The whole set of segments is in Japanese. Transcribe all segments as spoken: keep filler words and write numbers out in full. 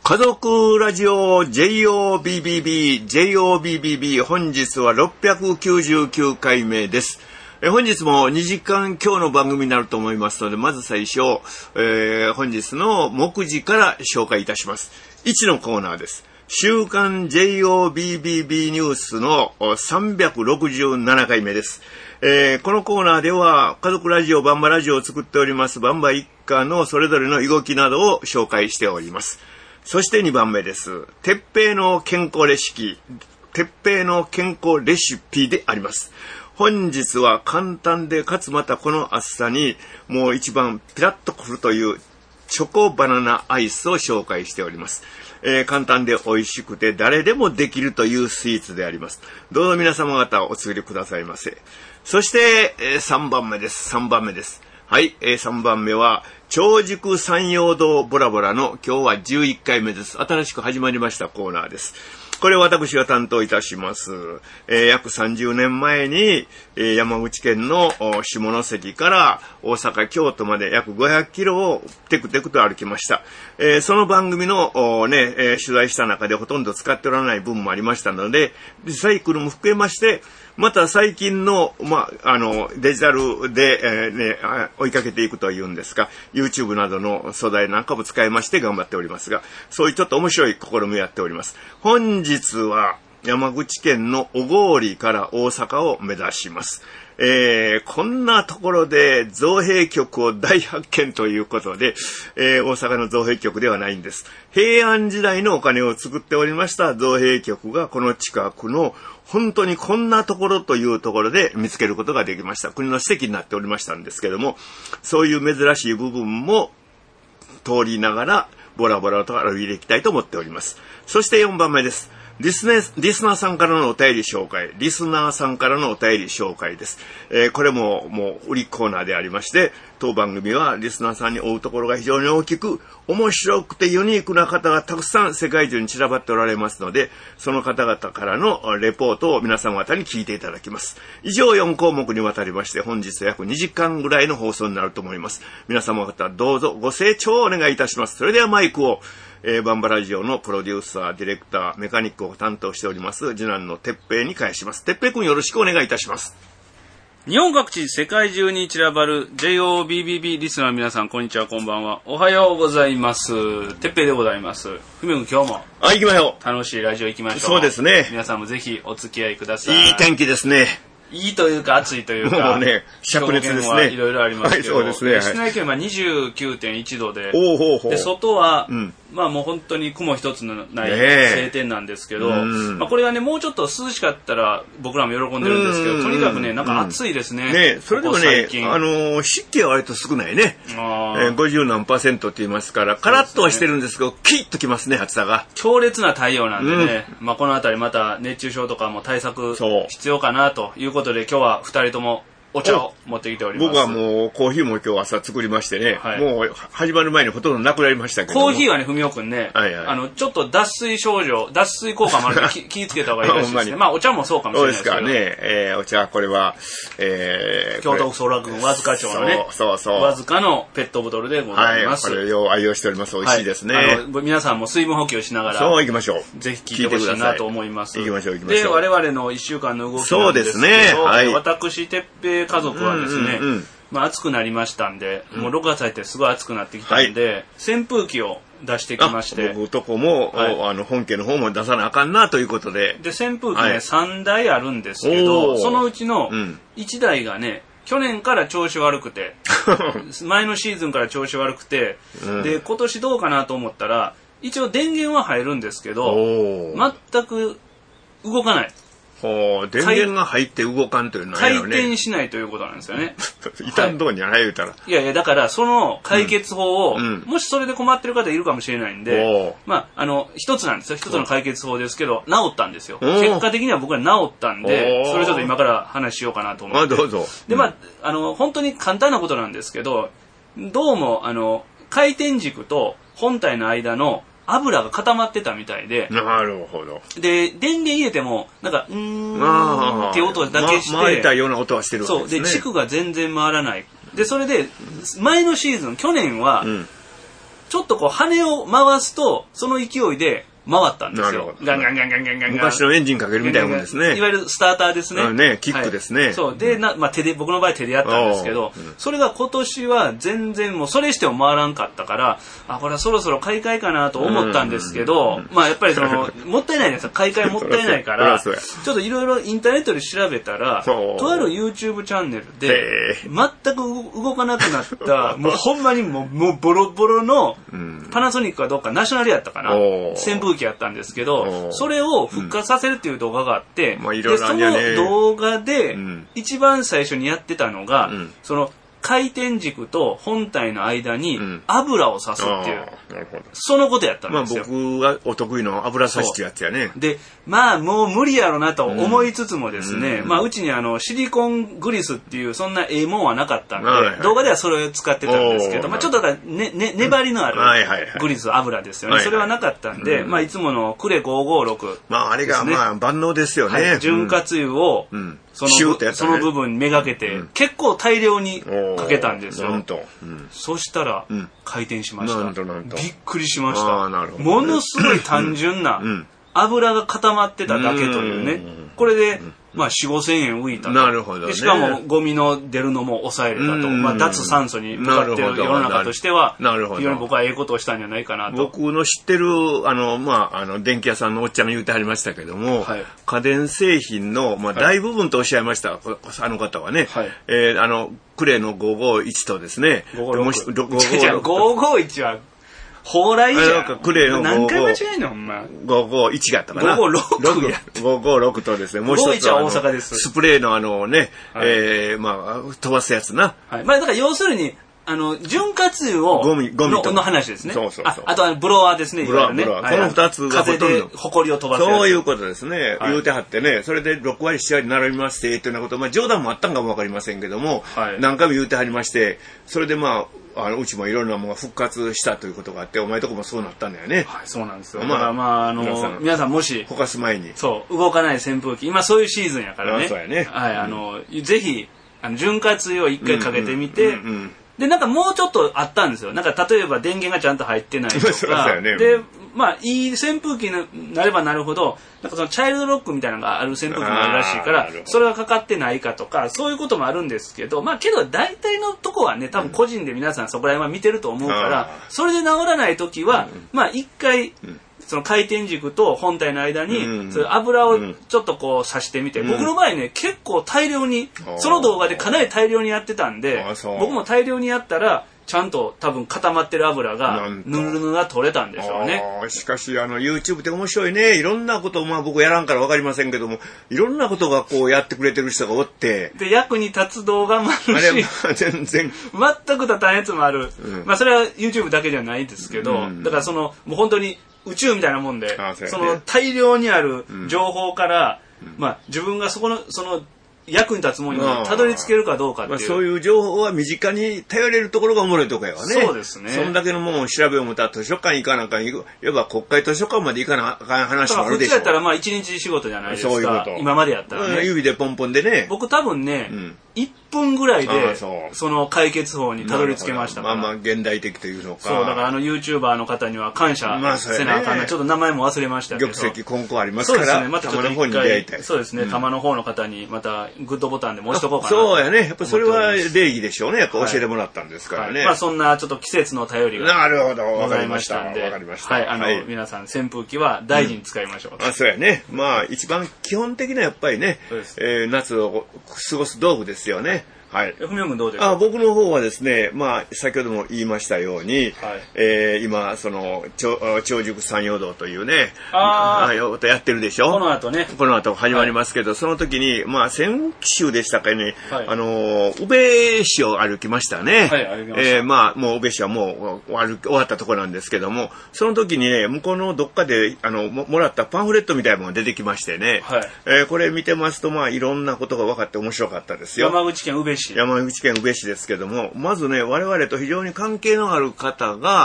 家族ラジオ ジェイオービービービー ジェイオービービービー 本日はろっぴゃくきゅうじゅうきゅうかいめです。え本日もにじかん強の番組になると思いますので、まず最初、えー、本日の目次から紹介いたします。いちのコーナーです。週刊 ジェイオービービービー ニュースのさんびゃくろくじゅうななかいめです。えー、このコーナーでは家族ラジオバンバラジオを作っておりますバンバ一家のそれぞれの動きなどを紹介しております。そしてにばんめです。鉄平の健康レシピ、鉄平の健康レシピであります。本日は簡単でかつまたこの暑さにもう一番ピラッとくるというチョコバナナアイスを紹介しております。えー、簡単で美味しくて誰でもできるというスイーツであります。どうぞ皆様方お作りくださいませ。そして、えー、さんばんめです。さんばんめです。はい、えー、さんばんめは長熟山陽堂ボラボラの今日はじゅういっかいめです。新しく始まりましたコーナーです。これを私が担当いたします。えー、約さんじゅうねんまえに、えー、山口県の下関から大阪京都まで約ごひゃくキロをテクテクと歩きました。えー、その番組の、ねえー、取材した中でほとんど使っておらない分もありましたので、リサイクルも含めましてまた最近の、まあ、あのデジタルで、えーね、追いかけていくというんですか、 YouTube などの素材なんかも使いまして頑張っておりますが、そういうちょっと面白い試みをやっております。本日は山口県の小郡から大阪を目指します。えー、こんなところで造幣局を大発見ということで、えー、大阪の造幣局ではないんです。平安時代のお金を作っておりました造幣局がこの近くの本当にこんなところというところで見つけることができました。国の史跡になっておりましたんですけども、そういう珍しい部分も通りながらボラボラと歩いていきたいと思っております。そしてよんばんめです。リスネ、リスナーさんからのお便り紹介。リスナーさんからのお便り紹介です。えー、これももう売りコーナーでありまして、当番組はリスナーさんに追うところが非常に大きく、面白くてユニークな方がたくさん世界中に散らばっておられますので、その方々からのレポートを皆様方に聞いていただきます。以上よんこうもくにわたりまして、本日約にじかんぐらいの放送になると思います。皆様方どうぞご清聴をお願いいたします。それではマイクをえー、バンバラジオのプロデューサー、ディレクター、メカニックを担当しております次男の鉄平に返します。鉄平君よろしくお願いいたします。 日本各地世界中に散らばる ジェイオービービービー リスナーの皆さん、こんにちは、こんばんは。おはようございます。鉄平でございます。ふみくん今日もあ、行きましょう。 楽しいラジオ行きましょう。 そうですね。 皆さんもぜひお付き合いください。 いい天気ですね。 いいというか暑いというか、 もうね、灼熱ですね。 いろいろありますけど、 はい、そうですね。 室内気温は にじゅうきゅうてんいちどで、 おうほうほう、 で外は、 うん、 まあもう本当に雲一つのない晴天なんですけど、まあこれがねもうちょっと涼しかったら僕らも喜んでるんですけど、とにかくねなんか暑いですね。 ね、それでもね、あのー、湿気は割と少ないね。あ、えー、ごじゅうなんパーセントって言いますから、カラッとはしてるんですけど、キリッときますね、暑さが。 強烈な太陽なんでね、うん、まあこのあたりまた熱中症とかも対策必要かなということで、今日はふたりともお茶を持ってきております。 僕はもうコーヒーも今日朝作りましてね、はい、もう始まる前にほとんどなくなりましたけど。 コーヒーはね、ふみおくんね、はいはい、あのちょっと脱水症状、脱水効果もあるので気をつけた方がいいらしいですね。まあお茶もそうかもしれないですけど。 そうですかね、えー、お茶これは、えー、 京都府総楽郡和塚町のね、 そうそうそう和塚のペットボトルでございます。 はい、これを愛用しております。美味しいですね。はい、 あの皆さんも水分補給しながら、 そう行きましょう。 ぜひ聞いてほしいなと思います。 行きましょう行きましょう。 で我々のいっしゅうかんの動きなんですけど、 そうですね、はい、 私鉄平家族はですね。ね、うんうん、まあ、暑くなりましたんで、うん、もうろくがつ入ってすごい暑くなってきたんで、はい、扇風機を出してきまして、 僕とこも、はい、あの本家の方も出さなあかんなということで、 で扇風機ね、はい、さんだいあるんですけど、そのうちのいちだいがね、去年から調子悪くて前のシーズンから調子悪くて、うん、で今年どうかなと思ったら一応電源は入るんですけど全く動かない。 電源が入って動かんというのは、ね、 回転しないということなんですよね。 傷んどうに入るたら、はい、 いやいやだからその解決法を、うん、もしそれで困ってる方いるかもしれないんで、まああの一つなんですよ。一つの解決法ですけど治ったんですよ。結果的には僕は治ったんで、それちょっと今から話しようかなと思って。 あ、どうぞ。 でまああの本当に簡単なことなんですけど、どうもあの回転軸と本体の間の油が固まってたみたいで、 なるほど。 で電源入れてもなんかうーんっていう音だけして、 ま、回りたいような音はしてるわけですね。 そうで軸が全然回らない。でそれで前のシーズン去年は、うん、 ちょっとこう羽を回すとその勢いで回ったんですよ。ガンガンガンガンガンガン。 昔のエンジンかけるみたいなもんですね。 いわゆるスターターですね。 うん、ね、キックですね。 はい、そう。で、な、まあ、手で、僕の場合手でやったんですけど、うん、それが今年は全然もうそれしても回らんかったから、あ、これはそろそろ買い替えかなと思ったんですけど、まあやっぱりその、もったいないですよ。買い替えもったいないから、ちょっといろいろインターネットで調べたら、とある YouTube チャンネルで、全く動かなくなった、もうほんまにもう、もうボロボロの、パナソニックかどっかナショナルやったかな、扇風機やったんですけど、それを復活させるっていう動画があって、うん、でその動画で一番最初にやってたのが、うん、その回転軸と本体の間に油を刺すっていう、うん、そのことやったんですよ。 まあ、僕がお得意の油刺しっていうやつやね。 で、まあもう無理やろなと思いつつもですね、うん、まあうちにあのシリコングリスっていうそんなええもんはなかったんで、はいはい、動画ではそれを使ってたんですけど、まあちょっとだからね、ね、粘りのあるグリス油ですよね。それはなかったんで、うん、まあいつものクレごーごーろく、ね。 まああれがまあ万能ですよね。 はい、潤滑油を、うん、その、ね、その部分にめがけて、うん、結構大量にかけたんですよ。なんと、うん、そしたら、うん、回転しました。なんとなんとびっくりしました。なるほどね、ものすごい単純な、油が固まってただけというね。これで、まあ、よん、ごせんえん浮いたと。 なるほど、ね。 しかも、ゴミの出るのも抑えれたと。まあ、脱酸素に向かっている世の中としては、なるほど。非常に僕はええことをしたんじゃないかなと。 僕の知ってる、あの、まあ、あの、電気屋さんのおっちゃんが言ってはりましたけども、はい、家電製品の、まあ、大部分とおっしゃいました、はい、あの方はね。はい、えー、あの、クレのごーごーいちとですね。 ごーごーろく。ごーごーいちは、蓬莱じゃん。 クレの何回間違えんのほんま。 ごーごーいちがあったかな。 ごーごーろくや。 ごーごーろくとですね、もう一つは大阪です。 スプレーのあのね、はい、えー、まあ、飛ばすやつな。 はい。まあ、だから要するに、あの、潤滑油を、ゴミ、ゴミの、の話ですね。そうそうそう。あ、あとはブロワーですね、 ブロワー、ね。ブロワー。この二つが風で埃を飛ばす。 そういうことですね。はい、言うてはってね、それでろくわり、しちわり並びまして、というようなこと、まあ冗談もあったんかもわかりませんけども、はい、何回も言うてはりまして、それでまあ、あのうちもいろんなものが復活したということがあって、お前とこもそうなったんだよね。 はい、そうなんですよ。まあ、だからまあ、あの、皆さん、皆さんもし、 ほかす前に。 そう、動かない扇風機、今そういうシーズンやからね。 そうやね。 はい、あの、うん、ぜひ、あの潤滑油を一回かけてみて、うんうんうんうん、で、なんかもうちょっとあったんですよ。なんか例えば電源がちゃんと入ってないとか。そうだよね。で、まあ、いい扇風機になればなるほど、なんかそのチャイルドロックみたいなのがある扇風機もあるらしいから、それがかかってないかとか、そういうこともあるんですけど、まあけど大体のとこはね、多分個人で皆さんそこら辺は見てると思うから、それで治らないときは、まあ一回、その回転軸と本体の間に、うん、そ油をちょっとこう刺してみて、うん、僕の場合ね、結構大量に、その動画でかなり大量にやってたんで、僕も大量にやったら、ちゃんと多分固まってる油がぬるぬるが取れたんでしょうね。 しかしあの YouTube って面白いね。いろんなことをまあ僕やらんから分かりませんけども、いろんなことがこうやってくれてる人がおって、 で役に立つ動画もあるし、 あれ全然全く立たんやつもある。うん、まあそれは YouTube だけじゃないですけど、うん、だからそのもう本当に宇宙みたいなもんで、ああ そ, ね、その大量にある情報から、うん、まあ自分がそこのその役に立つものにたどり着けるかどうかっていう、まあ、 そういう情報は身近に頼れるところがおもろいとこやわね。 そうですね。 そんだけのものを調べをもたら図書館行かなあかん、いわば国会図書館まで行かなあかん話もあるでしょ。 普通やったらまあ一日仕事じゃないですか。そういうこと。今までやったらね。 うん、指でポンポンでね。 僕多分ね、うん、いっぷんぐらいで そ, その解決法にたどり着けましたから。 まあまあ現代的というのか。 そう、だからあの YouTuber の方には感謝せなあかんな、まあね、ちょっと名前も忘れましたけど。 玉石混交ありますから。そうですね。またちょっと一回、 そうですね、うん、玉の方の方にまたグッドボタンでも押しとこうかな。 そうやね。やっぱそれは礼儀でしょうね。やっぱ教えてもらったんですからね。はいはい、 まあそんなちょっと季節の便りがなるほどございましたんで。わかりました。はい、あの、はい、皆さん扇風機は大事に使いましょう。 うん、あ、そうやね。まあ一番基本的なやっぱりね、えー、夏を過ごす道具ですよね。はい。 ふみお君どうですか？ あ、僕の方はですね、まあ先ほども言いましたように、はい、えー、今その長長熟山陽道というね、ああ、やってるでしょ。 この後ね。 この後始まりますけど、はい、その時にまあ先週でしたかね、はい、あの宇部市を歩きましたね。はい、歩きました。えー、まあもう宇部市はもう終わったところなんですけども、その時にね、向こうのどっかであの も, もらったパンフレットみたいなのが出てきましてね、はい、えー、これ見てますとまあいろんなことが分かって面白かったですよ。 山口県宇部市。 山口県宇部市ですけども、まずね、我々と非常に関係のある方が、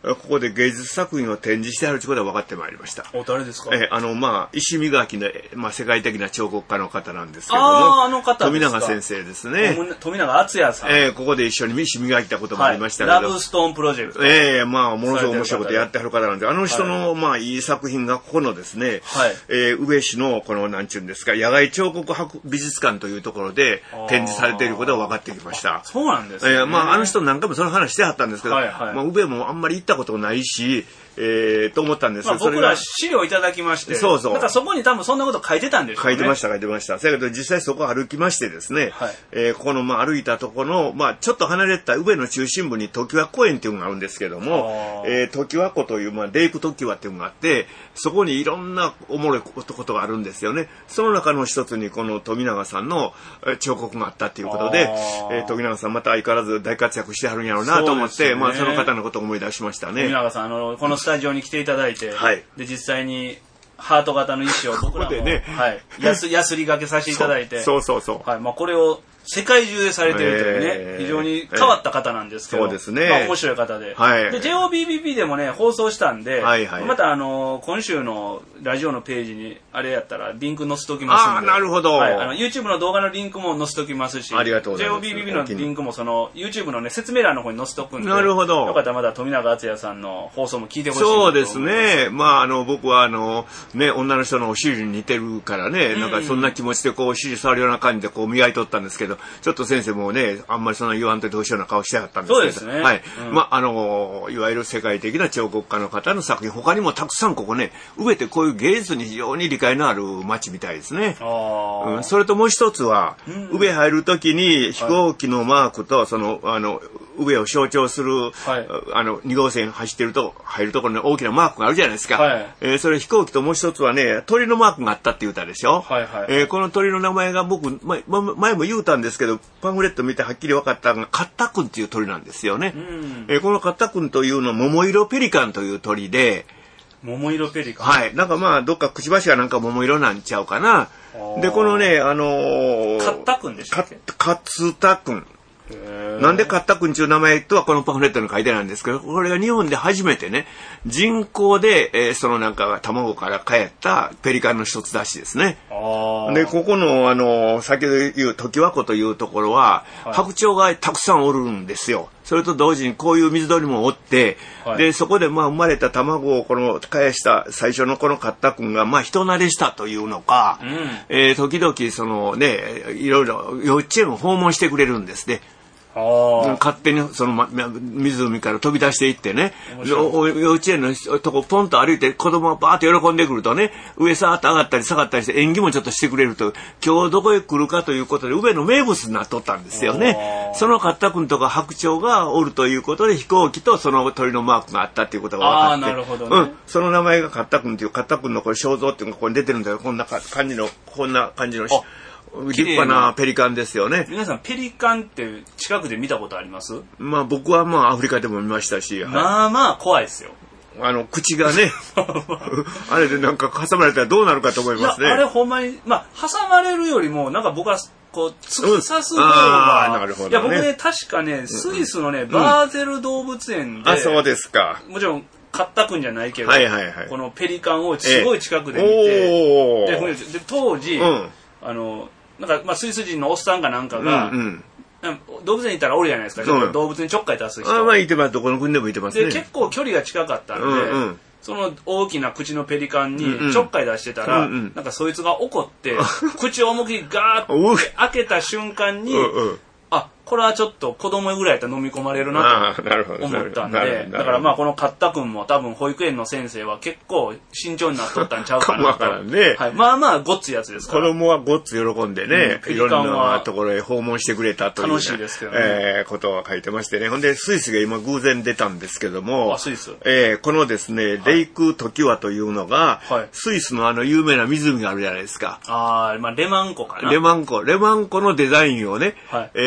ここで芸術作品を展示してあるということは分かってまいりました。 お、誰ですか？ えー、あの、まあ、石磨きの、まあ、世界的な彫刻家の方なんですけども。 ああ、あの方ですか。 富永先生ですね。 富永敦也さん。 えー、ここで一緒に石磨いたこともありましたけど。 はい、ラブストーンプロジェクト。 ええー、まあ、ものすごく面白いことやってはる方なんで、あの人の、はい、まあ、いい作品がここのですね、はい、えー、宇部市の、この、なんちゅうんですか、野外彫刻博美術館というところで展示されていることが分かってきました。 そうなんですね。 えー、まあ、あの人何回もその話してはったんですけど、はいはい、まあ、宇部もあんまり行ったことないし、えー、と思ったんですけど、 まあ、僕ら資料いただきまして、そうそう。だからそこに多分そんなこと書いてたんでしょうね。 書いてました、書いてました。だけど実際そこ歩きましてですね、はい、えー、ここのまあ歩いたところの、まあちょっと離れた宇部の中心部に常盤公園っていうのがあるんですけども、えー、常盤湖という、まあレイク常盤っていうのがあって、そこにいろんなおもろいことがあるんですよね。その中の一つにこの富永さんの彫刻があったっていうことで、えー、富永さんまた相変わらず大活躍してはるんやろうなと思って、ね、まあその方のことを思い出しましたね。 富永さん、あの、このスタジオに来ていただいて、はい、で実際にハート型の石を僕らもここで、ね、はい、やすやすりがけさせていただいて、 そうそうそう、 はい、まあ、これを世界中でされているというね、えー、非常に変わった方なんですけど、 そうですね、 まあ、面白い方で、はい、で ジェイオービービービー でもね放送したんで、はいはい、またあの今週のラジオのページにあれやったらリンク載せときますんで、 あ、なるほど、 はい、あの YouTube の動画のリンクも載せときますし、 ありがとうございます。 ジェイオービービービー のリンクもその YouTube のね説明欄の方に載せとくんで、 なるほど、 よかったらまだ富永敦也さんの放送も聞いてほしい。 そうですね、まああの僕はあのね女の人のお尻に似てるからね、うん、なんかそんな気持ちでこうお尻触るような感じでこう磨いとったんですけど、ちょっと先生もうね、あんまりそんな言わんとどうしような顔してはったんですけど、 そうですね、 はい、 うん、 まああのいわゆる世界的な彫刻家の方の作品、他にもたくさんここね、宇部ってこういう芸術に非常に理解のある街みたいですね。あ、うん、それともう一つは、うん、宇部入るときに飛行機のマークとそのあの宇部を象徴する、はい、あのに号線走ってると入るところに大きなマークがあるじゃないですか、はい、えー、それ飛行機ともう一つはね鳥のマークがあったって言ったでしょ、はいはい、えー、この鳥の名前が僕、ま、前も言うたんですけどパンフレット見てはっきり分かったのがカッタ君っていう鳥なんですよね、うん、えー、このカッタ君というのは桃色ペリカンという鳥で、 桃色ペリカン、 はい、なんかまあどっかくちばしがなんか桃色なんちゃうかな。でこのねあのー、 カッタ君でしたっけ？ カツタ君、なんでカッタ君という名前とはこのパンフレットに書いてないんですけど、これが日本で初めてね人工で、えー、そのなんか卵からかえったペリカンの一つだしですね。でここのあの先ほど言う常盤湖というところは、はい、白鳥がたくさんおるんですよ。それと同時にこういう水鳥もおって、はい、でそこでまあ生まれた卵をこの返した最初のこのカッタ君がまあ人慣れしたというのか、うん、えー、時々そのねいろいろ幼稚園を訪問してくれるんですね。勝手にその、ま、湖から飛び出していってね、幼稚園のとこポンと歩いて子供がバーッと喜んでくるとね、上さーっと上がったり下がったりして演技もちょっとしてくれると、今日どこへ来るかということで宇部の名物になっとったんですよね。そのカッタ君とか白鳥がおるということで飛行機とその鳥のマークがあったっていうことが分かって、 あ、なるほどね、 うん、その名前がカッタ君というカッタ君のこれ肖像っていうのがここに出てるんだよ。こんな感じのこんな感じの立派なペリカンですよね。 皆さんペリカンって近くで見たことあります？ まあ僕はまあアフリカでも見ましたし、 まあまあ怖いですよ。 あの口がねあれでなんか挟まれたらどうなるかと思いますね。 あれほんまにまあ挟まれるよりもなんか僕はこう突き刺す方が、うん、あ、なるほどね、いや僕ね確かねスイスのね、うん、バーゼル動物園で、 あ、そうですか。 もちろんカッタ君じゃないけど、 はいはいはい、 このペリカンをすごい近くで見て、えでで当時、うん、あのなんかまあスイス人のおっさんかなんかが、うんうん、動物園にいたらおるじゃないですか、うん、動物にちょっかい出す人。 あ、まあいてます、どこの国でもいてますね。 で結構距離が近かったんで、うんうん、その大きな口のペリカンにちょっかい出してたら、うんうん、なんかそいつが怒って口を思いっきりガーッて開けた瞬間にうんうん、あ、これはちょっと子供ぐらいやったら飲み込まれるなと思ったんで、だからまあこのカッタ君も多分保育園の先生は結構慎重になっとったんちゃうかなと。かね、はい、まあまあごっついやつですから。 子供はごっつ喜んでね、うん、いろんなところへ訪問してくれたという、 楽しいですけどね、 えー、ことを書いてましてね。ほんでスイスが今偶然出たんですけども、 あ、スイス、 えー、このですね、はい、レイク常盤というのが、はい、スイスのあの有名な湖があるじゃないですか。 あ、まあレマン湖かな。 レマン湖、レマン湖のデザインをね、はい、えー、これちょっと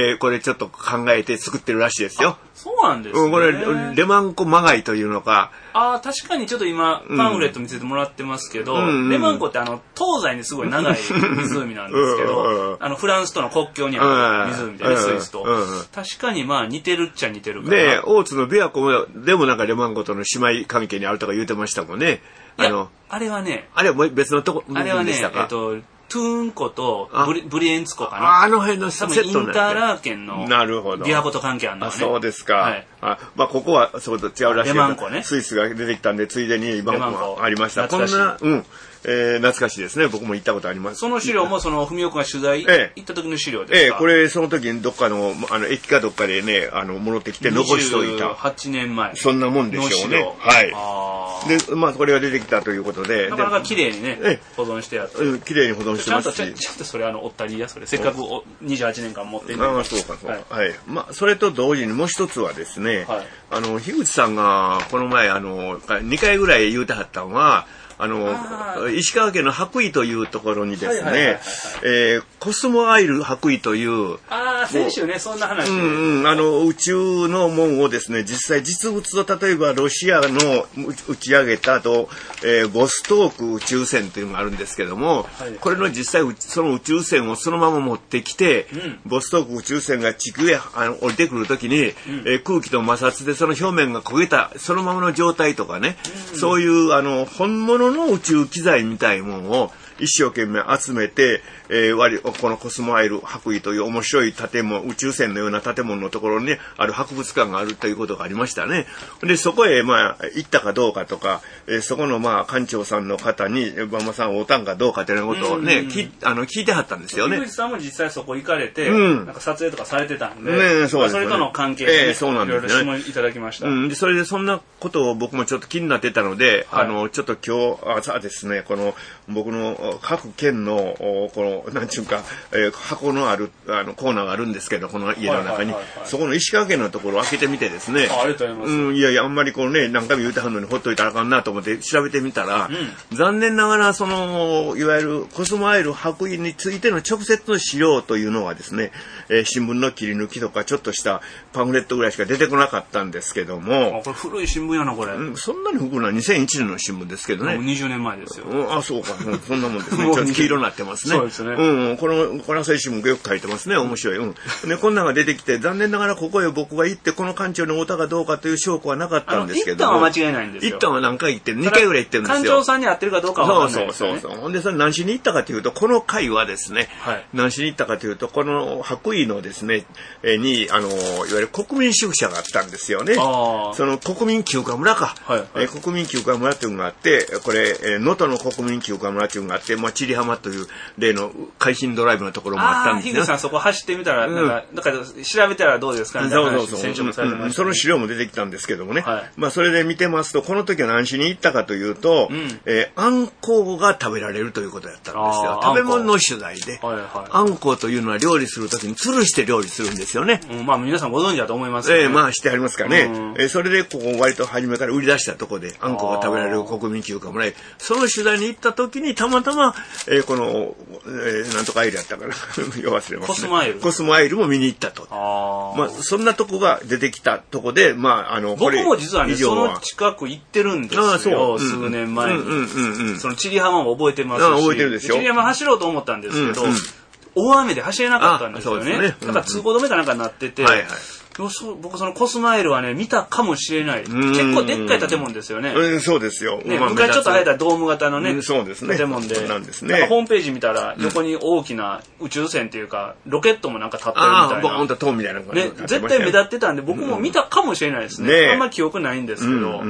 ちょっと考えて作ってるらしいですよ。 そうなんですね。うん、 これレマンコまがいというのか。 ああ、確かにちょっと今パンフレット見せてもらってますけど、うん、レマンコってあの東西にすごい長い湖なんですけど、あのフランスとの国境にある湖でね、スイスと、確かにまあ似てるっちゃ似てるから。 で、大津の琵琶湖もでもなんかレマンコとの姉妹関係にあるとか言うてましたもんね。 あのあれはね、 あれはもう別のとこあれはね、えっとトゥーン湖とブリ、ブリエンツ湖かな。 あの辺のセット多分インターラーケンのなるほど。 琵琶湖と関係あるのね。 そうですか。はい、あまあここはそうと違うらしいけど、レマン湖ね、スイスが出てきたんでついでにレマン湖がありました。こんなうんえー、懐かしいですね。僕も行ったことあります。 その資料もその文岡が取材、ええ、行った時の資料ですか。ええ、これその時にどっかのあの駅かどっかでねあの戻ってきて残しといた。 にじゅうはちねんまえ。 そんなもんでしょうね。はい。あでまあこれが出てきたということで。 なかなか綺麗にね、ええ、保存してやって。 うん、綺麗に保存してますし。 ちゃんとちゃんとそれあのおったりやそれせっかくにじゅうはちねんかん持ってるんで。 ああそうかそうか。はい。はい、まあそれと同時にもう一つはですね、はい、あの樋口さんがこの前あのにかいぐらい言うてはったのは。あの石川県の白衣というところにですね、コスモアイル白衣というああ先週ねそんな話、 うんうん、あの宇宙の門をですね実際実物を例えばロシアの打ち上げたと、えー、ボストーク宇宙船というのがあるんですけども、はい、これの実際その宇宙船をそのまま持ってきて、うん、ボストーク宇宙船が地球へあの降りてくるときに、うんえー、空気と摩擦でその表面が焦げたそのままの状態とかね、うん、そういうあの本物の宇宙機材みたいなものを一生懸命集めて、えー、割このコスモアイル白衣という面白い建物宇宙船のような建物のところに、ね、ある博物館があるということがありましたね。でそこへ、まあ、行ったかどうかとか、えー、そこの、まあ、館長さんの方に馬場さんを会うたんかどうかということをねきあの聞いてはったんですよね。 樋口さんも実際そこ行かれて、うん、なんか撮影とかされてたんで、ねそうですねまあ、それとの関係で、ねえー、そうなんですね、いろいろ質問いただきました、 うん、でそれでそんなことを僕もちょっと気になってたので、はい、あのちょっと今日朝ですねこの僕の各県のこのなんちゅうか、えー、箱のあるあのコーナーがあるんですけどこの家の中に、はいはいはいはい、そこの石川県のところを開けてみてですねあ, ありがとうございます、 うん、いやいやあんまりこうね何回も言うてはんのにほっといたらあかんなと思って調べてみたら、うん、残念ながらそのいわゆるコスモアイル白衣についての直接の資料というのはですね、えー、新聞の切り抜きとかちょっとしたパンフレットぐらいしか出てこなかったんですけどもあこれ古い新聞やなこれ、 うん、そんなに古くないにせんいちねんの新聞ですけどねもうにじゅうねんまえですよ、 うん、あそうか、うん、そんなもんですねちょっと黄色になってますねそうですね、 うん、このこの朝日新聞よく書いてますね面白い、うん、でこんなのが出てきて残念ながらここへ僕が行ってこの館長のおたかどうかという証拠はなかったんですけど行ったは間違いないんですよ行ったは何回行ってるにかいぐらい行ってるんですよ館長さんに会ってるかどうかは分かんないですよねそうそうそうそうでそれ何しに行ったかというとこの会はですね、はい、何しに行ったかというとこの白衣のですねにあのいわゆる国民宿舎があったんですよねその国民休暇村か、はいはいえー、国民休暇村というのがあってこれ能登、えー、の国民休暇村というのがあって、まあ、千里浜という例の海浜ドライブのところもあったんですね。 樋口さんそこ走ってみたらなんか、うん、なんか調べたらどうですかみたいな話先週もされてました、ね、 その資料も出てきたんですけどもね、はいまあ、それで見てますとこの時は何しに行ったかというと、うんえー、あんこうが食べられるということだったんですよ。食べ物の取材で、はいはい、あんこうというのは料理する時に吊るして料理するんですよね、 うん、まあ皆さんご存知だと思いますけど、 ねえー、まあしてありますかね、うんえー、それでここ割と初めから売り出したところであんこうが食べられる国民休暇村へその取材に行った時にたまたま、えー、この、えー、なんとかアイルやったかなよ忘れますねコスモアイルコスモアイルも見に行ったとあ、まあ、そんなとこが出てきたとこで、まあ、あの僕も実はねその近く行ってるんですよあそう、うん、数年前に、うんうんうんうん、その千里浜も覚えてますし覚えてるでしょ千里浜走ろうと思ったんですけど、うんうん、大雨で走れなかったんですよね、ねうんうん、だから通行止めかなんかになってて、はいはい僕そのコスモアイルはね見たかもしれない結構でっかい建物ですよね、 うん、そうですよ、 ねまあ、昔ちょっと生えたドーム型のね、うん、 そうですね建物でなんですねなんかホームページ見たら横に大きな宇宙船っていうかロケットもなんか立ってるみたいな、 ああ、本当塔みたいなのが、 ね、絶対目立ってたんで僕も見たかもしれないですね、うん、あんまり記憶ないんですけど、うんうんうん、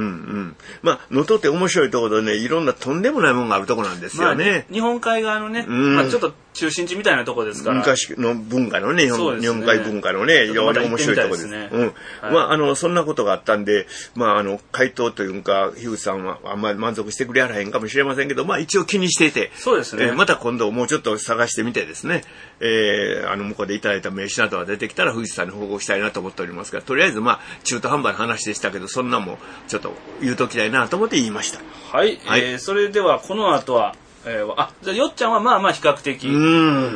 まあ能登って面白いところでねいろんなとんでもないものがあるところなんですよね、 まあ、日本海側のね、うんまあ、ちょっと中心地みたいなところですから昔の文化のね日本、ね、日本海文化のね非常に面白いところですね、うんはいまあ、あのそんなことがあったんで、まあ、あの回答というか樋口さんはあんまり満足してくれはらへんかもしれませんけど、まあ、一応気にしていてそうですね、 えー、また今度もうちょっと探してみてですね、えー、あの向こうでいただいた名刺などが出てきたら樋口さんに報告したいなと思っておりますがとりあえず、まあ、中途半端な話でしたけどそんなもちょっと言うときたいなと思って言いました。 はい、はいえー、それではこの後はえー、あ、じゃあよっちゃんはまあまあ比較的、うん、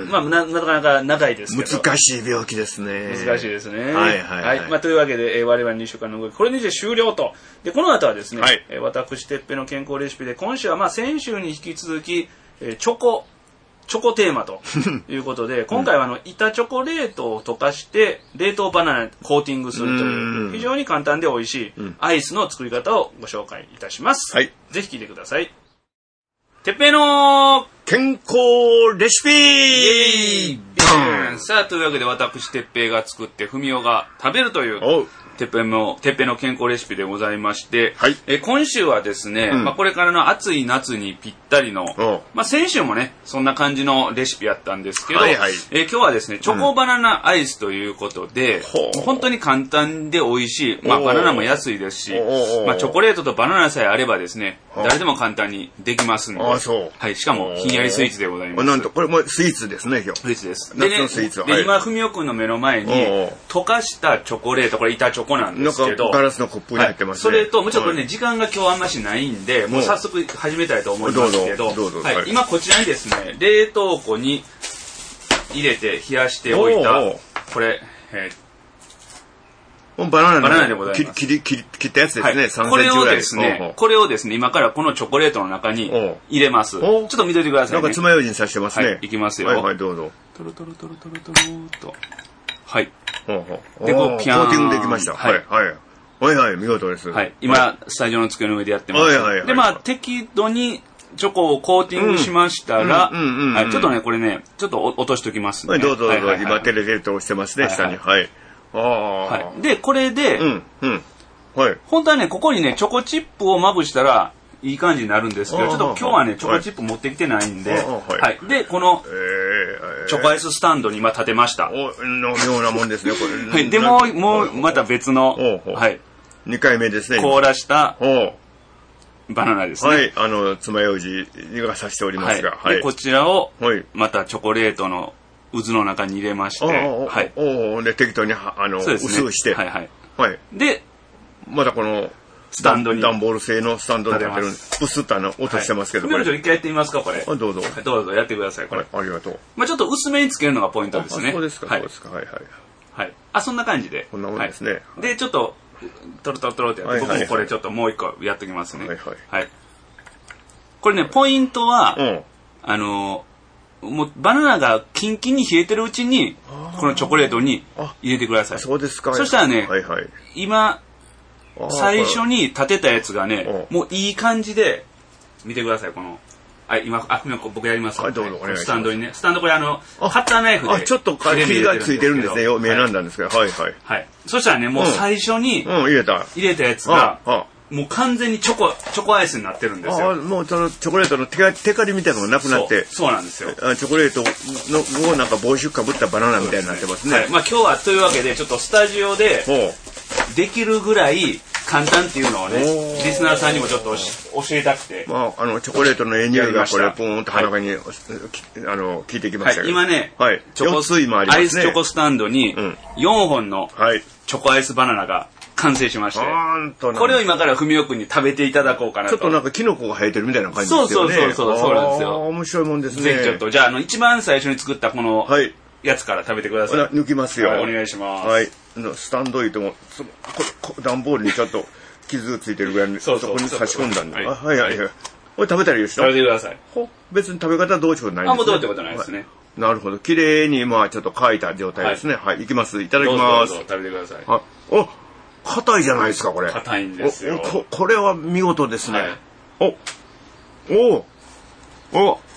まあななかなか長いですけど。 難しい病気ですね。 難しいですね。はいはいはい。はい、 まあというわけで、えー、我々にしゅうかんの動き、これにて終了と。で、この後はですね、はい、えー、私、てっぺの健康レシピで、今週はまあ先週に引き続き、えー、チョコ、チョコテーマということで、今回はあの板チョコレートを溶かして冷凍バナナコーティングするという非常に簡単で美味しいアイスの作り方をご紹介いたします。はい、ぜひ聞いてください。てっぺいの健康レシピイエーイさあというわけで私てっぺいが作ってふみおが食べるというてっぺいのてっぺいの健康レシピでございまして、はい、え今週はですね、うん、まあ、これからの暑い夏にぴったりの、まあ、先週もねそんな感じのレシピやったんですけど、はいはい、え今日はですねチョコバナナアイスということで、うん、本当に簡単で美味しい、まあ、バナナも安いですし、まあ、チョコレートとバナナさえあればですね誰でも簡単にできますんで、 あそう、 はい、しかもひんやりスイーツでございます。 なんとこれもスイーツですね今日。 スイーツです。 夏のスイーツは、 で、ね、で今ふみおくんの目の前に溶かしたチョコレート、これ板チョコなんですけど、 ガラスのコップに入ってますね。 はい、それともうちょっとね、はい、時間が今日あんましないんで、もう早速始めたいと思いますけど、どうぞどうぞ、はいはい、今こちらにですね冷凍庫に入れて冷やしておいたこれ、えー、バナナのバナナでございます。 切り切り切ったやつですね。はい、さんセンチこれをですね、これをですね今からこのチョコレートの中に入れます。ちょっと見といてくださいね。 なんか爪楊枝に刺してますね。 はい、いきますよ。 はいはいどうぞ。 トロトロトロトロトローと。はい。 ほうほうでこうピャーンコーティングできました。はいはい。はいはい見事です。 はい。今、はい、スタジオの机の上でやってます。はいはいはい、でまあ適度にチョコをコーティングしましたら、ちょっとねこれねちょっと落としておきますね。 はいどうぞどうぞ、はいはいはい、今テレテレと押してますね、はいはい、下にはい。あはい、でこれで、 うんうんはい、 本当はねここにねチョコチップをまぶしたらいい感じになるんですけど、ちょっと今日はねチョコチップ持ってきてないんで、はいはい、でこのチョコアイススタンドに今立てました。 お妙なもんですねこれ。 はい、でももうまた別のはい、 にかいめですね。 凍らしたバナナですね。 はい、あの爪楊枝が刺しておりますが、 はい、でこちらをまたチョコレートの渦の中に入れまして、はい、 おおで適当にあの、ね、薄くして、 はいはいはい、 でまたこのスタンドに段ボール製のスタンドに立てるブスッとあの落としてますけど、 はい、これ一回やってみますかこれ。 どうぞどうぞやってくださいこれ、 はい、ありがとう。 まあちょっと薄めにつけるのがポイントですね。 そうですか、はい、そうですかはいはいはい。あそんな感じでこんなもんですね。はい、 でちょっとトロトロトロってやって、はいはいはい、僕もこれちょっともう一個やっておきますね。 はいはいはい。これねポイントは、うん、あのもうバナナがキンキンに冷えてるうちにこのチョコレートに入れてください。 そうですか。 そしたらね、 はいはい、 今最初に立てたやつがねもういい感じで見てくださいこのあ今あ僕やります。 はいどうぞお願いします。 スタンドにねスタンドこれあのカッターナイフであちょっと切りがついてるんですね。目なんだんですけどはいはいはい。そしたらねもう最初に入れた入れたやつがもう完全にチョコチョコアイスになってるんですよ。 あもうそのチョコレートのテカテカリみたいなのがなくなって、 そう、そうなんですよ。 チョコレートのをなんか帽子かぶったバナナみたいになってますね。 はい、まあ今日はというわけでちょっとスタジオでできるぐらい簡単っていうのをねリスナーさんにもちょっと教えたくて、 まああのチョコレートのええ匂いがこれポーンと鼻に、はい、あの効いてきましたけど、はい、 今ね、 はい、 チョコつ今ありますね。 アイスチョコスタンドによんほんのチョコアイスバナナが完成しまして、これを今からふみおくんに食べていただこうかなと。 ちょっとなんかキノコが生えてるみたいな感じですよね。 そうそうそうそうなんですよ。 面白いもんですね。 ぜひちょっとじゃああの一番最初に作ったこのやつから食べてください。 抜きますよ。 はい、お願いします。 はい。スタンドいても段ボールにちょっと傷がついてるぐらいにそこに差し込んだんで。はいはいはい。これ食べたらいいですよ。食べてください。 別に食べ方はどうしようもないんですね。 あもうどうってことないですね。 なるほど。綺麗にまあちょっと乾いた状態ですね。はい。いきます。いただきます。 どうぞ食べてください。 あお硬いじゃないですかこれ。 硬いんですよ。 ここれは見事ですね。はい、おおおお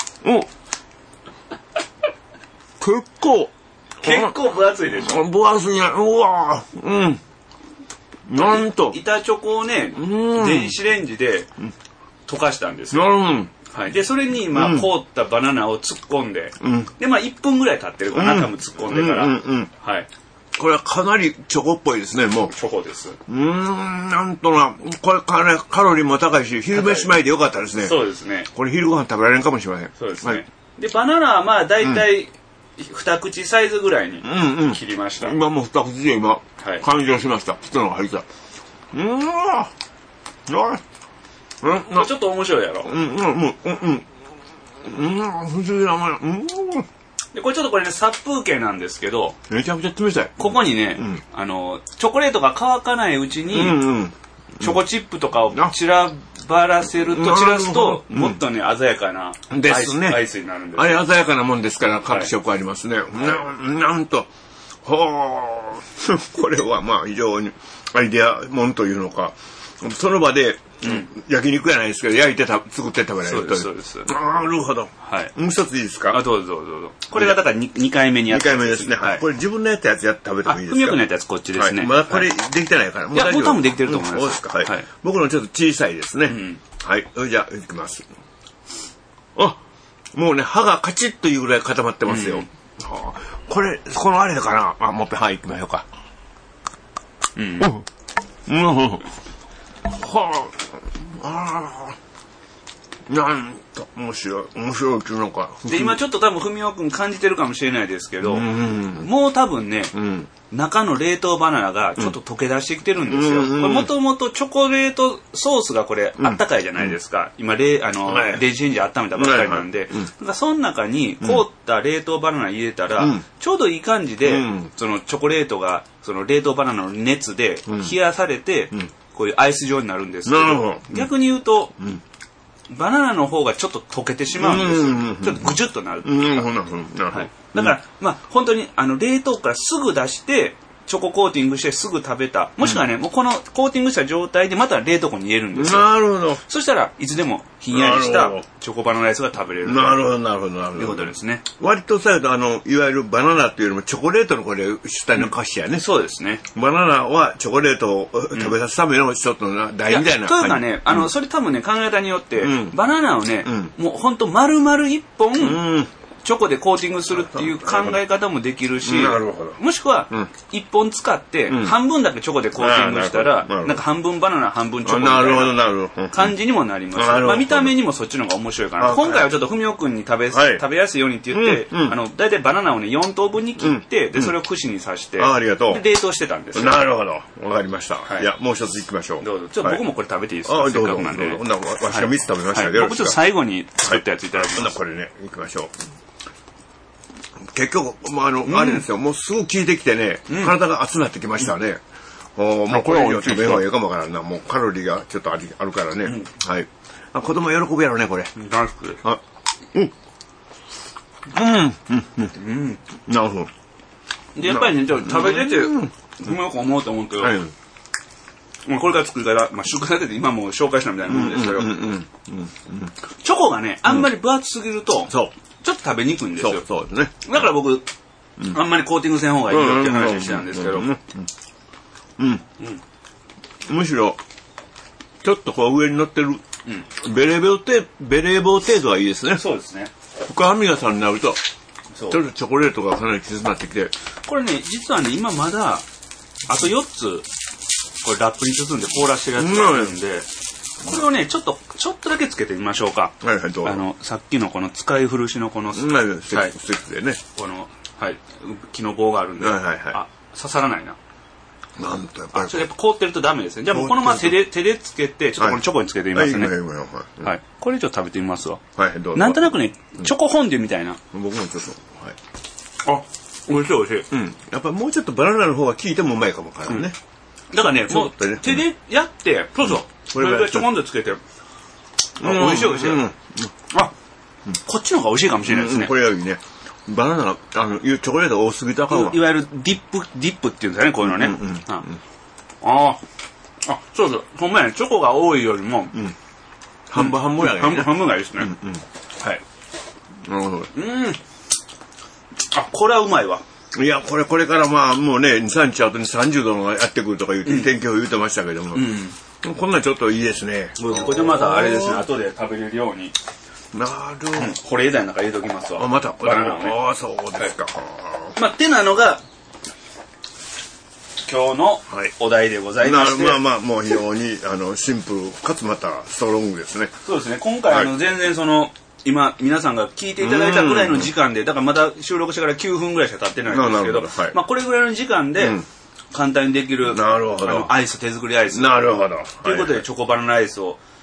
結構結構分厚いでしょ。 分厚いね。うわうんなんと板チョコをね電子レンジで溶かしたんですよ。 うんはい、でそれにまあ凍ったバナナを突っ込んで、うん、でまあいっぷんぐらい経ってるから、うん、中も突っ込んでから、うんうんうん、はい。 これはかなりチョコっぽいですね、もう。 チョコです。 うーん、なんとな、これかなりカロリーも高いし、昼飯前でよかったですね。 そうですね。 これ昼ご飯食べられんかもしれません。 そうですね。はい、で、バナナはまあ大体、うん二口サイズぐらいに切りました。 うんうん、今もう二口で今、はい、完了しました。人の入った。うーん。 あちょっと面白いやろ。 うんうんうんうん。 うん、不思議な甘い。うん。 で、これちょっとこれね、殺風景なんですけど、 めちゃくちゃ冷たい。 ここにね、うん、あの、チョコレートが乾かないうちに、うんうん、チョコチップとかを散らばらせると、散らすと、もっとね、鮮やかなアイス、ですね、アイスになるんです。 あれ鮮やかなもんですから、各色ありますね。はい、な, なんと、ほー、これはまあ非常にアイデアもんというのか、その場で、うん、焼肉やないですけど、焼いてた作って食べられるという。 そうです、そうです。 ああ、なるほど。はい。もう一ついいですか？ あ、どうぞどうぞどうぞ。これがだから 2, 2回目にやったやつ。 にかいめですね。はい。これ自分のやったやつやって食べてもいいですか？ あ、ふみよくんのやったやつこっちですね。 はい、まだこれできてないから。 いや、もう多分できてると思います。 そうですか。はい。はい、僕のちょっと小さいですね。うん、はい。じゃあ、いきます。あ、もうね、歯がカチッというぐらい固まってますよ。うん、はあ、これ、このあれだかな。あ、もう一回、はい、行きましょうか。うん。うん。うん。はあ。ああ。なんと、面白い。面白いっていうのか。 で、今ちょっと多分、ふみおくん感じてるかもしれないですけど、うん、もう多分ね、うん、中の冷凍バナナがちょっと溶け出してきてるんですよ。もともとチョコレートソースがこれ、あったかいじゃないですか。うん、今、レあの、はい、レンジチェンジ温めたばっかりなんで、はいはい、だからその中に凍った冷凍バナナ入れたら、うん、ちょうどいい感じで、うん、そのチョコレートが、その冷凍バナナの熱で冷やされて、うん、こういうアイス状になるんですけど、ど逆に言うと、うん、バナナの方がちょっと溶けてしまうんですよ。うんうんうん、ちょっとぐちゅっとなる。うんうんうんはい、だから、まあ本当にあの冷凍からすぐ出してチョココーティングしてすぐ食べた。もしくはね、うん、もうこのコーティングした状態でまた冷凍庫に入れるんですよ。 なるほど。 そしたらいつでもひんやりしたチョコバナナアイスが食べれる。 なるほどなるほどなるほど。 ということですね。 割とさあのいわゆるバナナっていうよりもチョコレートのこれ主体の菓子やね、 うん。そうですね。 バナナはチョコレートを食べさすための一つの台みたいな。 というかね、あの、うん、それ多分ね考え方によって、うん、バナナをね、うん、もう本当丸々一本。うんチョコでコーティングするっていう考え方もできるし、もしくは一本使って半分だけチョコでコーティングしたら、なんか半分バナナ半分チョコみたいな感じにもなります。まあ見た目にもそっちの方が面白いかな。今回はちょっとふみおくんに食べ食べやすいようにって言って、あのだいたいバナナをねよん等分に切ってでそれを串に刺してで冷凍してたんですよ。 なるほど、わかりました。いやもう一ついきましょう。 どうぞ。ちょっと僕もこれ食べていいですか？せっかくなんで。 わしがみっつ食べましたけど。 僕ちょっと最後に作ったやついただきます。 これねいきましょう。結局、まあ、あの、うん、あれですよ、もうすぐ効いてきてね、うん、体が熱くなってきましたね。うん、おもうこれ以上食べる方がいいかもわからんな。もうカロリーがちょっとあるからね。うん、はい。あ、子供喜ぶやろね、これ。 大好きです。あ、 うん。うん。うん。うん。なるほど。 で、やっぱりね、ちょっと食べてて、うん、よく思うと思うけど、はい、これから作り方、まあ、宿題で今もう紹介したみたいなもんですけど、チョコがね、あんまり分厚すぎると、そう。ちょっと食べにくいんですよ。 そうそうですね。 だから僕、うん、あんまりコーティングせん方がいいよっていう話をしてたんですけど。うん。 むしろ、ちょっとこう上に乗ってる、うん、ベレー帽程度、ベレー帽程度はいいですね。 そうですね。 深編みがさんになると、ちょっとチョコレートがかなりきつくなってきて。 これね、実はね、今まだ、あとよっつ、これラップに包んで凍らしてるやつがあるんで、うんこれをね、ちょっと、ちょっとだけつけてみましょうか。 はいはい、どうぞ。 あの、さっきのこの使い古しのこの、はい、 ステックでね。 この、はい、木の棒があるんで、はいはいはい、あ、刺さらないな。 なんとやっぱり。 あ、それやっぱ凍ってるとダメですね。じゃあもうこのまま手で、手でつけて、ちょっとこのチョコにつけてみますね。はい、はいはいはいはい、これちょっと食べてみますわ。 はい、どうぞ。 なんとなくね、チョコフォンデュみたいな。 僕もちょっと、はい。 あ、美味しい美味しい。 うん。やっぱもうちょっとバナナの方が効いてもうまいかもからね。 うん、だからね、もう手でやって、そうそう。これでちょこんでつけて。あ、美味しい美味しい。うん、あ、うん、こっちの方が美味しいかもしれないですね。うん、 これよりね、バナナ、あの、チョコレート多すぎたかも。 いわゆるディップ、ディップっていうんですかね、こういうのね。うんうんうん、ああ、あ、そうそう、ほんまやね、チョコが多いよりも、うん、 半分半分やね。 半分半分がいいですね。 うんうん、 はい。 なるほど。うん。 あ、これはうまいわ。 いや、これ、これからまあ、もうね、に、さんにち後にさんじゅうどのがやってくるとか言って、うん、天気予報言ってましたけども。うんこんなんちょっといいですね。 これでまたあれですね、後で食べれるように。 なるほど。 これ以外の中入れときますわ。 あ、また。 バナナをね。 ああ、そうですか。 まあ、ってなのが、今日のお題でございまして。 まあまあ、もう非常にあのシンプル、かつまたストロングですね。 そうですね。今回、あの、全然その、今、皆さんが聞いていただいたぐらいの時間で、だからまだ収録してからきゅうふんぐらいしか経ってないんですけど、まあ、これぐらいの時間で、簡単にできるなるほどあのアイス手作りアイスなるほどということで、はい、チョコバナナアイスを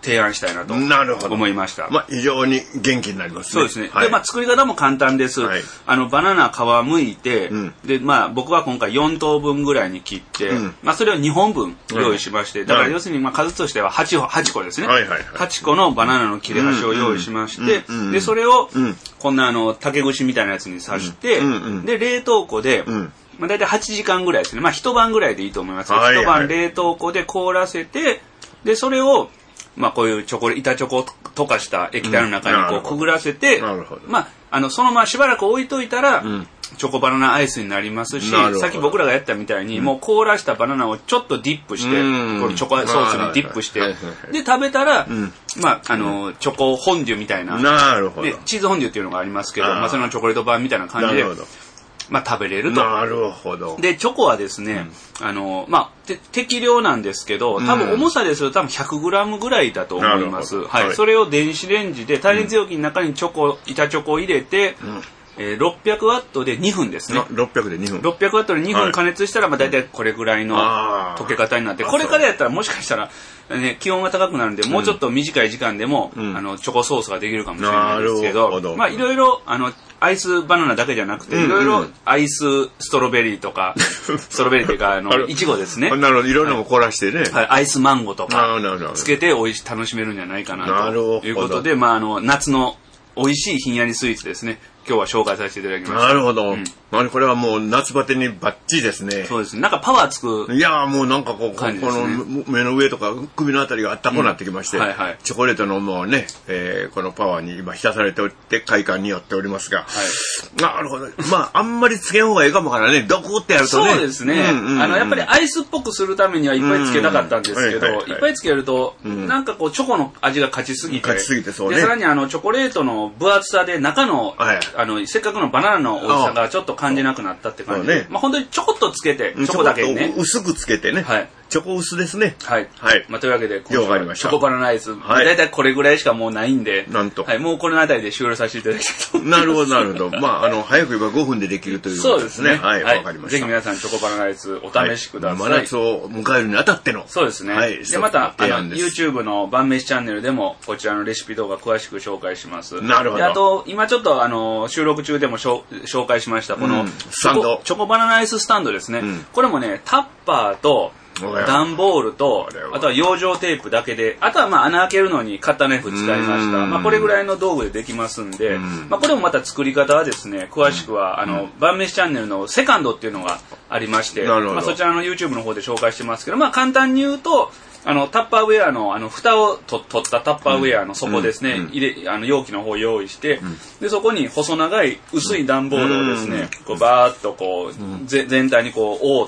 提案したいなと思いました。 まあ、非常に元気になりますね。 そうですね。はい、で、まあ、作り方も簡単です。はい、あの、バナナ皮むいて、うん、で、まあ、僕は今回よん等分ぐらいに切って、うん、まあ、それをにほんぶん用意しまして、うん、だから要するに、まあ、数としてははちこ、はちこですね。はいはいはい、はちこのバナナの切れ端を用意しまして、うんうん、で、それを、うん、こんなあの、竹串みたいなやつに刺して、うんうん、で、冷凍庫で、うんまあ、大体はちじかんぐらいですね。まあ、一晩ぐらいでいいと思いますけど、はいはい、一晩冷凍庫で凍らせて、で、それを、まあ、こういうチョコ、板チョコを溶かした液体の中にこうくぐらせて、うん、まあ、あの、そのまましばらく置いといたら、うん、チョコバナナアイスになりますし、さっき僕らがやったみたいに、うん、もう凍らしたバナナをちょっとディップして、うん、これチョコソースにディップして、で、食べたら、うん、まあ、あの、チョコフォンデュみたいな、 なるほど。 で、チーズフォンデュっていうのがありますけど、まあ、そのチョコレート版みたいな感じで、まあ、食べれると。 なるほど。 で、チョコはですね、うん、あの、まあ、適量なんですけど、多分重さですと多分ひゃくグラムぐらいだと思います。はい、はい。それを電子レンジで、耐熱容器の中にチョコ、板チョコを入れて、うんえー、ろっぴゃくワットでにふんですね。 ろっぴゃくでにふん。 ろっぴゃくワットでにふん加熱したら、まあ大体これぐらいの溶け方になって、これからやったらもしかしたら、ね、気温が高くなるんで、もうちょっと短い時間でも、うん、あの、チョコソースができるかもしれないですけど、どまあいろいろ、あの、アイスバナナだけじゃなくて、いろいろアイスストロベリーとか、ストロベリーっていうか、あの、いちごですね。 なるほど、いろんなのも凝らしてね。 はい、アイスマンゴーとか、つけて美味し、楽しめるんじゃないかな、ということで、まああの、夏の美味しいひんやりスイーツですね。今日は紹介させていただきました。 なるほど。うん、これはもう夏バテにバッチリですね。 そうですね。なんかパワーつく。 いやーもうなんかこう、ね、この目の上とか首のあたりがあったかくなってきまして、うんはいはい、チョコレートのもうね、えー、このパワーに今浸されておって快感によっておりますが、はい、なるほど。まああんまりつけん方がいいかもからね、ドクってやるとね。 そうですね。うんうんうん、あのやっぱりアイスっぽくするためにはいっぱいつけたかったんですけど、いっぱいつけると、うん、なんかこうチョコの味が勝ちすぎて、 勝ちすぎてそうね。 でさらにあのチョコレートの分厚さで中の、はい、あのせっかくのバナナの美味しさがちょっと感じなくなったって感じで、ね、まあ本当にちょこっとつけて、チョコだけにね。 薄くつけてね。はい。チョコ薄ですね。 はい。はい。まあというわけで、 今日はチョコバナナアイス、はい、だいたいこれぐらいしかもうないんで、なんと。はい。もうこのあたりで終了させていただきたいと思います。なるほど、なるほど。まああの、早く言えばごふんでできるということですね。そうですね。はい。わ、はい、かりました。 ぜひ皆さんチョコバナナアイスお試しください。 はい、真夏を迎えるにあたっての。 そうですね。はい。で、また、あの、YouTube の晩飯チャンネルでも、こちらのレシピ動画詳しく紹介します。 なるほど。 あと、今ちょっとあの、収録中でも紹介しました、この、うん、 スタンド。 チョコバナナアイススタンドですね。うん、これもね、タッパーと、段ボールと、あとは養生テープだけで、あとはまあ穴開けるのにカッターナイフ使いました。まあこれぐらいの道具でできますんで、まあこれもまた作り方はですね、詳しくは、あの、晩飯チャンネルのセカンドっていうのがありまして、まあそちらの YouTube の方で紹介してますけど、まあ簡単に言うと、あの、タッパーウェアの、あの、蓋をと取ったタッパーウェアの底ですね、入れ、あの、容器の方を用意して、で、そこに細長い薄い段ボールをですね、こうバーっとこう、ぜ全体にこう覆って、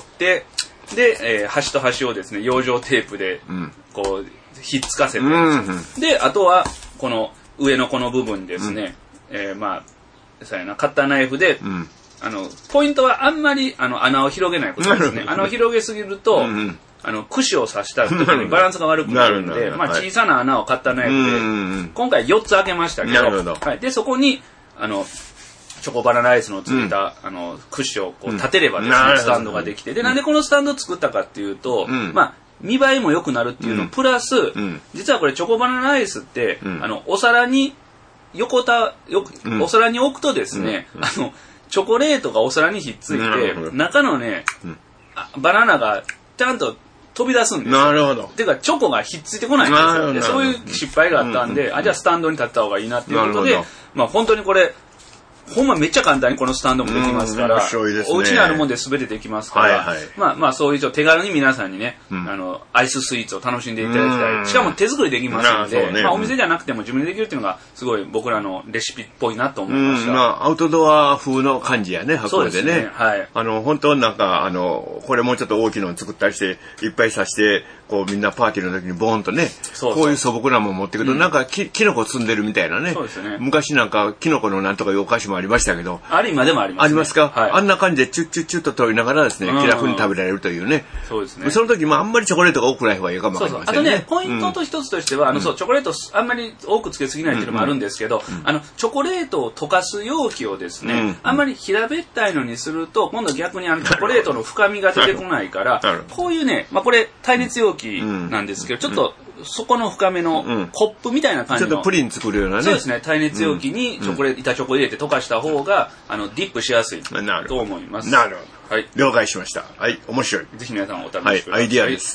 で、えー、端と端をですね、養生テープで、こう、ひっつかせて、うん、で、あとは、この上のこの部分にですね、うん、えー、まあ、さやな、カッターナイフで、うん、あの、ポイントはあんまり、あの、穴を広げないことですね。穴を広げすぎると、うんうんあの、串を刺した時にバランスが悪くなるんで、まあ小さな穴をカッターナイフで、今回よっつ開けましたけど、はい。で、そこに、あの、チョコバナナアイスのついた、うん、あの、串をこう立てればですね、うん、スタンドができて。で、なんでこのスタンドを作ったかっていうと、うん、まあ、見栄えも良くなるっていうの、うん、プラス、うん、実はこれチョコバナナアイスって、うん、あの、お皿に、横た、よく、うん、お皿に置くとですね、うん、あの、チョコレートがお皿にひっついて、中のね、うん、バナナがちゃんと飛び出すんですよ。 なるほど。 ていうか、チョコがひっついてこないんですよ。でそういう失敗があったんで、うん、あ、じゃあスタンドに立った方がいいなっていうことで、まあ本当にこれ、ほんまめっちゃ簡単にこのスタンドもできますから、 面白いですね、 お家にあるもんで全てできますから、はいはい、まあまあそういう手軽に皆さんにね、うん、あの、アイススイーツを楽しんでいただきたい。しかも手作りできますんで、ね、まあお店じゃなくても自分でできるっていうのがすごい僕らのレシピっぽいなと思いました。 まあアウトドア風の感じやね、箱でね。そうですね。はい。あの、本当なんか、あの、これもうちょっと大きいのを作ったりして、いっぱい刺して、こうみんなパーティーの時にボーンとね、そうそうこういう素朴なもん持ってくると、うん、なんかきキノコ積んでるみたいなね。そうですね。昔なんかキノコのなんとかいうお菓子もありましたけど。 あれ今でもあります、ね。 ありますか、はい、あんな感じでチュッチュッチュッと取りながらですね、気楽に食べられるというね。そうですね。その時もあんまりチョコレートが多くない方がいいかもわかりませんね。そうそう。あとね、ポイントと一つとしては、うん、あの、そう、チョコレートあんまり多くつけすぎないっていうのもあるんですけど、うんうん、あの、チョコレートを溶かす容器をですね、うんうん、あんまり平べったいのにすると、今度逆にあの、チョコレートの深みが出てこないから、こういうね、まあこれ、耐熱容器なんですけど、ちょっと底の深めのコップみたいな感じの、 ちょっとプリン作るようなね。 そうですね。耐熱容器にチョコレート、板チョコ入れて溶かした方が、あの、ディップしやすいと思います。 なるほど。 はい。 了解しました。はい。面白い。 ぜひ皆さんお試しください。 はい。アイディアです。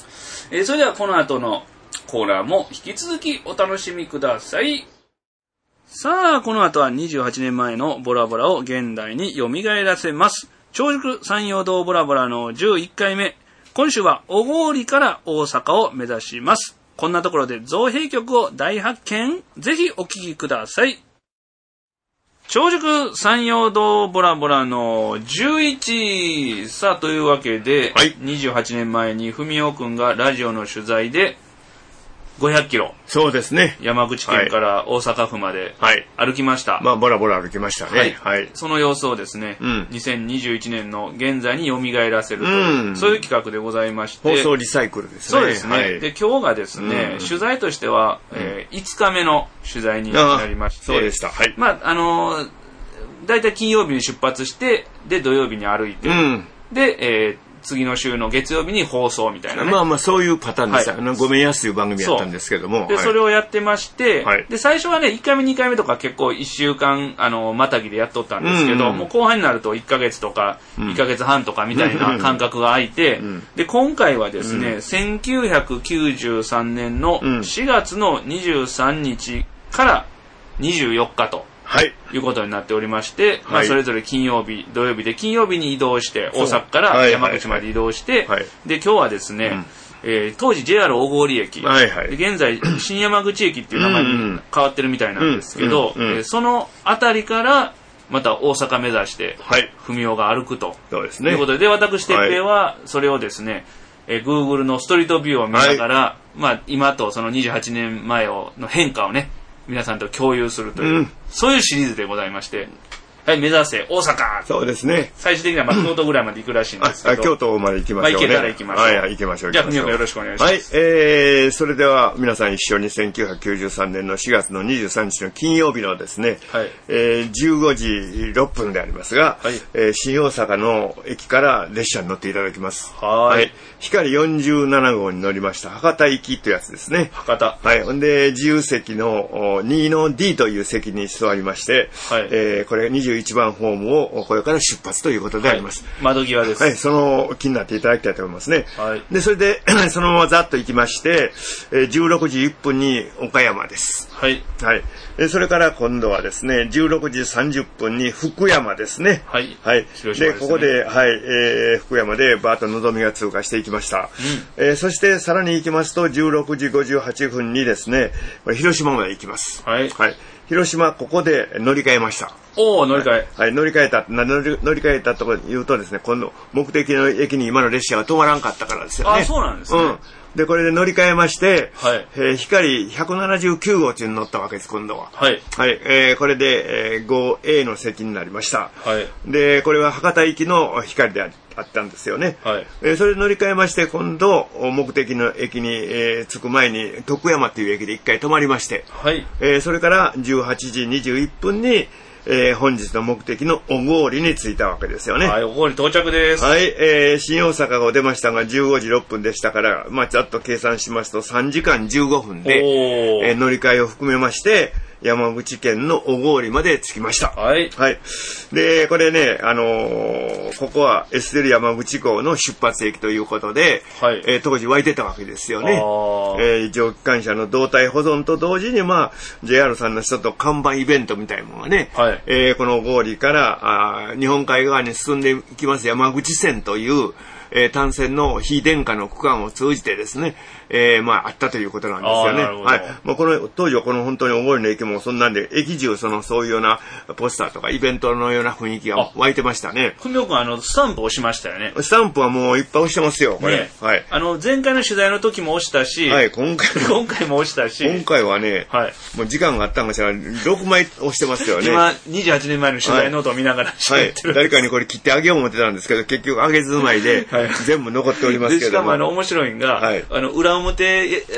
えー、それではこの後のコーナーも引き続きお楽しみください。さあ、この後はにじゅうはちねんまえのボラボラを現代に蘇らせます。長宿山陽道ボラボラのじゅういっかいめ。今週は小郡から大阪を目指します。こんなところで造幣局を大発見。ぜひお聞きください。長宿山陽道ボラボラのじゅういち。さあ、というわけで、はい、にじゅうはちねんまえに文雄くんがラジオの取材でごひゃっキロ。 そうですね。 山口県から大阪府まで歩きました。 はいはい、まあ、ボラボラ歩きましたね。はい。はい、 その様子をですね、うん、にせんにじゅういちねんの現在に蘇らせるという、うん、そういう企画でございまして。 放送リサイクルですね。 そうですね。はい、で、今日がですね、うん、取材としては、えー、いつかめの取材になりまして。 そうでした。はい。 まあ、あのー、だいたい金曜日に出発して、で、土曜日に歩いて、うん、で、えー、次の週の月曜日に放送みたいなね。 まあまあそういうパターンでした。はい、ごめんやすいう番組やったんですけども。 で、はい、それをやってまして、はい、で、最初はね、いっかいめにかいめとか結構いっしゅうかん、あの、またぎでやっとったんですけど、うんうん、もう後半になるといっかげつとか、いっかげつはんとかみたいな間隔が空いて、うん、で、今回はですね、うん、せんきゅうひゃくきゅうじゅうさんねんのしがつのにじゅうさんにちからにじゅうよっかと。はい。いうことになっておりまして、はい、まあそれぞれ金曜日、土曜日で金曜日に移動して、大阪から山口まで移動して、はいはいはい、で、今日はですね、うんえー、当時 ジェイアール 大郡駅、はいはい、現在新山口駅っていう名前に変わってるみたいなんですけど、うんうんうんえー、そのあたりからまた大阪目指して、はい、文雄が歩くと。そうですね。ということで、で私、哲平はそれをですね、えー、Google のストリートビューを見ながら、はい、まあ今とそのにじゅうはちねんまえをの変化をね、皆さんと共有するという、うん、そういうシリーズでございまして、はい、目指せ大阪。 そうですね。 最終的にはまあ京都ぐらいまで行くらしいんですけど。 京都まで行きましょうね。 まあ行けたら行きましょう。 はい、はい、行きましょう。 じゃあ、文雄君よろしくお願いします。 はい、えー、それでは皆さん一緒にせんきゅうひゃくきゅうじゅうさんねんのしがつのにじゅうさんにちの金曜日のですね、はい、えー、じゅうごじろっぷんでありますが、はい、えー、新大阪の駅から列車に乗っていただきます。はい。はい、光よんじゅうななごうに乗りました博多行きというやつですね。 博多。 はい。ほんで、自由席のにの ディー という席に座りまして、はい、えー、これにじゅういちばんホームをこれから出発ということであります。 はい、窓際です。 はい、その気になっていただきたいと思いますね。はい。で、それで、そのままざっと行きまして、じゅうろくじいっぷんに岡山です。はい。はい。それから今度はですね、じゅうろくじさんじゅっぷんに福山ですね。はい。はい。で、ね、ここで、はい、えー、福山でバーッとのぞみが通過していきました。うん、えー、そしてさらに行きますと、じゅうろくじごじゅうはっぷんにですね、これ広島まで行きます。はい。はい。広島、ここで乗り換えました。 おお、乗り換え、はい。 はい、乗り換えた、乗り、乗り換えたところ言うとですね、今度、目的の駅に今の列車が止まらんかったからですよね。 あ、そうなんですね。うん。 で、これで乗り換えまして、はい。えー、光ひゃくななじゅうきゅうごうっていうのに乗ったわけです、今度は。はい。はい。えー、これで、えー、ごエー の席になりました。はい。で、これは博多行きの光であり、あったんですよね。はい。えー、それで乗り換えまして、今度、目的の駅に、えー、着く前に、徳山という駅で一回止まりまして、はい。えー、それからじゅうはちじにじゅういっぷんに、えー、本日の目的の小郡に着いたわけですよね。 はい、小郡到着です。 はい、えー、新大阪を出ましたがじゅうごじろっぷんでしたから、まあちょっと計算しますとさんじかんじゅうごふんで、えー、乗り換えを含めまして、山口県の小郡まで着きました。はい。はい。で、これね、あのー、ここは エスエル 山口港の出発駅ということで、はい。えー、当時湧いてたわけですよね。えー、蒸気機関車の動態保存と同時に、まあ、ジェイアール さんの人と看板イベントみたいなものがね、はい。えー、この小郡からあ、日本海側に進んでいきます山口線という、えー、単線の非電化の区間を通じてですね、えー、まあ、あったということなんですよね。はい。まあ、この、当時はこの本当に小郡の駅もそんなんで、駅中その、そういうようなポスターとかイベントのような雰囲気が湧いてましたね。 ふみおくん、あの、スタンプ押しましたよね。 スタンプはもういっぱい押してますよ、これ。ね、はい。 あの、前回の取材の時も押したし、 はい、今回今回も押したし、 今回はね、はい。もう時間があったんかしら、ろくまい押してますよね。 今、にじゅうはちねんまえの取材ノートを見ながら喋ってる、はい。はい。誰かにこれ切ってあげよう思ってたんですけど、結局あげずまいで、はい、全部残っておりますけども。 しかもあの、面白いんが、はい、あの、裏表、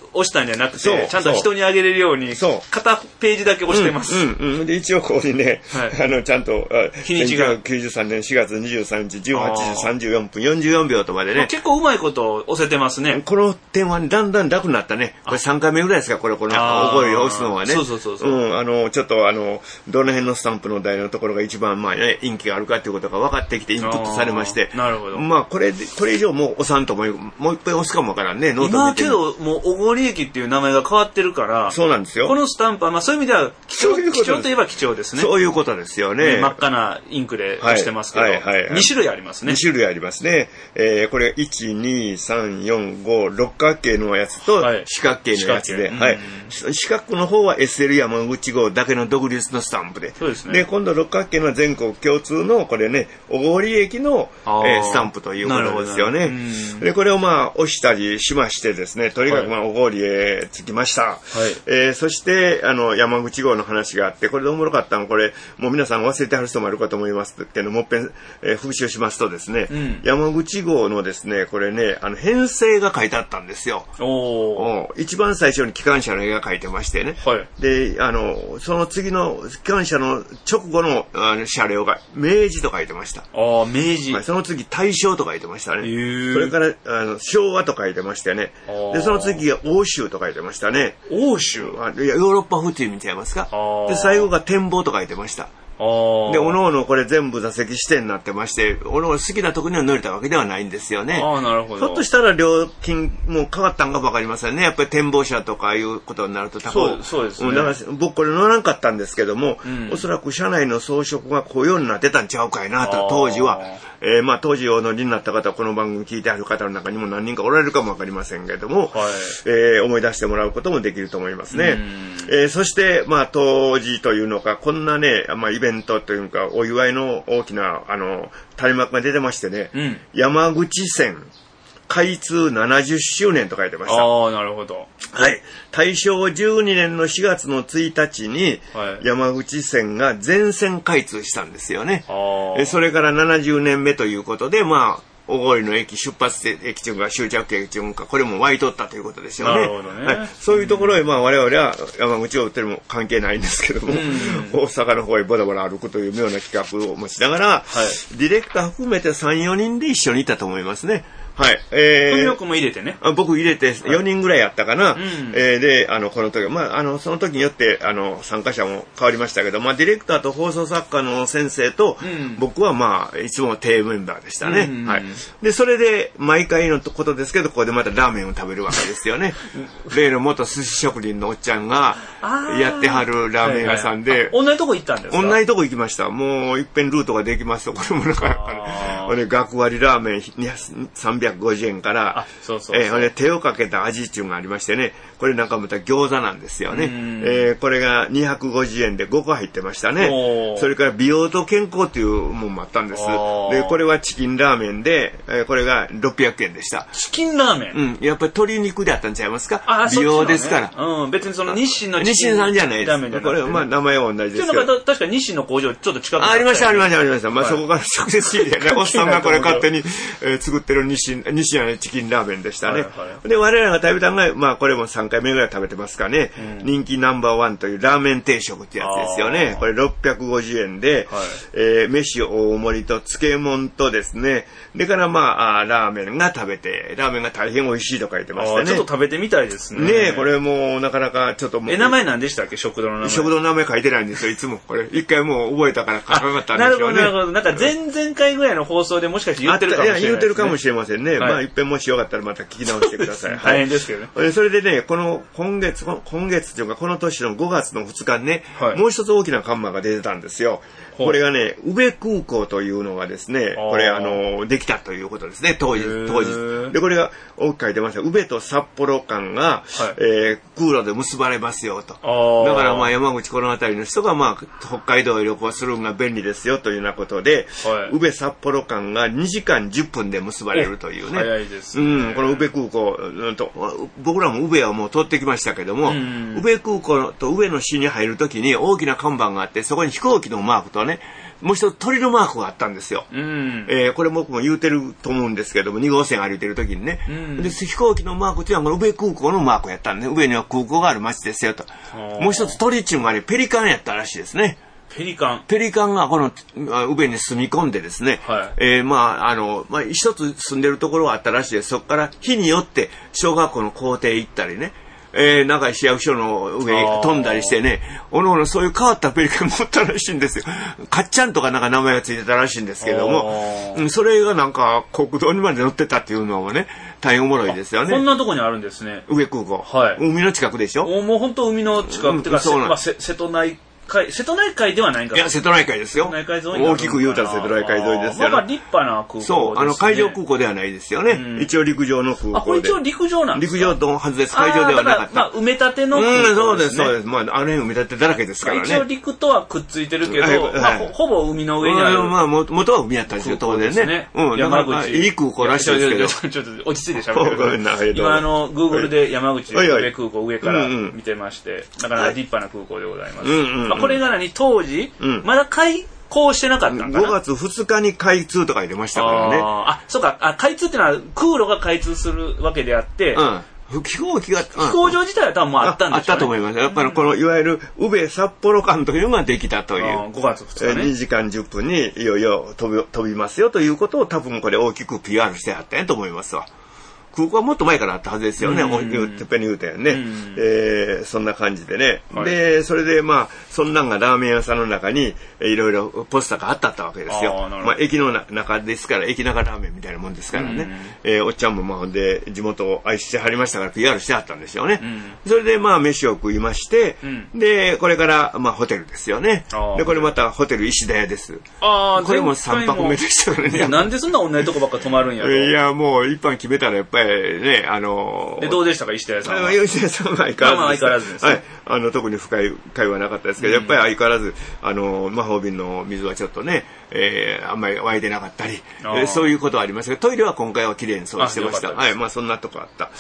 押したんじゃなくて、ちゃんと人にあげれるように、片ページだけ押してます。 うんうんうん、で一応ここにね、はい、あのちゃんと日にちがせんきゅうひゃくきゅうじゅうさんねんしがつにじゅうさんにちじゅうはちじさんじゅうよんぷんよんじゅうよんびょうとまでね。 結構うまいこと押せてますね。 この点はだんだん楽になったね。これさんかいめぐらいですか、これこの覚えを押すのはね。 そうそうそうそう。 うん、あのちょっとあのどの辺のスタンプの台のところが一番まあね陰気があるかということが分かってきてインプットされまして。 なるほど。 まあこれこれ以上もう押さんとももう一回押すかもわからんね。ノート見て今けどもう小郡駅っていう名前が変わってるから。 そうなんですよ。 このスタンプはまあそういう意味では貴重、貴重といえば貴重ですね。 そういうことですよね。 真っ赤なインクで押してますけど、はいはいはい、に種類ありますね。 に種類ありますね。えー、これいち、に、さん、よん、ご、六角形のやつと四角形のやつで、はい、四角の方は エスエル 山口号だけの独立のスタンプで、 そうですね。 で今度六角形の全国共通のこれね小郡駅の、えー、スタンプということですよね。でこれをまあ押したりしましてですね、とにかくまあ小郡へ着きました。はい、えー、そしてあの山口号の話があって、これでおもろかったのこれもう皆さん忘れてはる人もいるかと思いますけどもっぺん、えー、復習しますとですね、うん、山口号のですねこれねあの編成が書いてあったんですよ。お一番最初に機関車の絵が書いてましてね、はい、であのその次の機関車の直後のあの車両が明治と書いてました。 あ明治、 はい、その次大正と書いてましたね。それからあの昭和と書いてましてね、でその次が欧州と書いてましたね。 欧州、 いやヨーロッパ風っていう意味ちゃいますか。で最後が展望と書いてました。でおのおのこれ全部座席指定になってまして、おのおの好きなとこには乗れたわけではないんですよね。 あなるほど。 ひょっとしたら料金も変わったんか分かりませんね。やっぱり展望車とかいうことになると高い。そうですね。 だから僕これ乗らなかったんですけども、うん、おそらく車内の装飾がこういうようになってたんちゃうかいなと当時は。えー、まあ当時お乗りになった方はこの番組聞いてある方の中にも何人かおられるかも分かりませんけれども、はい、えー、思い出してもらうこともできると思いますね。えー、そしてまあ当時というのかこんなね、まあ、イベントというかお祝いの大きなあの垂れ幕が出てましてね、うん、山口線開通ななじゅっしゅうねんと書いてました。 ああ、なるほど。 はい。大正じゅうにねんのしがつのついたちに、はい、山口線が全線開通したんですよね。えそれからななじゅうねんめということで、まあ、小郡の駅出発駅というか終着駅というか、これも湧いとったということですよね。 なるほどね。 はい、そういうところへ、まあ我々は山口を売ってるも関係ないんですけども、大阪の方へボラボラ歩くという妙な企画を持ちながら、はい、ディレクター含めてさん、よにんで一緒にいたと思いますね。はい。 えー、文力も入れてね。 あ僕入れてよにんぐらいやったかな。はい、えー、で、あの、この時、まあ、あの、その時によって、あの、参加者も変わりましたけど、まあ、ディレクターと放送作家の先生と、うん、僕はまあ、いつも低メンバーでしたね。うん、はい。で、それで、毎回のことですけど、ここでまたラーメンを食べるわけですよね。例の元寿司職人のおっちゃんが、やってはるラーメン屋さんで。はいはい、 同じとこ行ったんですか？ 同じとこ行きました。もう、いっぺんルートができますと、これもなかなかね、学割ラーメンさんびゃくごじゅうえんから、 あそうそうそう、 えー、手をかけた味っていうのがありましてね、これなんかまた餃子なんですよね。えー、これがにひゃくごじゅうえんでごこ入ってましたね。それから美容と健康っていうものもあったんです。でこれはチキンラーメンで、えー、これがろっぴゃくえんでした。 チキンラーメン、 うん、やっぱり鶏肉であったんちゃいますか。美容ですから、 ね、うん、別にその日清のチキン日清さんじゃないです。これまあ名前は同じですけど、 確か日清の工場ちょっと近くにあ, ありましたありましたありました、まあ、はい、そこから直接仕入れねおっさんがこれ勝手に、えー、作ってる日清日清のチキンラーメンでしたね。はいはい、で我々が食べたのが、まあ、これもさんかいめぐらい食べてますかね、うん、人気ナンバーワンというラーメン定食ってやつですよね。これろっぴゃくごじゅうえんで、はい、えー、飯大盛りと漬物とですね、でからまあ、あラーメンが食べて、ラーメンが大変美味しいと書いてましたね。 ちょっと食べてみたいですね。 ねえ、これもうなかなかちょっともう。 え、名前何でしたっけ、食堂の名前。 食堂の名前書いてないんですよ、いつも。これ、一回もう覚えたから書かなかったんですよね。 なるほど、なるほど。なんか前々回ぐらいの放送でもしかして言ってるかもしれないですね。 いや、言ってるかもしれませんね。はい、まあ、一遍もしよかったらまた聞き直してください。 大変ですけどね。 それでね、この今月、今月というかこの年のごがつのふつかにね、はい、もう一つ大きな看板が出てたんですよ。これがね、宇部空港というのがですね、これあの、できたということですね、当時、当時。で、これが大きく書いてました。宇部と札幌間が、はい、えー、空路で結ばれますよと。だからまあ山口この辺りの人がまあ、北海道へ旅行するのが便利ですよというようなことで、はい、宇部札幌間がにじかんじゅっぷんで結ばれるというね。 早いですね。 うん、この宇部空港と、僕らも宇部はもう通ってきましたけども、宇部空港と宇部の市に入るときに大きな看板があって、そこに飛行機のマークとね、 もう一つ鳥のマークがあったんですよ。うん、えー、これ僕も言うてると思うんですけども、に号線歩いてる時にね。うん、で、飛行機のマークっていうのは、宇部空港のマークやったんで、宇部には空港がある街ですよと。もう一つ鳥っていうのがね、ペリカンやったらしいですね。 ペリカンペリカンがこの宇部に住み込んでですね、はい、えー、まあ、あの、まあ、一つ住んでるところがあったらしいです。そこから日によって小学校の校庭行ったりね、えー、なんか市役所の上飛んだりしてね、おのおのそういう変わったペリカン持ったらしいんですよ。かっちゃんとかなんか名前がついてたらしいんですけども、それがなんか国道にまで乗ってたっていうのもね、大変おもろいですよね。 こんなとこにあるんですね。 宇部空港。 はい。 海の近くでしょ。 もう本当海の近くっていうか、まあ、瀬戸内瀬戸内海ではないんか。 いや、瀬戸内海ですよ。大きく言うたら瀬戸内海沿いですよ。 まあ立派な空港ですね。 そう、あの海上空港ではないですよね。うん、一応陸上の空港で。 あ、これ一応陸上なんですか。 陸上のはずです。海上ではなかった。 まあ埋め立ての空港ですね。 うん、そうですそうです。まああの辺埋め立てだらけですからね。 一応陸とはくっついてるけど、はいはい、まあほぼ海の上にある。 まあ元は海やったんですよ当然ね。うん、山口。いい空港らしいですけど。 ちょっと落ち着いて喋ってください。今あの Google で山口宇部空港上から見てまして、なかなか立派な空港でございます。まあこれが何当時まだ開港してなかったんかな。 ごがつふつかに開通とか出ましたからね。 ああ、そうか。あ、開通ってのは空路が開通するわけであって、 うん、飛行機が、うん、 飛行場自体は多分もうあったんでしょうね。 あったと思います。やっぱりこのいわゆる宇部札幌間というのができたという。 ごがつふつかね。 にじかんじゅっぷんにいよいよ飛び、飛びますよということを多分これ大きく ピーアール してはったんやと思いますわ。空港はもっと前からあったはずですよね。もうてっぺんに言うたよね。えー、そんな感じでね。はい、で、それでまあ、そんなんがラーメン屋さんの中にいろいろポスターがあったったわけですよ。あまあ、駅の中ですから、駅中ラーメンみたいなもんですからね。えー、おっちゃんもまあ、ほんで、地元を愛してはりましたから ピーアール してはったんですよね。それでまあ、飯を食いまして、で、これからまあ、ホテルですよね。で、これまたホテル石田屋です。あこれもさんぱくめでしたからね。 なんでそんな同じとこばっか泊まるんやろ。 いや、もう一般決めたらやっぱり、ね、あのー、 でどうでしたか石田屋さんは。 石田屋さんは相変わらずです。 まあ、相変わらずです、ね。 はい。あの特に深い会話なかったですけど、うん、やっぱり相変わらずあの魔法瓶の水はちょっとね、えー、あんまり湧いてなかったり、えー、そういうことはありましたけど、トイレは今回はきれいに掃除してました。はい。まあそんなとこあった。はい、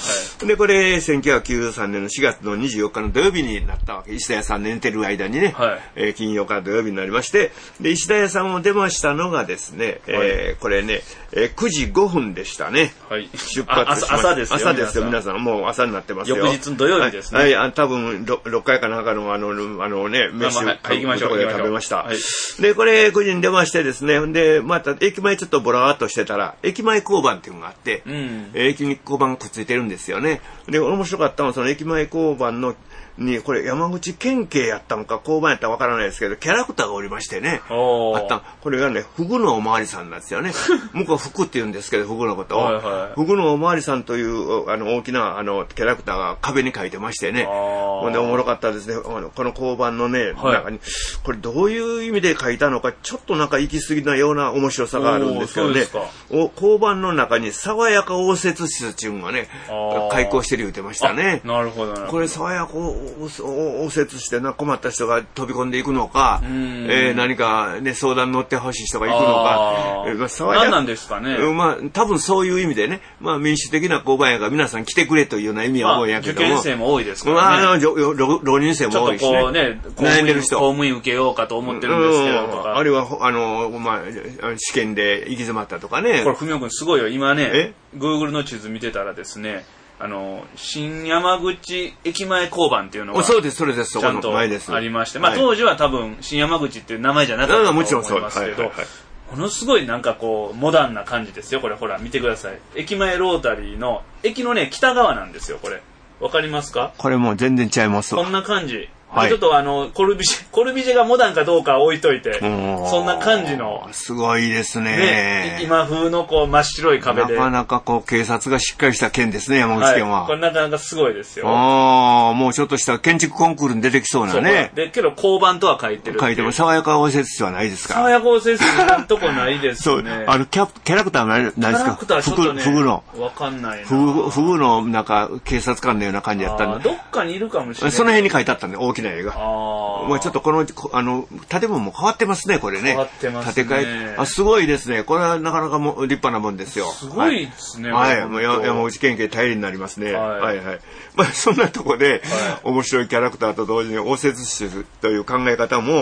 でこれせんきゅうひゃくきゅうじゅうさんねんのしがつのにじゅうよっかの土曜日になったわけ。石田屋さん寝てる間にね、はい、えー、金曜から土曜日になりまして、で石田屋さんを出ましたのがですね、はい、えー、これね、えー、くじごふんでしたね。はい。出発しました。 朝ですよ。 朝ですよ皆さん。もう朝になってますよ。 翌日の土曜日ですね。 はい。はい、多分ろっかいかなんかのあのあのね飯をところで食べました。はい、でこれくじに出ましてですね。でまた駅前ちょっとボラーっとしてたら駅前交番っていうのがあって、うん、駅に交番くっついてるんですよね。で面白かったのはその駅前交番のにこれ山口県警やったのか交番やったかわからないですけどキャラクターがおりましてねあったこれがねフグのおまわりさんなんですよね。向こうはフグって言うんですけどフグのことを、はいはい、フグのおまわりさんというあの大きなあのキャラクターが壁に書いてましてねほんでおもろかったですね。あのこの交番のね、はい、中にこれどういう意味で書いたのかちょっとなんか行き過ぎなような面白さがあるんですけどねお交番の中に爽やか応接室っていうのがね開校してる言ってましたね。 なるほどこれ爽やか応接してな困った人が飛び込んでいくのか、えー、何か、ね、相談乗ってほしい人が行くのか、 えーまあ、何なんですかね、 まあ、多分そういう意味でね、まあ、民主的な交番やから皆さん来てくれというような意味は思うんやけども、 まあ、受験生も多いですからね、まあ、 浪人生も多いしね、ちょっとこうね悩んでる人公務員受けようかと思ってるんですけどとか、 あるいはあの、まあ、試験で行き詰まったとかね。 これ文雄君すごいよ今ね Google の地図見てたらですねあの新山口駅前交番っていうのがちゃんとありまして、まあ、当時は多分新山口っていう名前じゃなかったと思いますけどものすごいなんかこうモダンな感じですよこれほら見てください駅前ロータリーの駅のね北側なんですよこれわかりますかこれもう全然ちゃいますわこんな感じはい、ちょっとあのコルビジェコルビジェがモダンかどうかは置いといてそんな感じのすごいですねね今風のこう真っ白い壁でなかなかこう警察がしっかりした県ですね山口県は、 はい、これなかなかすごいですよああもうちょっとした建築コンクールに出てきそうなねでけど交番とは書いてる書いても爽やか応接室はないですか爽やか応接室なんとこないですねそうあのキャキャラクターないですかキャラクターちょっとねフグのわかんないなフグフグのなんか警察官のような感じやったんでどっかにいるかもしれないその辺に書いてあったんで大きな絵があまあちょっとこのあの建物も変わってますねこれね。 変わってますね。 建て替えあすごいですね。これはなかなかも立派なもんですよ。 すごいですね。 はい。はい、もう山口県警頼りになりますね。はい、はい、はい。まあそんなとこで、はい、面白いキャラクターと同時に応接室という考え方も、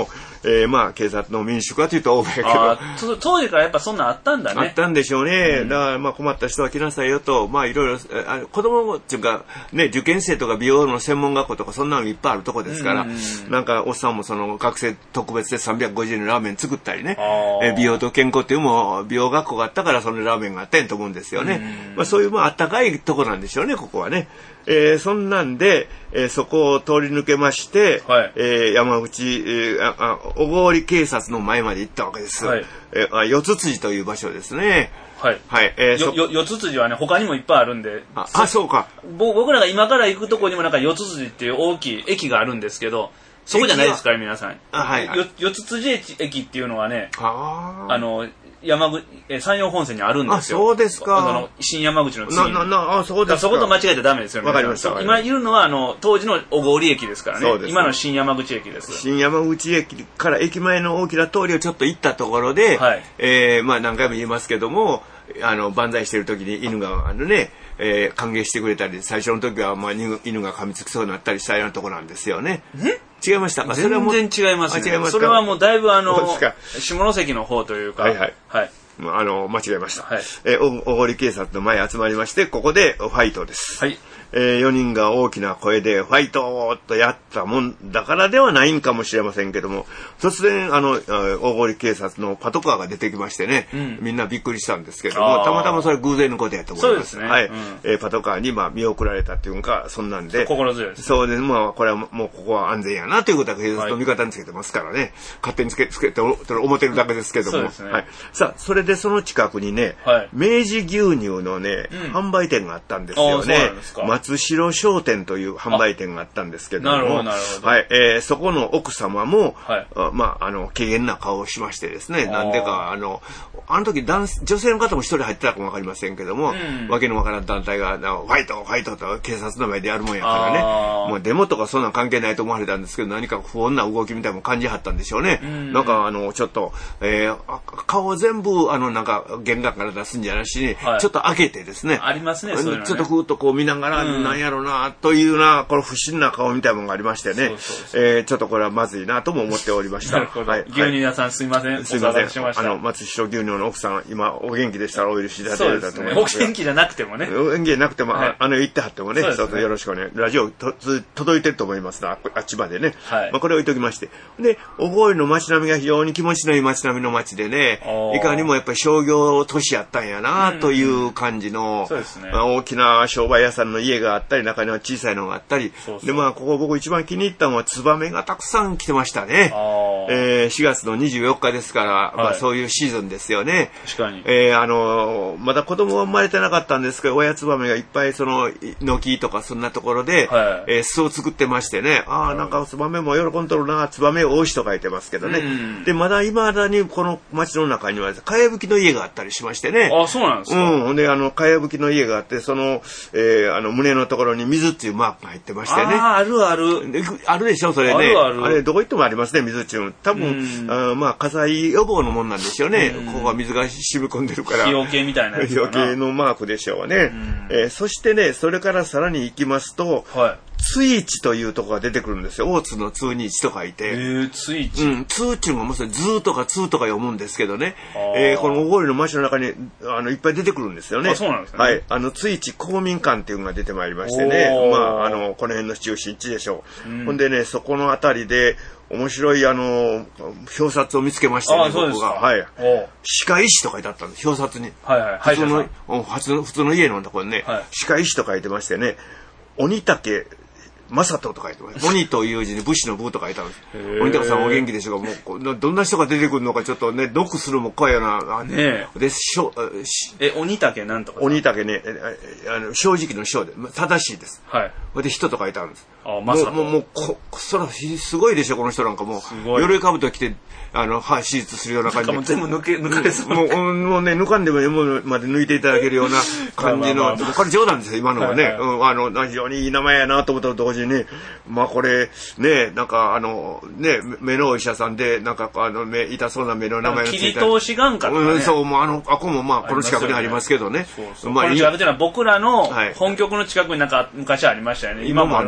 えー、まあ警察の民主化というと多いけど当時からやっぱそんなんあったんだね。 あったんでしょうね、うん、だからまあ困った人は来なさいよと、まあいろいろあ子供っていうかね受験生とか美容の専門学校とかそんなのいっぱいあるとこですから、うんうんうん、なんかおっさんもその学生特別でさんびゃくごじゅうえんのラーメン作ったりね、えー、美容と健康っていうも美容学校があったからそのラーメンがあったんやと思うんですよね、うんまあ、そういうまああったかいとこなんでしょうねここはね。えー、そんなんで、えー、そこを通り抜けまして、はいえー、山口、えー、ああ小郡警察の前まで行ったわけです、はいえー、あ四つ辻という場所ですね。 はい、はいえー、よよ四つ辻はね他にもいっぱいあるんでああそうか僕らが今から行くとこにもなんか四つ辻っていう大きい駅があるんですけどそこじゃないですか皆さん。あ、はいはい、よ四つ辻駅っていうのはねああの山口え山陽本線にあるんですよ。 あ、そうですか。 その新山口の次に。 な、な、な、あ、そうですか。 そこと間違えてダメですよね。 わかりました。 今いるのはあの当時の小郡駅ですからね。そうですね。今の新山口駅です。 新山口駅から駅前の大きな通りをちょっと行ったところで、はい、えー、まあ何回も言いますけども、あの万歳してる時に犬があのね、えー、歓迎してくれたり、最初の時はまあ犬が噛みつきそうになったりしたようなところなんですよね。 え？ 違いましたか？ 全然違いますね。違いますか？それはもうだいぶあの下関の方というか。 はいはい。 はい。 あの間違えました、はいえー、小郡警察の前集まりましてここでファイトです、はいえー、よにんが大きな声でファイトとやったもんだからではないんかもしれませんけども突然あの小郡警察のパトカーが出てきましてね、うん、みんなびっくりしたんですけどもたまたまそれ偶然のことやと思います。 そうですね、 はいうんえー、パトカーにまあ見送られたっていうかそんなんで心強いです、ね、 そうですまあこれはもうここは安全やなということは警察の味方につけてますからね、はい、勝手につけつけて思ってるだけですけども、ねはい、さあそれでその近くにね、はい、明治牛乳のね、うん、販売店があったんですよね。松代商店という販売店があったんですけども、 なるほどなるほど、 はいえー、そこの奥様も、はいあまああの軽減な顔をしましてですね、なんでかあのあの時男女性の方も一人入ってたかもわかりませんけども、うん、わけのわからん団体がファイトファイトと警察の前でやるもんやからね、もうデモとかそんなん関係ないと思われたんですけど何か不穏な動きみたいなのも感じはったんでしょうね。うん、なんかあのちょっと、えー、顔全部あのなんか玄関から出すんじゃなしに、はい、ちょっと開けてですねありますね、そういうのねちょっとふーっとこう見ながら、うん、なんやろなというなこの不審な顔みたいなものがありましてね、そうそうそうえー、ちょっとこれはまずいなとも思っておりました。 なるほど、はい、牛乳屋さんすいません、 すいません、あの松代牛乳の奥さん今お元気でしたらお許しいただけたと思います。お元気じゃなくてもね、 お元気じゃなくても、はい、あの言ってはってもね、そうですねよろしくお願い。ラジオと届いてると思いますな、あっちまでね、はいまあ、これを置いときまして、で小郡の街並みが非常に気持ちのいい街並みの街でね、いかにもやっぱり商業都市やったんやなという感じの、うんそうですねまあ、大きな商売屋さんの家があったり中には小さいのがあったり、そうそうでまあここ僕一番気に入ったのはツバメがたくさん来てましたね。えー、しがつのにじゅうよっかですから、はいまあ、そういうシーズンですよね。 確かに、 えー、あのまだ子供は生まれてなかったんですけど親ツバメがいっぱいその軒とかそんなところで、はいえー、巣を作ってましてね、ああなんかツバメも喜んどるな、ツバメ大石と書いてますけどね、うん、でまだいまだにこの町の中にはかやぶきの家があったりしましてね。 あそうなんですか。 うん、であのかやぶきの家があってその、えー、あの胸のところに水っていうマークが入ってましてね。 ああるあるあるでしょそれね。 あるあるあれどこ行ってもありますね水っていうの多分、うんあまあ火災予防のもんなんですよね。ここは水が染み込んでるから火よけみたいなやつかな、 火よけのマークでしょうね、うんえー、そしてねそれからさらに行きますと、はいツイチというところが出てくるんですよ。大津の通にちと書いて。 えー、ツイチ。 うん、ツーっていうのがもうズーとかツーとか読むんですけどね。えー、この小郡の町の中にあのいっぱい出てくるんですよね。 あ、そうなんですね。 はい、あのツイチ公民館っていうのが出てまいりましてね。まああのこの辺の中心地でしょう。うん、ほんでねそこのあたりで面白いあの表札を見つけましたね。僕がはい。歯科医師と書いてあったんです表札に。 はいはい。 普通の普通の普通の家のところにね、はい、歯科医師と書いてましてね。鬼竹マサトと書いてます。鬼という字に武士の武と書いてあるんです。鬼高さんお元気でしょうか。もうどんな人が出てくるのかちょっとねノックするも怖いよな。 ねえ。でしょえ鬼竹なんとか。 鬼竹ねあの正直の正で正しいです。 はい。 で人と書いてあるんです。 あマサト。 もうもうこそらすごいでしょこの人なんかもう鎧兜着てあの歯手術するような感じで。 もう全部抜け抜かれそう。 もうもうね抜かんでももまで抜いていただけるような感じのこれ冗談ですよ今のはね。はいはいうん、あの非常にいい名前やなと思ったと同時にね。まあこれねなんかあのね目のお医者さんでなんかあの目痛そうな目の名前がついた切り通し眼科とかね、 うん、そうもうあのあこもまあこの近くにありますけどね。 そうそうまあこの近くっていうのは僕らの本局の近くになんか昔ありましたよね。今もあるかどうか知ら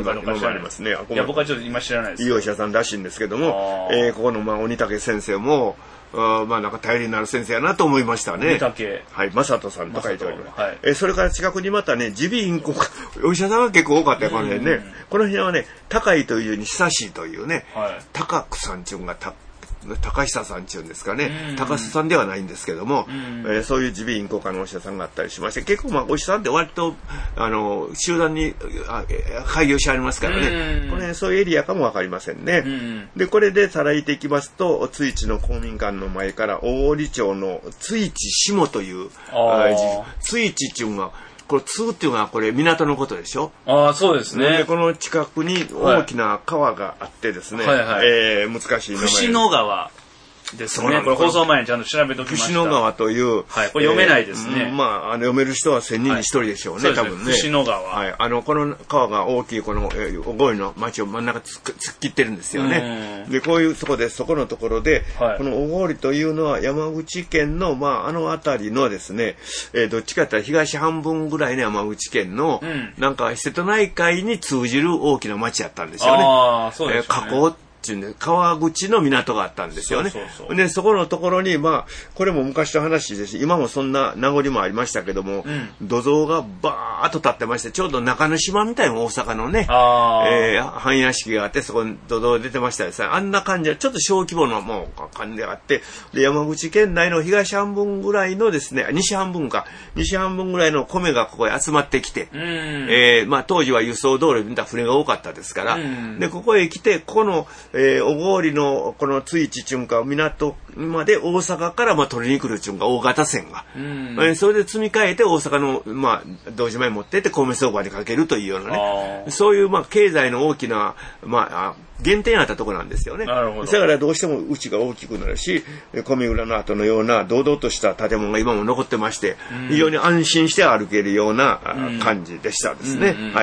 ありますね。 いや僕はちょっと今知らないです。 いいお医者さんらしいんですけども、えー、ここのまあ鬼武先生もあまあなんか頼りになる先生やなと思いましたね。 鬼武はい正人さんと書いております。 はい、 えー、それから近くにまたね耳鼻咽喉科お医者さんが結構多かったよこの辺ね。この辺はね高いというに久しいというね、はい、高久さんちゅうんがた高久さんちゅうんですかね、うん、高須さんではないんですけども、うんえー、そういう耳鼻咽喉科のお医者さんがあったりしまして結構まあお医者さんって割とあの集団に開業してありますからね、うん、これそういうエリアかも分かりませんね、うん、でこれでさらいていきますと津市の公民館の前から大堀町の津市下という津市っていうのはこれ津っていうのはこれ港のことでしょ。 ああそうですね。 でこの近くに大きな川があってですね、はいはいはい、えー、難しい名前。 椹野川ですね。これ放送前にちゃんと調べておきました。 椹野川という、 はい、これ読めないですね。 えー、まああの読める人は千人に一人でしょうね、はい、多分ね。 椹野川。 はい、あのこの川が大きいこの小郡の町を真ん中突っ切ってるんですよね。でこういうそこでそこのところで、はい、この小郡というのは山口県のまああの辺りのですね、えー、どっちかというと東半分ぐらいの山口県の、うん、なんか瀬戸内海に通じる大きな町やったんですよね。 ああそうですね。 えー、河口川口の港があったんですよね。そうそうそうでそこのところにまあこれも昔の話ですし今もそんな名残もありましたけども、うん、土蔵がバーッと立ってましてちょうど中之島みたいな大阪のね、えー、半屋敷があってそこに土蔵出てましたですね。あんな感じはちょっと小規模のもう感じがあってで山口県内の東半分ぐらいのですね西半分か西半分ぐらいの米がここへ集まってきて、うんえーまあ、当時は輸送道路で見た船が多かったですから、うん、でここへ来てここのえー、小郡のこの津市ちゅんか港まで大阪からまあ取りに来るちゅんか大型船が、うんえー、それで積み替えて大阪のまあ堂島に持ってって米相場にかけるというようなねそういうまあ経済の大きなまあ原点あったところなんですよね。なるほど。だからどうしてもうちが大きくなるし米蔵の後のような堂々とした建物が今も残ってまして、うん、非常に安心して歩けるような感じでしたですね。うんうんうん、はい。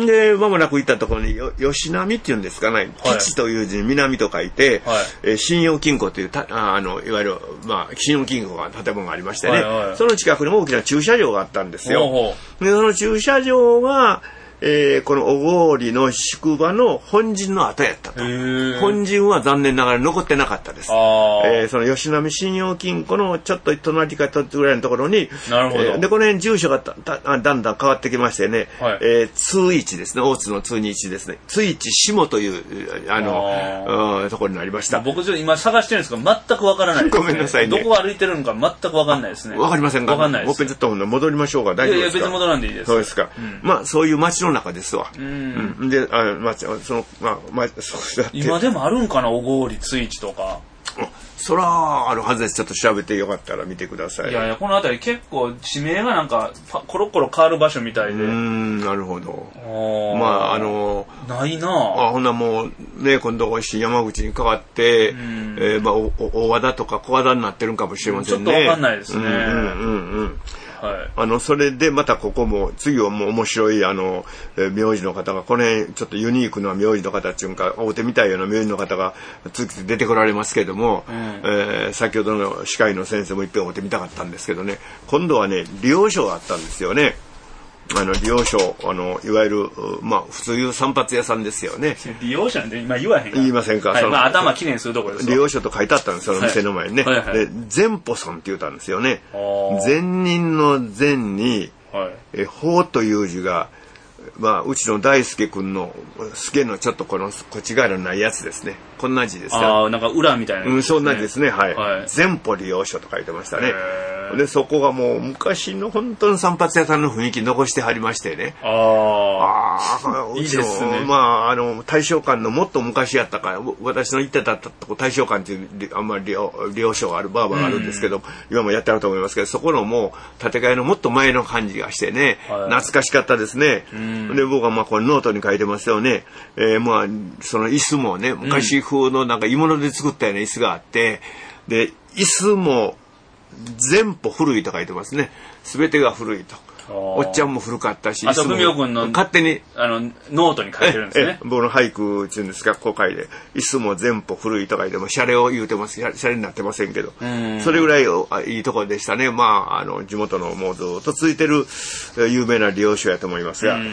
で間もなく行ったところによ吉波っていうんですかね、はい、基地という字に南と書いて、はいえー、信用金庫というたあのいわゆるまあ信用金庫が建物がありましてね、はいはい、その近くに大きな駐車場があったんですよ。ほうほうでその駐車場がえー、この小郡の宿場の本陣の後やったと。本陣は残念ながら残ってなかったです。えー、その吉波信用金庫のちょっと隣かとぐらいのところに、なるほど。えー、でこの辺住所がたただんだん変わってきましてね、はい、えー、津市ですね、大津の津に市ですね、津市下というあのあところになりました。 僕ちょっと今探してるんですけど全くわからないです、ね。 ごめんなさいね。 どこ歩いてるのか全くわかんないですね。 わかりませんか。 わかんないです。 僕ちょっと戻りましょうか。大丈夫ですか。 いやいや別に戻らんでいいです。 そうですか。うん、まあそういう町の中ですわ。うんうん、で、あ、まあ、その、まあ、まあ、そうだって。 今でもあるんかな、小郡、津市とか。 そら、あるはずです。ちょっと調べてよかったら見てください。 いやいや、この辺り結構地名がなんか、コロコロ変わる場所みたいで。 うーん、なるほど。まあ、あの、 ないなあ。ほんなもう、ね、今度山口に変わって、えー、まあ、大和田とか小和田になってるんかもしれませんね。 ちょっとわかんないですね。うんうんうんうん。はい、あのそれでまたここも次はもう面白いあの名字の方がこの辺ちょっとユニークな名字の方っていうか大手みたいような名字の方が次々出てこられますけども、うんえー、先ほどの歯科医の先生もいっぺん大手見たかったんですけどね今度はね利用証があったんですよね。あの利用証あのいわゆるまあ普通いう散髪屋さんですよね。 利用証なんて今言わへん言いませんか。 はい、まあ頭きれいにするところです。 利用証と書いてあったんですその店の前にね。はいはいはい、で善歩さんって言ったんですよね。善人の善に、はい、え法という字がまあうちの大輔君の助のちょっとこのこっち側のないやつですね。こんな字ですよ。ああなんか裏みたいな、ね。 うんそんな字ですね。はい。はい、善歩利用書と書いてましたね。でそこがもう昔の本当の散髪屋さんの雰囲気残してはりましてね。ああうちのいいですね。まああの大正館のもっと昔やったから私の行ってたとこ大正館っていうあんまり利用利用所があるバーバーがあるんですけど、うん、今もやってあると思いますけどそこのもう建て替えのもっと前の感じがしてね、はい、懐かしかったですね。うんで僕はまあこれノートに書いてますよね。えー、まあその椅子もね昔風のなんか鋳物で作ったような椅子があってで椅子も全部古いと書いてますね。すべてが古いと。おっちゃんも古かったし、 あと文雄君の勝手にあのノートに書いてるんですね。 僕の俳句っていうんですか、こう書いて、椅子も全部古いと書いてもシャレを言うてます。シャレになってませんけど、それぐらいいいところでしたね。まああの地元のもうずっと続いてる有名な利用所やと思いますが。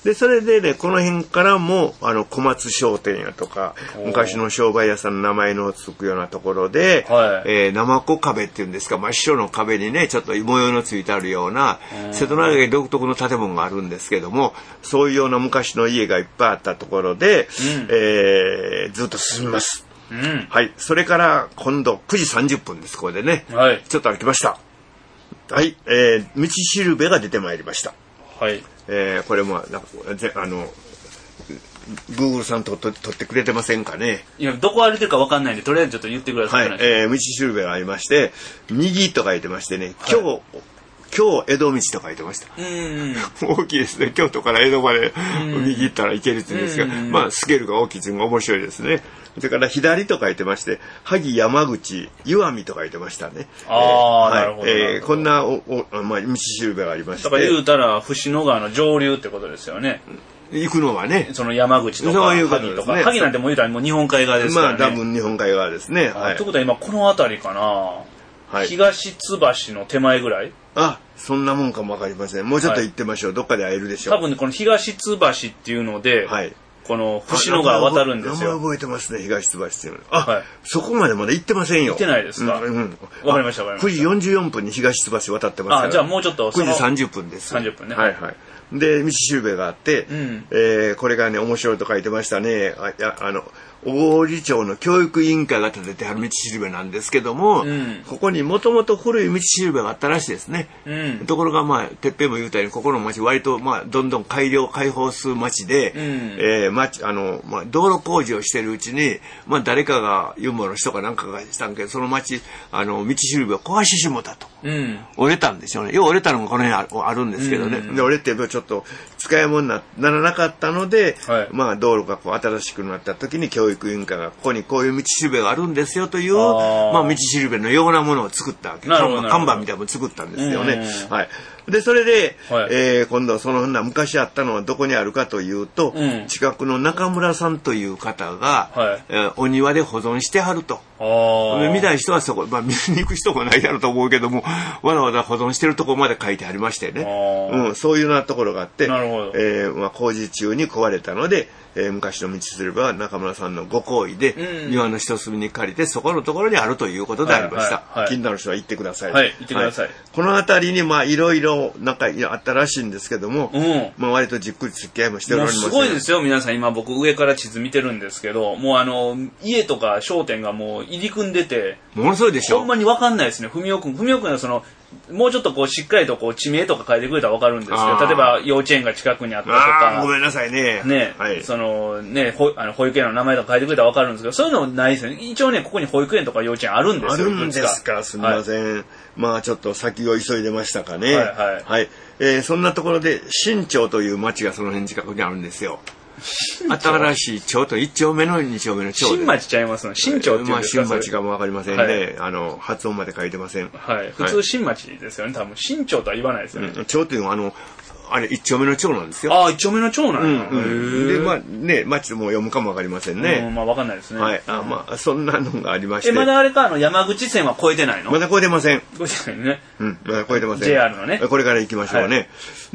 で、それでね、この辺からも、あの、小松商店やとか、昔の商売屋さんの名前のつくようなところで、はい、えー、生子壁っていうんですか、真っ白の壁にね、ちょっと模様のついてあるような、瀬戸内海独特の建物があるんですけども、そういうような昔の家がいっぱいあったところで、うん、えー、ずっと進みます。うん、はい。それから今度くじさんじゅっぷんです、これでね。はい。ちょっと歩きました。はい。えー、道しるべが出てまいりました。はい。えー、これも、あの、Google さんと撮ってくれてませんかね。 いや、どこ歩いてるか分かんないんで、とりあえずちょっと言ってください。 はい。えー、道しるべがありまして、右と書いてましてね、今日、はい、今日江戸道と書いてました。うん大きいですね。京都から江戸まで右行ったら行けるって言うんですが、まあスケールが大きいっていうのが面白いですね。それから左と書いてまして、萩山口石見と書いてましたね。ああ、なるほど。えー、こんなおお、まあ、道しるべがありまして。 だから言うたら伏野川の上流ってことですよね。 行くのはね。 その山口とか萩とか、萩なんてもう言うたらもう日本海側ですからね。 まあ多分日本海側ですね。 はい。ということは今この辺りかな。はい。東津橋の手前ぐらい。 あ、そんなもんかもわかりません。もうちょっと行ってみましょう。はい、どっかで会えるでしょう。 多分ね、この東津橋っていうので、はい、この伏野川渡るんですよ。 名前覚えてますね、東津橋っていうの。あ、はい、そこまでまだ行ってませんよ。 行ってないですか。うん、うん。わかりました、わかりました。 くじよんじゅうよんぷんに東津橋渡ってますから。 あ、じゃあもうちょっとくじさんじゅっぷんです。 さんじゅっぷんね。 はいはい。で、道しるべがあって、うん、えー、これがね、面白いと書いてましたね。あ、いや、あの、小郡町の教育委員会が建ててある道しるべなんですけども、うん、ここにもともと古い道しるべがあったらしいですね。うん、ところがまあ、てっぺんも言うたように、ここの町割とまあ、どんどん改良、開放する町で、うん、えー、町、あの、まあ、道路工事をしてるうちに、まあ、誰かが、ユーモの人かなんかがしたんけど、その町、あの、道しるべを壊してしもたと。うん、折れたんでしょうね。要は折れたのがこの辺あるんですけどね。うん、で、折れてちょっと使い物に な, ならなかったので、はい、まあ、道路がこう新しくなった時に教育委員会がここにこういう道しるべがあるんですよという、あまあ、道しるべのようなものを作ったわけ。看板みたいなのを作ったんですよね。はい。で、それで、はい、えー、今度そのふうな昔あったのはどこにあるかというと、うん、近くの中村さんという方が、はい、えー、お庭で保存してはると。で見たい人はそこ、まあ、見に行く人もないやろと思うけども、わざわざ保存してるところまで書いてありましてね。うん、そういうようなところがあって、なるほど。えー、まあ、工事中に壊れたので、えー、昔の道しるべは中村さんのご厚意で、うん、庭の一隅に借りてそこのところにあるということでありました。はいはいはい、気になる人は行ってください。 はい、行ってください。はい、 この辺りにまあいろいろなんかあったらしいんですけども、うん、まあ割とじっくり付き合いもしております。 すごいですよ、皆さん。今僕上から地図見てるんですけど、もうあの家とか商店がもう入り組んでて、 ものすごいでしょ。 ほんまに分かんないですね。文雄君、文雄君はそのもうちょっとこうしっかりとこう地名とか書いてくれたら分かるんですけど、例えば幼稚園が近くにあったとか、 ごめんなさいね。 ね、はい、そのね、ほあの保育園の名前とか書いてくれたら分かるんですけど、そういうのないですよね。一応ね、ここに保育園とか幼稚園あるんですよ。 あるんですか。すみません。はい、まあちょっと先を急いでましたかね。はいはい。はい、えー、そんなところで新町という町がその辺近くにあるんですよ。新しい町と一丁目の二丁目の町で。 新町ちゃいますの。新町って言うんですか。 まあ新町かもわかりませんね。はい、あの発音まで書いてません。 はい。普通新町ですよね。多分新町とは言わないですよね。 うん、町っていうのはあの。あれ一丁目の町なんですよ。 ああ、一丁目の町なんや。うんうん、で、まあね、町も読むかもわかりませんね。 うん、まあわかんないですね。 はい。あ、まあ、そんなのがありまして。 え、まだあれか、あの、山口線は越えてないの？ まだ越えてません。 越えてないね。 うん、まだ越えてません。 ジェイアール のね。 これから行きましょうね。はい、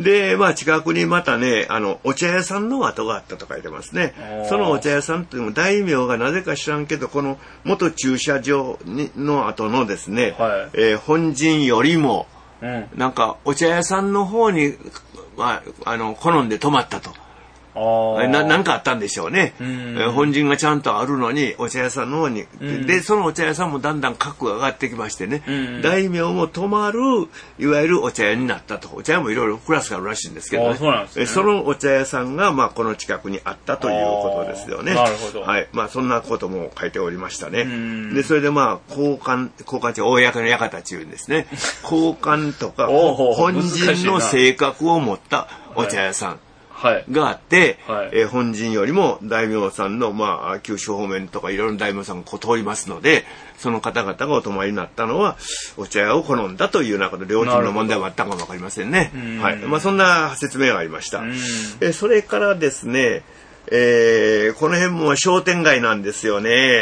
で、まあ近くにまたね、あの、お茶屋さんの跡があったと書いてますね。そのお茶屋さんっていうのも大名がなぜか知らんけど、この元駐車場にの後のですね、はい、えー、本陣よりも、うん、なんかお茶屋さんの方に、まあ、あの好んで泊まったと。あななんかあったんでしょうね。う本陣がちゃんとあるのにお茶屋さんの方に、でそのお茶屋さんもだんだん格が上がってきましてね、大名も泊まるいわゆるお茶屋になったと。お茶屋もいろいろクラスがあるらしいんですけどね。 そ, ねそのお茶屋さんが、まあ、この近くにあったということですよね。 なるほど。 はい、まあ、そんなことも書いておりましたね。でそれでまあ交換交換地公の館中にですね交換とか本陣の性格を持ったお茶屋さん、はい、があって、はい、えー、本陣よりも大名さんの、まあ、九州方面とかいろいろな大名さんがこう通りますので、その方々がお泊まりになったのはお茶屋を好んだというようなことで、料金の問題もあったかもわかりませんね。はい、まあ、そんな説明がありました。えー、それからですね、えー、この辺も商店街なんですよね。立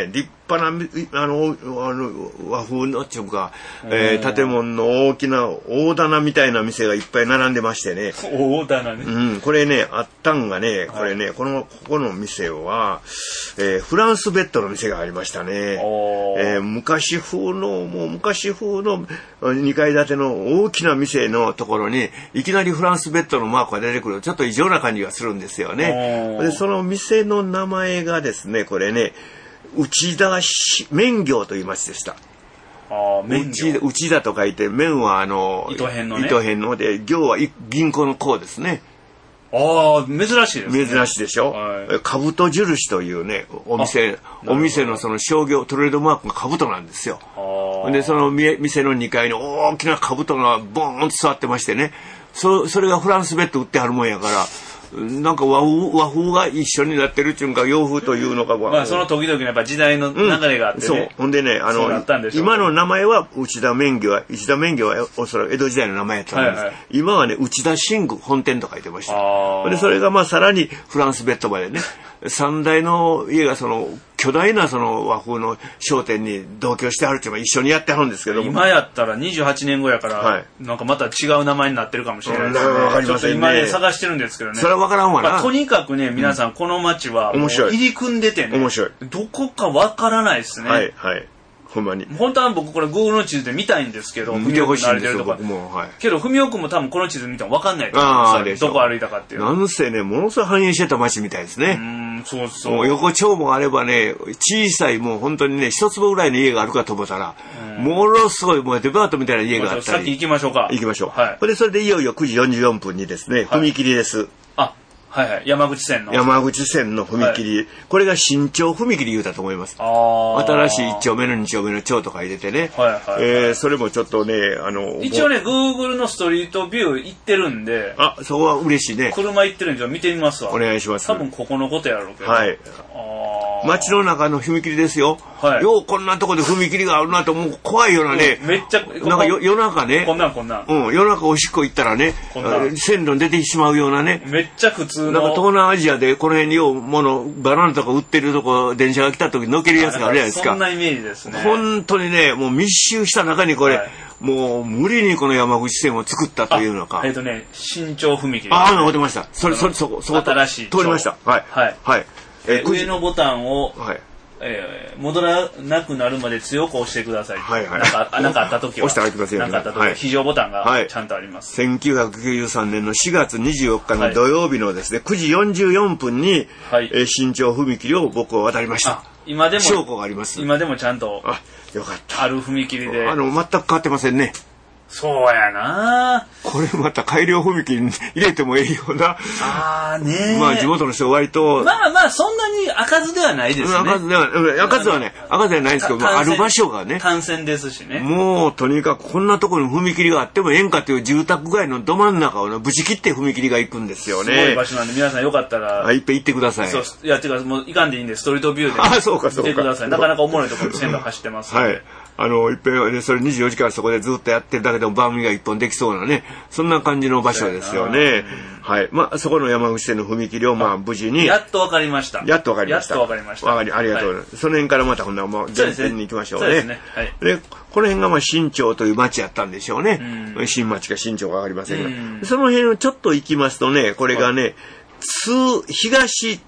派なあのあの和風のっていうか、えー、建物の大きな大棚みたいな店がいっぱい並んでましてね。 大棚ね。 うん、これねあったんがね、これね、はい、このここの店は、えー、フランスベッドの店がありましたね。えー、昔風のもう昔風のにかい建ての大きな店のところにいきなりフランスベッドのマークが出てくるとちょっと異常な感じがするんですよね。でその店の名前がですね、これね内田麺業という町でした。 あ麺業内田と書いて、麺はあの糸編のね、 糸編ので、業は銀行の行ですね。 ああ珍しいですね。 珍しいでしょ。はい、兜印というねお店お店のその商業トレードマークが兜なんですよ。でその店のにかいに大きな兜がボーンと座ってましてね、そそれがフランスベッド売ってあるもんやから。なんか和風、和風が一緒になってるっていうか洋風というのが、 まあその時々のやっぱ時代の流れがあってね、うん、そうほんでねあの今の名前は内田麺業は内田麺業はおそらく江戸時代の名前やったんです、はいはい、今はね内田寝具本店と書いてました。でそれがまあさらにフランスベッドまでね三代の家がその巨大なその和風の商店に同居してあるっていうのは一緒にやってはるんですけども、 今やったらにじゅうはちねんごやから、はい、なんかまた違う名前になってるかもしれないですね。 わかりませんね。 ちょっと今ね探してるんですけどね。 それはわからんわな、 まあ、とにかくね皆さんこの街はもう入り組んでてね、 面白い、 どこかわからないですね。 はいはいほんまに本当は僕これ Google の地図で見たいんですけど、 見てほしいんですよ僕も、はい、 けど文雄君も多分この地図見ても分かんないと思うんですよ、どこ歩いたかっていう。 なんせねものすごい繁栄してた街みたいですね。 うん、そうそう。 横丁もあればね小さいもう本当にね一坪ぐらいの家があるかと思ったら、ものすごいもうデパートみたいな家があったり。 さっき行きましょうか。 行きましょう。はい。でそれでいよいよくじよんじゅうよんぷんにですね、はい、踏切です。 あはいはい、山口線の山口線の踏切、はい、これが新町踏切言うたと思います。あ新しい一丁目の二丁目の町とか入れてね、はいはいはい、えー、それもちょっとねあの一応ね Google のストリートビュー行ってるんで、 あそこは嬉しいね。 車行ってるんで見てみますわ。 お願いします。 多分ここのことやろうけど、 はい、街の中の踏切ですよ、はい、ようこんなとこで踏切があるなともう怖いようなね、 うん、めっちゃなんか夜中ねこんなんこんなん、 うん、夜中おしっこ行ったらね線路に出てしまうようなね、 めっちゃ普通のなんか東南アジアでこの辺にようものバナナとか売ってるとこ電車が来た時にのけるやつがあるじゃないですか。 そんなイメージですね。 本当にねもう密集した中にこれ、はい、もう無理にこの山口線を作ったというのか。 えっ、ー、とね新町踏切、ね、 ああ残ってました。それそれそこそこ新しい通りました。はいはいはい。 えー、上のボタンを、はいえー、戻らなくなるまで強く押してください。はいはい。なんかなんかあった時は押してあげてください。 なんかあった時は非常ボタンがちゃんとあります。 はい、せんきゅうひゃくきゅうじゅうさんねんのしがつにじゅうよっかの土曜日のですね、はい、くじよんじゅうよんぷんに、はいえー、新町踏切を僕は渡りました。 今でも証拠があります。 今でもちゃんとあよかったある踏切で。 あの全く変わってませんね。 そうやな。 これまた改良踏切に入れてもいいような。 ああね。 まあ地元の人割と。 まあまあそんなに開かずではないですね。 開かずでは開かずはね開かずではないですけど、ある場所がね。 幹線ですしね。 もうとにかくこんなところに踏切があってもええんかという住宅街のど真ん中をねぶち切って踏切が行くんですよね。 すごい場所なんで皆さんよかったら。 あいっぺん行ってください。 そういやてかもう行かんでいいんでストリートビューで。 あそうかそうか。 見てください。なかなかおもろいところ線路走ってますので。はい。 あのいっぺんそれにじゅうよじかんそこでずっとやってるだけでも番組が一本できそうなねそんな感じの場所ですよね。はい。まあそこの山口線の踏切をまあ無事にやっとわかりました。 やっとわかりました。 やっとわかりました。 わかりありがとうございます。はい、その辺からまたほんなもう前線に行きましょうね。そうですね。はい。でこの辺がまあ新町という町やったんでしょうね。うん、新町か新町かわかりませんが、うん、その辺をちょっと行きますとねこれがね津東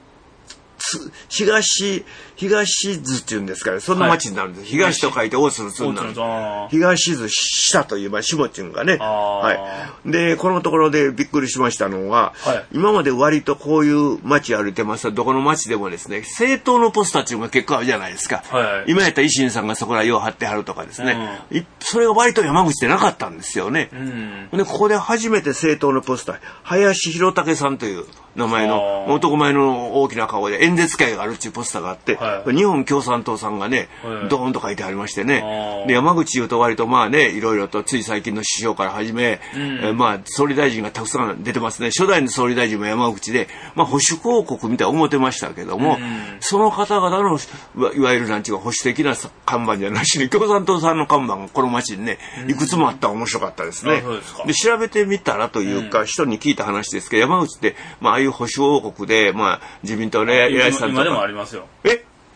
東、東津っていうんですから、そんな町になるんです。はい、東と書いて大津の津になる。東津下といえば下っていうのがね。はい。で、このところでびっくりしましたのは、はい、今まで割とこういう町歩いてますと、どこの町でもですね、政党のポスターっていうのが結構あるじゃないですか。はい、今やったら維新さんがそこらよう貼ってはるとかですね、うん。それが割と山口でなかったんですよね。うん、で、ここで初めて政党のポスター、林弘武さんという名前の男前の大きな顔で演説会があるっていうポスターがあって、はい、日本共産党さんがね、はい、ドーンと書いてありましてね、で山口いうと割とまあねいろいろとつい最近の首相から始め、うんえー、まあ総理大臣がたくさん出てますね。初代の総理大臣も山口で、まあ、保守広告みたいに思ってましたけども、うん、その方々のいわゆるなんちゅうか保守的な看板じゃなしに共産党さんの看板がこの町にねいくつもあったら面白かったですね。うん、で調べてみたらというか、うん、人に聞いた話ですけど山口って、まああいう保守王国で、まあ、自民党の偉いさんとか今でもありますよ。 え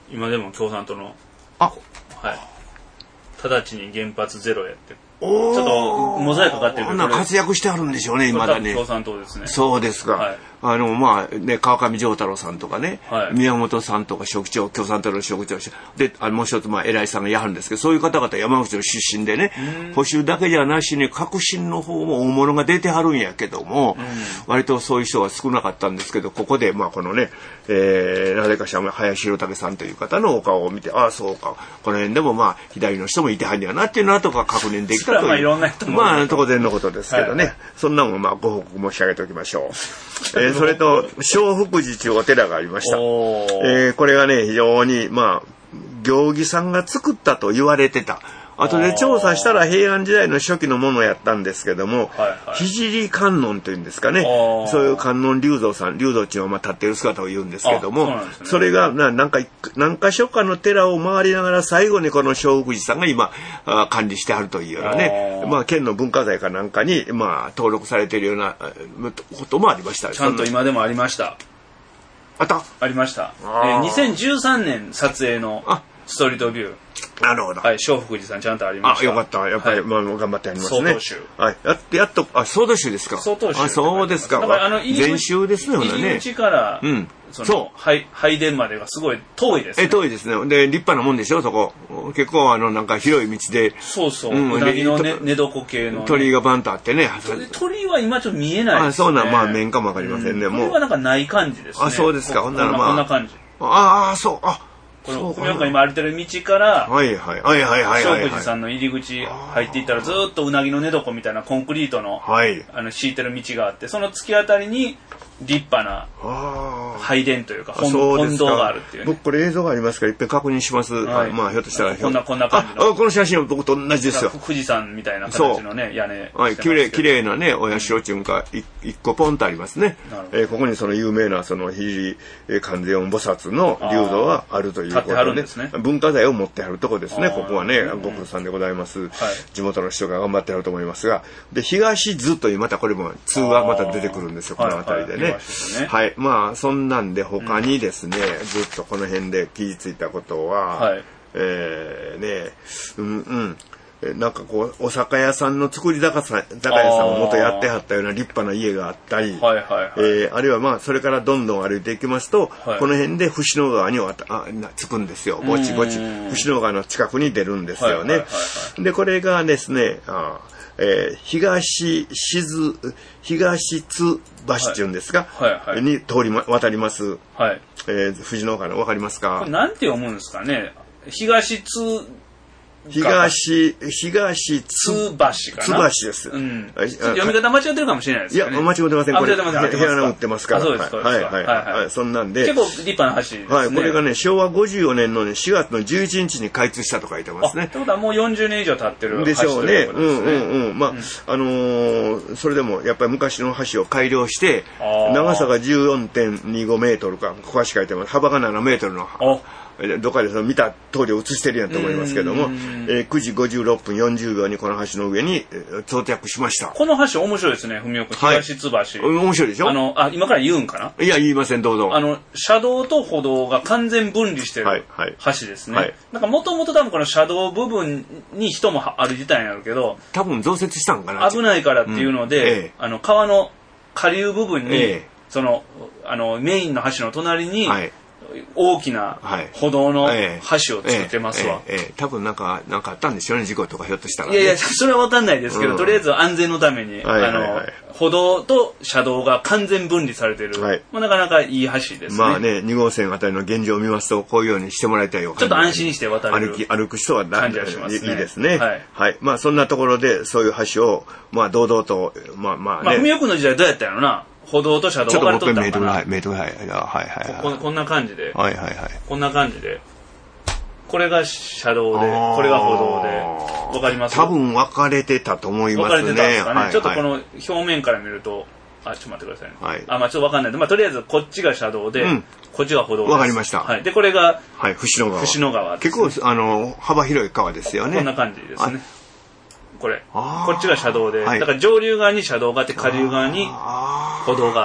今でも共産党の、 あ、 はい。直ちに原発ゼロやって。ちょっとモザイクかかってるけど、 活躍してあるんでしょうね、今だね。 共産党ですね。 そうですか。 はい、 あの、まあ、ね、川上丈太郎さんとかね、 はい、 宮本さんとか職長、共産党の職長で、あの、もう一つ、まあ、偉いさんがやるんですけど、そういう方々山口の出身でね、補修だけじゃなしに、革新の方も大物が出てはるんやけども、割とそういう人が少なかったんですけど、ここで、まあ、このね、えー、なぜかしら、林弘武さんという方のお顔を見て、ああ、そうか、この辺でもまあ、左の人もいてはんやなっていうのはとか確認できたという。 まあ、いろんな人も。 まあ、当然のことですけどね。はいはい、そんなもん、まあ、ご報告申し上げておきましょう。えー、それと、小福寺というお寺がありました。えー、これがね、非常に、まあ、行儀さんが作ったと言われてた。後で調査したら平安時代の初期のものをやったんですけども、聖観音というんですかね、そういう観音龍蔵さん、龍蔵っていうのはまあ立っている姿を言うんですけども、 そ, ね、それがななんか何か所かの寺を回りながら最後にこの小福寺さんが今管理してあるというようなね、まあ県の文化財かなんかにまあ登録されているようなこともありました。 ちゃんと今でもありました。 あったありました。えー、にせんじゅうさんねん撮影のストリートビュー。 なるほど。 はい、小福寺さんちゃんとありました。 あ、よかった。やっぱり、はい、まあ、頑張ってやりますね。 曹洞宗。 はい。やっと、やっと、あ、曹洞宗ですか。 曹洞宗。 あ、そうですか。 だから、あの、 禅宗ですね、 入り口から、うん。そう。拝殿までがすごい遠いですね。 え、遠いですね。で、立派なもんでしょ、そこ。結構、あの、なんか広い道で。 そうそう。うん、うなぎのね、寝床系の、ね。 鳥居がバンとあってね。 鳥居は今ちょっと見えないですね。 あ、そうな、まあ、面かもわかりませんね、 うん、もう。鳥居はなんかない感じですね。 あ、そうですか。ほんならまあ。 こんな感じ。 ああ、そう。あ、 この文岡今歩いてる道から、 はいはいはいはいはい。 小福寺さんの入り口入っていったらずっとうなぎの寝床みたいなコンクリートの、はい、あの敷いてる道があって、その突き当たりに立派な拝殿というか 本, 本堂があるっていう、ね、 僕これ映像がありますから一遍確認します、はい、まあひょっとしたらこんなこんな感じの、 あこの写真は僕と同じですよ。 富士山みたいな形のね屋根はい、きれいきれいなねお社っていうか一個ポンとありますね、うん、えー、ここにその有名なその聖観世音菩薩の龍像があるということで、ね、 ですね、 文化財を持ってあるところですね。ここはねご苦労さんでございます、はい、地元の人が頑張ってあると思いますが、で東図というまたこれも通がまた出てくるんですよ、この辺りでね。はい、はい、まあそんなんで他にですね、うん、ずっとこの辺で気づいたことは、はい、えー、ねうんうんなんかこうお酒屋さんの作り酒屋さんを元やってはったような立派な家があったり、はいはいはい、えー、あるいはまあそれからどんどん歩いていきますと、はい、この辺で伏野川にああ着くんですよ。ぼちぼち伏野川の近くに出るんですよね、はいはいはいはい、でこれがですねあえー、東静東津橋っていうんですか、はいはいはい、に通り、ま、渡ります、はい、えー、藤野川の分かりますか。 これなんて読むんですかね。東津東、東津橋かな。津橋です。 うん。読み方間違ってるかもしれないですね。 いや、間違ってません。これ、 間違ってます。 部屋の売ってますから。 そうです、そうです。 はい、はい、はい。そんなんで。 結構立派な橋ですね。 はい、これがね、しょうわごじゅうよねんのね、しがつのじゅういちにちに開通したと書いてますね。 ってことはもうよんじゅうねん以上経ってる橋でしょうね。うんうんうん。まあ、あのー、それでもやっぱり昔の橋を改良して、長さが じゅうよんてんにごメートルか、詳しく書いてます。幅がななメートルの。どっかでその見た通りを映してるやんと思いますけども、えー、くじごじゅうろっぷんよんじゅうびょうにこの橋の上に、えー、到着しました。 この橋面白いですね、文岡東津橋、はい、 面白いでしょ。 あのあ今から言うんかな。 いや言いません、どうぞ。 あの車道と歩道が完全分離してる橋ですね、はいはい、なんかもともと多分この車道部分に人も歩いてたんやろうけど、 多分増設したんかな、 危ないからっていうので、うんええ、あの川の下流部分に、え、そのあのメインの橋の隣に、はい、大きな歩道の橋を作ってますわ、 ええええええ、多分なんかなんかあったんでしょうね、事故とかひょっとしたら、ね、 いやいやそれは分かんないですけど、うん、とりあえず安全のために、はいはいはい、あの歩道と車道が完全分離されてる、はい、まあ、なかなかいい橋ですね。 まあね、に号線あたりの現状を見ますとこういうようにしてもらいたいよ。 ちょっと安心して渡れる歩き歩く人は感じがしますね。 いいですね、はいはい、まあそんなところでそういう橋をまあ堂々とまあまあね、まあ、 文岡の時代どうやったんやろな、歩道と車道分かれとったのかな。 メートルはいはいはいはい。 こんな感じで。 はいはいはい。 こんな感じで。これが車道で、これが歩道で。わかります？ 多分分かれてたと思いますね。 分かれてたんですかね。はいはい、ちょっとこの表面から見ると、あ、ちょっと待ってくださいね。はい、あ、まあちょっと分かんない。まあとりあえずこっちが車道で、うん、こっちが歩道です。 わかりました。 はい。で、これが、 はい、伏野川。 伏野川です、 ね。結構、あの、幅広い川ですよね。 こんな感じですね。これこっちが車道で、はい、だから上流側に車道があって下流側に歩道が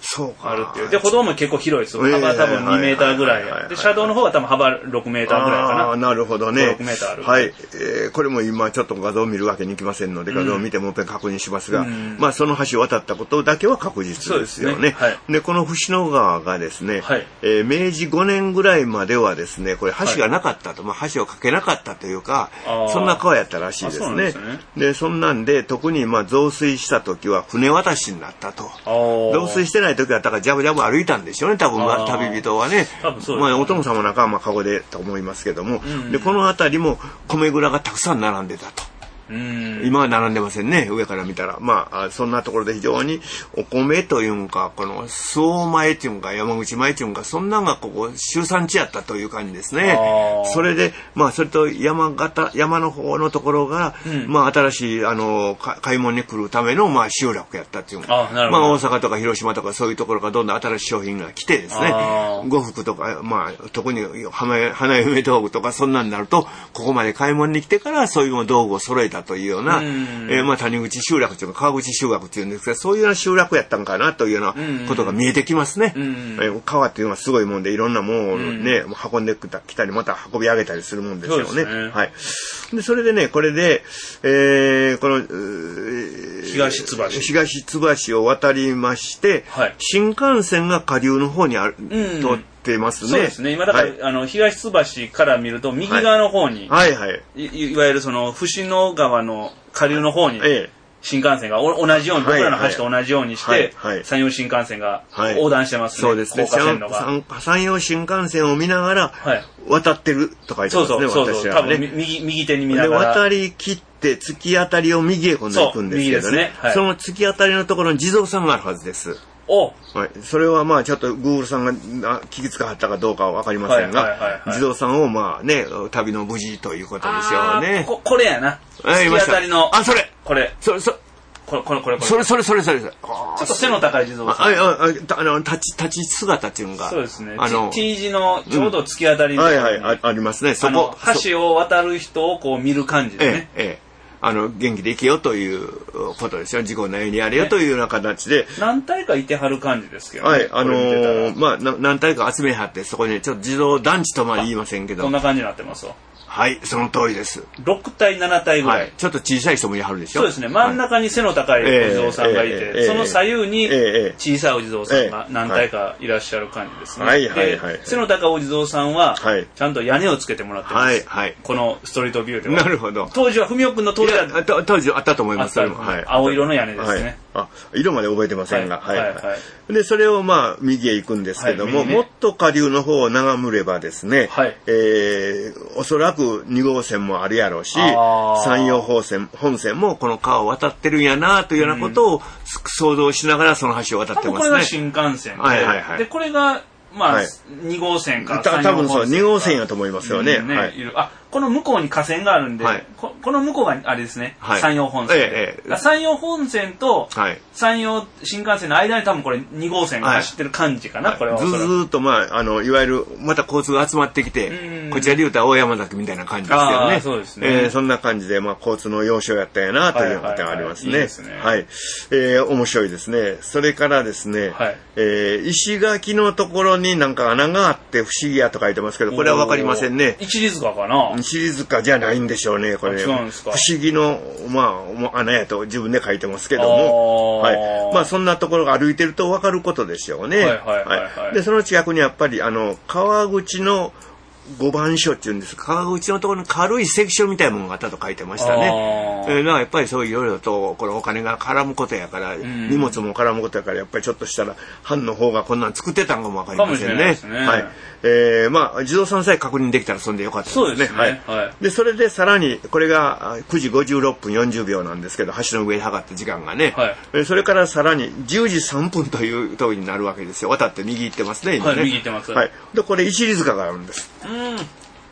あるっていう。で、歩道も結構広いですよ。幅多分にメーターぐらい。で、車道の方は多分幅ろくメーターぐらいかな。 ああ、なるほどね。 ろくメーターある。 はい。えー、これも今ちょっと画像を見るわけにいきませんので、画像を見てもう一遍確認しますが、うん、まあその橋を渡ったことだけは確実ですよね。で, ね、はい、で、この伏野川がですね、はい、えー、めいじごねんぐらいまではですね、これ橋がなかったと、はい、まあ橋を架けなかったというか、そんな川やったらしいですね。そうなんですね。で、そんなんで、特にまあ増水した時は船渡しになったと。増水してない時はだからジャブジャブ歩いたんでしょうね、多分旅人はね。まあお殿様なんかはまあカゴでと思いますけども、うん、でこの辺りも米蔵がたくさん並んでたと。うん今は並んでませんね、上から見たら。まあそんなところで非常にお米というんか、この周防米っていうんか山口米っていうんか、そんなんがここ集産地やったという感じですね。それでまあそれと山形山の方のところが、うん、まあ新しいあの買い物に来るためのまあ集落やったっていうか、まあ大阪とか広島とかそういうところがどんどん新しい商品が来てですね、呉服とかまあ特に花花嫁道具とかそんなんになると、ここまで買い物に来てからそういう道具を揃えたというような、うん、えー、まあ谷口集落というか川口集落っていうんですけど、そういうような集落やったんかなというようなことが見えてきますね。うんうん、えー、川っていうのはすごいもんで、いろんなものをね、うん、運んできたりまた運び上げたりするもんですよね。そうですね。はい。でそれでね、これで、えー、この東津橋東津橋を渡りまして、はい、新幹線が下流の方にある、うん、とますね、 そうですね。今だから、はい、あの東津橋から見ると右側の方に、はいはいはい、い, いわゆるその伏野川の下流の方に新幹線がお同じように、僕らの橋と同じようにして、はいはい、山陽新幹線が横断してますね。はい、そうですね。高架線のが山陽新幹線を見ながら渡ってると書いてますね。はい、そうそうそうそう、 多分右右手に見ながら渡り切って突き当たりを右へ今度行くんですけど ね, そ, ね、はい、その突き当たりのところに地蔵さんがあるはずです。おはい、それはまあちょっとグーグルさんが聞きつかはったかどうかは分かりませんが、はいはいはいはい、地蔵さんをまあね旅の無事ということでしょうね。 こ, これやな。突き当たりの。 あ、それ。 これ。 それそれ。 これこれこれこれ。 それそれそれそれ。ちょっと背の高い地蔵さん。 ああああの立ち立ち姿っていうのが。 そうですね。あの T 字のちょうど突き当たりの、 うん、はいはい あ, ありますね。 そこ橋を渡る人をこう見る感じでね。 ええええあの元気で行けよということですよ。事故ないにやれよというような形で、ね、 何体かいてはる感じですけどね。 はいあのー、まあ何体か集めはってそこにちょっと自動団地とまで言いませんけど、 こんな感じになってますわ。 はいその通りです。 ろくたいななたいぐらい、はい、 ちょっと小さい人もいはるでしょ。 そうですね。真ん中に背の高いお地蔵さんがいて、はいえーえー、その左右に小さいお地蔵さんが何体かいらっしゃる感じですね。はいはいはいはい、背の高いお地蔵さんはちゃんと屋根をつけてもらってます、はいはい、このストリートビューでは。 なるほど。 当時は文雄君の当時は当時あったと思います。 はい、青色の屋根ですね。 はい、あ色まで覚えてませんが、はいはいはい、でそれをまあ右へ行くんですけども、はいね、もっと下流の方を眺めればですね、はいえー、おそらくにごうせんもあるやろうし、山陽本線本線もこの川を渡ってるんやなというようなことを想像しながらその橋を渡ってますね。 これが新幹線で、はいはいはい、でこれがまあ、はい、にごうせんか多分そうにごうせんやと思いますよね。うん、ねはい、 あこの向こうに架線があるんで、はい、こ, この向こうがあれですね、はい、山陽本線で、ええ、山陽本線と山陽新幹線の間に多分これにごうせんが走ってる感じかな、はい、これはずーっとまああのいわゆるまた交通が集まってきて、こちらでいうと大山崎みたいな感じですよね。 そうですね、 えー、そんな感じでまあ交通の要衝やったんやなということがありますね。はい、はいはい、いいですね。はい、えー、面白いですね。それからですね、はいえー、石垣のところになんか穴があって不思議やと書いてますけど、これはわかりませんね。 一里塚かな。 一里塚じゃないんでしょうね。これ、ね、不思議のまあ穴やと自分で書いてますけども、はい、まあそんなところが歩いてるとわかることでしょうね。はいはいはいはいはい、でその近くにやっぱりあの川口のごばん所っていうんです。川口のところに軽い関所みたいなものがあったと書いてましたね。えー、だからやっぱりそういういろいろとこれお金が絡むことやから、うん、荷物も絡むことやからやっぱりちょっとしたら藩の方がこんなん作ってたんかもわかりませんね。ですねはい。えー、まあ地蔵さんさえ確認できたらそんでよかったですね。 そうですね。はい。はい、 でそれでさらにこれがくじごじゅうろっぷんよんじゅうびょうなんですけど、橋の上に測った時間がね。はい。それからさらにじゅうじさんぷんという通りになるわけですよ。渡って右行ってますね今ね。 はい、右行ってます。 はい。でこれ一里塚があるんです。 うん。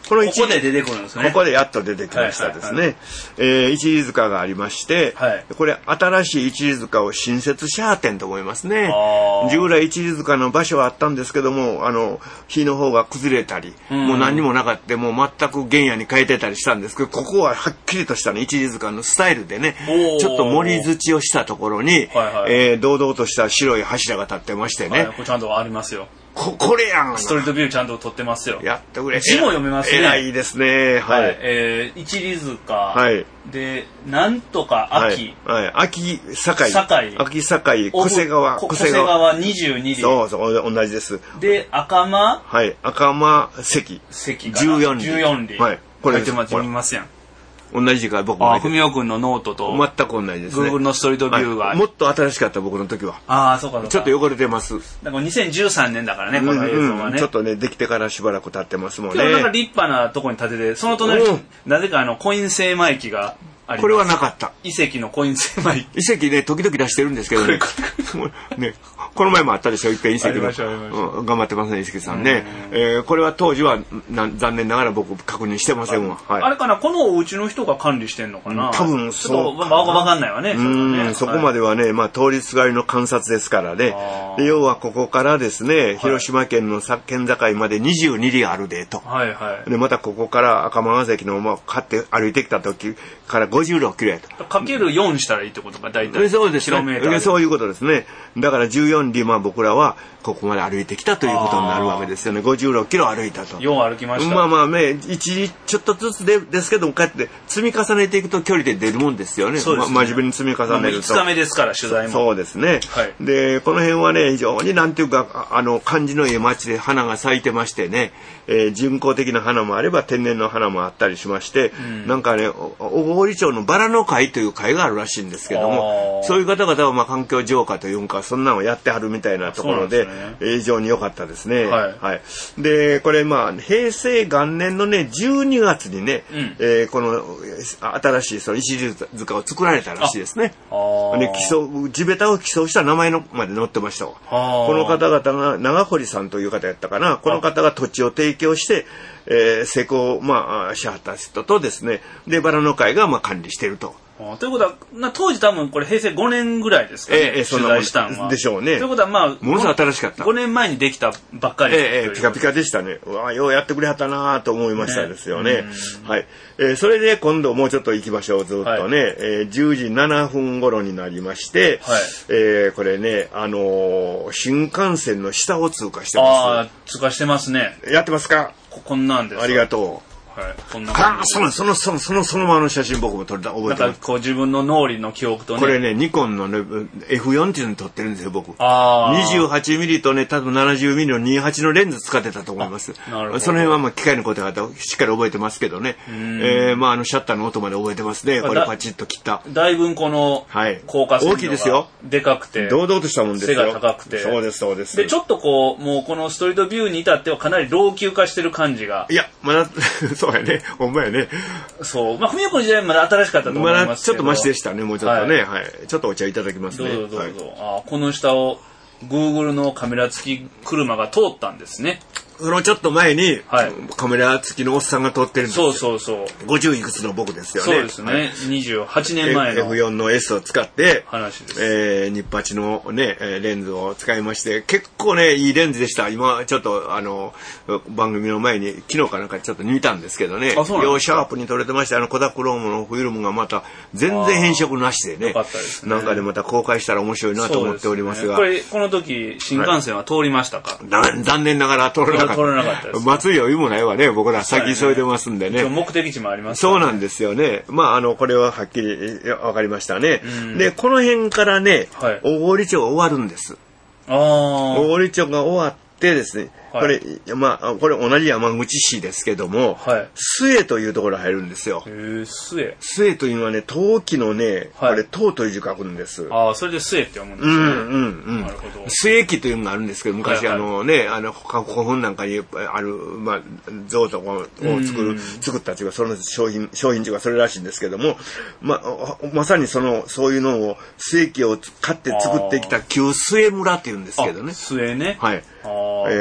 このここで出てくるんですね。 ここでやっと出てきましたですね。はいはいはい、えー、一里塚がありまして、はい、これ新しい一里塚を新設しはってんと思いますね。従来一里塚の場所はあったんですけども、あの火の方が崩れたり、うん、もう何にもなかったもう全く原野に変えてたりしたんですけど、ここははっきりとしたね一里塚のスタイルでね、ちょっと森土をしたところに、はいはい、えー、堂々とした白い柱が立ってましてね。はい、 これちゃんとありますよ。 こ, これやん。 ストリートビューちゃんと撮ってますよ。 やってくれ。 字も読めますね。 偉いですね。はい。はい、 えー、一里塚。 はい。 で、なんとか秋。 はい。はい、秋堺。 堺。 秋堺。小瀬川。 小瀬川にじゅうに里。 そうそう、同じです。 で、赤間。 はい。赤間関。 関。 じゅうよん里。 じゅうよん里。 はい。これ書いてます。読みますやん。 同じ時間僕も。 あ、ふみおくんのノートと。 全く同じですね。 Google のストリートビューが、はい。 もっと新しかった僕の時は。 ああ、そうかそうか。 ちょっと汚れてます。 だからにせんじゅうさんねんだからね、この映像はね、 うんうん。ちょっとね、できてからしばらく経ってますもんね。 今日なんか立派なとこに建てて、その隣に、なぜかあの、コイン精米機があります。 これはなかった。 遺跡のコイン精米機。 遺跡ね、時々出してるんですけどね。ねこの前もあったでしょ、一回遺跡の、うん、頑張ってますね、遺跡さんね。えー、これは当時はな残念ながら僕確認してませんわ。 はい、あれかな、このお家の人が管理してんのかな。 多分そう。 ちょっとわかんないわね。 うん、ね、そこまではね、はい、まあ通りすがりの観察ですからね。で要はここからですね、はい、広島県の県境までにじゅうに里あるでと。 はいはい。 でまたここから赤間関のまあ買って歩いてきた時からごじゅうろくキロやと。 かけるよんしたらいいってことか大体。 そうですね。そういうことですね。だからじゅうよん里まあ僕らはここまで歩いてきたということになるわけですよね。ごじゅうろくキロ歩いたと。 よん歩きました。 まあまあね、一ちょっとずつでですけども、こうやって積み重ねていくと距離で出るもんですよね。そうですね。ま、真面目に積み重ねると。まあ、いつかめですから取材も。 そうですね。はい。でこの辺はね非常になんていうかあの感じのいい街で花が咲いてましてね、えー、人工的な花もあれば天然の花もあったりしまして、うん、なんかね小郡町のバラの会という会があるらしいんですけども、そういう方々はまあ環境浄化というかそんなのをやってはるみたいなところで、ね、非常に良かったですね。はい。はい、でこれまあ平成元年のねじゅうにがつにね、うん、えー、この新しいその一里塚を作られたらしいですね。で基礎地べたを基礎した名前のまで載ってましたわ。この方々が長堀さんという方やったかな。この方が土地を提供して、えー、施工まあしはった人とですね、でバラの会がまあ管理していると。 ということは、な当時多分これ平成ごねんぐらいですかね、ええ、取材したのは。 でしょうね。 ということはまあ、 ものすごい新しかった。 ごねんまえにできたばっかりで、 ええ、ピカピカでしたね。うわようやってくれはったなと思いましたですよね。ねはい。えー、それで今度もうちょっと行きましょう、ずっとね。はい、えー、じゅうじななふん頃になりまして、はい、えー、これね、あのー、新幹線の下を通過してます。 ああ、通過してますね。 やってますか？ こ、こんなんです。 ありがとう。 はい、こんなあそのそのそのそのそのままの写真僕も撮れた覚えてます。 なんかこう自分の脳裏の記憶とね。 これねニコンのね エフよん っていうのに撮ってるんですよ僕。ああ。にじゅうはちミリとね多分ななじゅうミリのにじゅうはちのレンズ使ってたと思います。なるほど。その辺はまあ機械のことがしっかり覚えてますけどね。えー、まああのシャッターの音まで覚えてますね。これパチッと切った。 だいぶこの高架線大きいですよ。 でかくて堂々としたもんですよ。 背が高くて。 そうですそうです。 でちょっとこうもうこのストリートビューに至ってはかなり老朽化してる感じが。 いやまだそうやね。ほんまやね。 そう。まあ、文子の時代まだ新しかったと思いますけど。まだちょっとマシでしたね、もうちょっとね。はい。はい、ちょっとお茶いただきますね。 どうぞどうぞ。 はい、 あこの下を Google のカメラ付き車が通ったんですね。 そのちょっと前に、はい、カメラ付きのおっさんが撮ってるんですよ。 そうそうそう。 ごじゅういくつの僕ですよね。 そうですね。はい、にじゅうはちねんまえのエフよん の S を使って話です。 えー、ニッパチのねレンズを使いまして結構ねいいレンズでした。今ちょっとあの番組の前に昨日かなんかちょっと見たんですけどね。あそうなんですか。両シャープに撮れてましてあのコダクロームのフィルムがまた全然変色なしでね。 よかったですね。 なんかでまた公開したら面白いなと思っておりますが。 そうですね、これこの時新幹線は通りましたか。 はい、残念ながら通らなかった。 通らなかったです。 待つ余裕もないわね。僕ら先急いでますんでね。 目的地もあります、 ね。そうなんですよね。まああのこれははっきり分かりましたね。でこの辺からね、はい、大堀町が終わるんです。あ大堀町が終わってですね。これ、はい、まあ、これ同じ山口市ですけども、はい、末というところが入るんですよ。 へー、末。 末というのはね、陶器のね、はい、これ、陶という字書くんです。 ああ、それで末って読むんですね。うんうんうん。なるほど。 末器というのがあるんですけど、昔、はいはい、あのね、あの、古墳なんかにある、まあ、像とかを作る、作ったちが、その商品、商品地がそれらしいんですけども、まあ、まさにその、そういうのを、末器を買って作ってきた旧末村っていうんですけどね。 末ね。 はい。えー、そこへ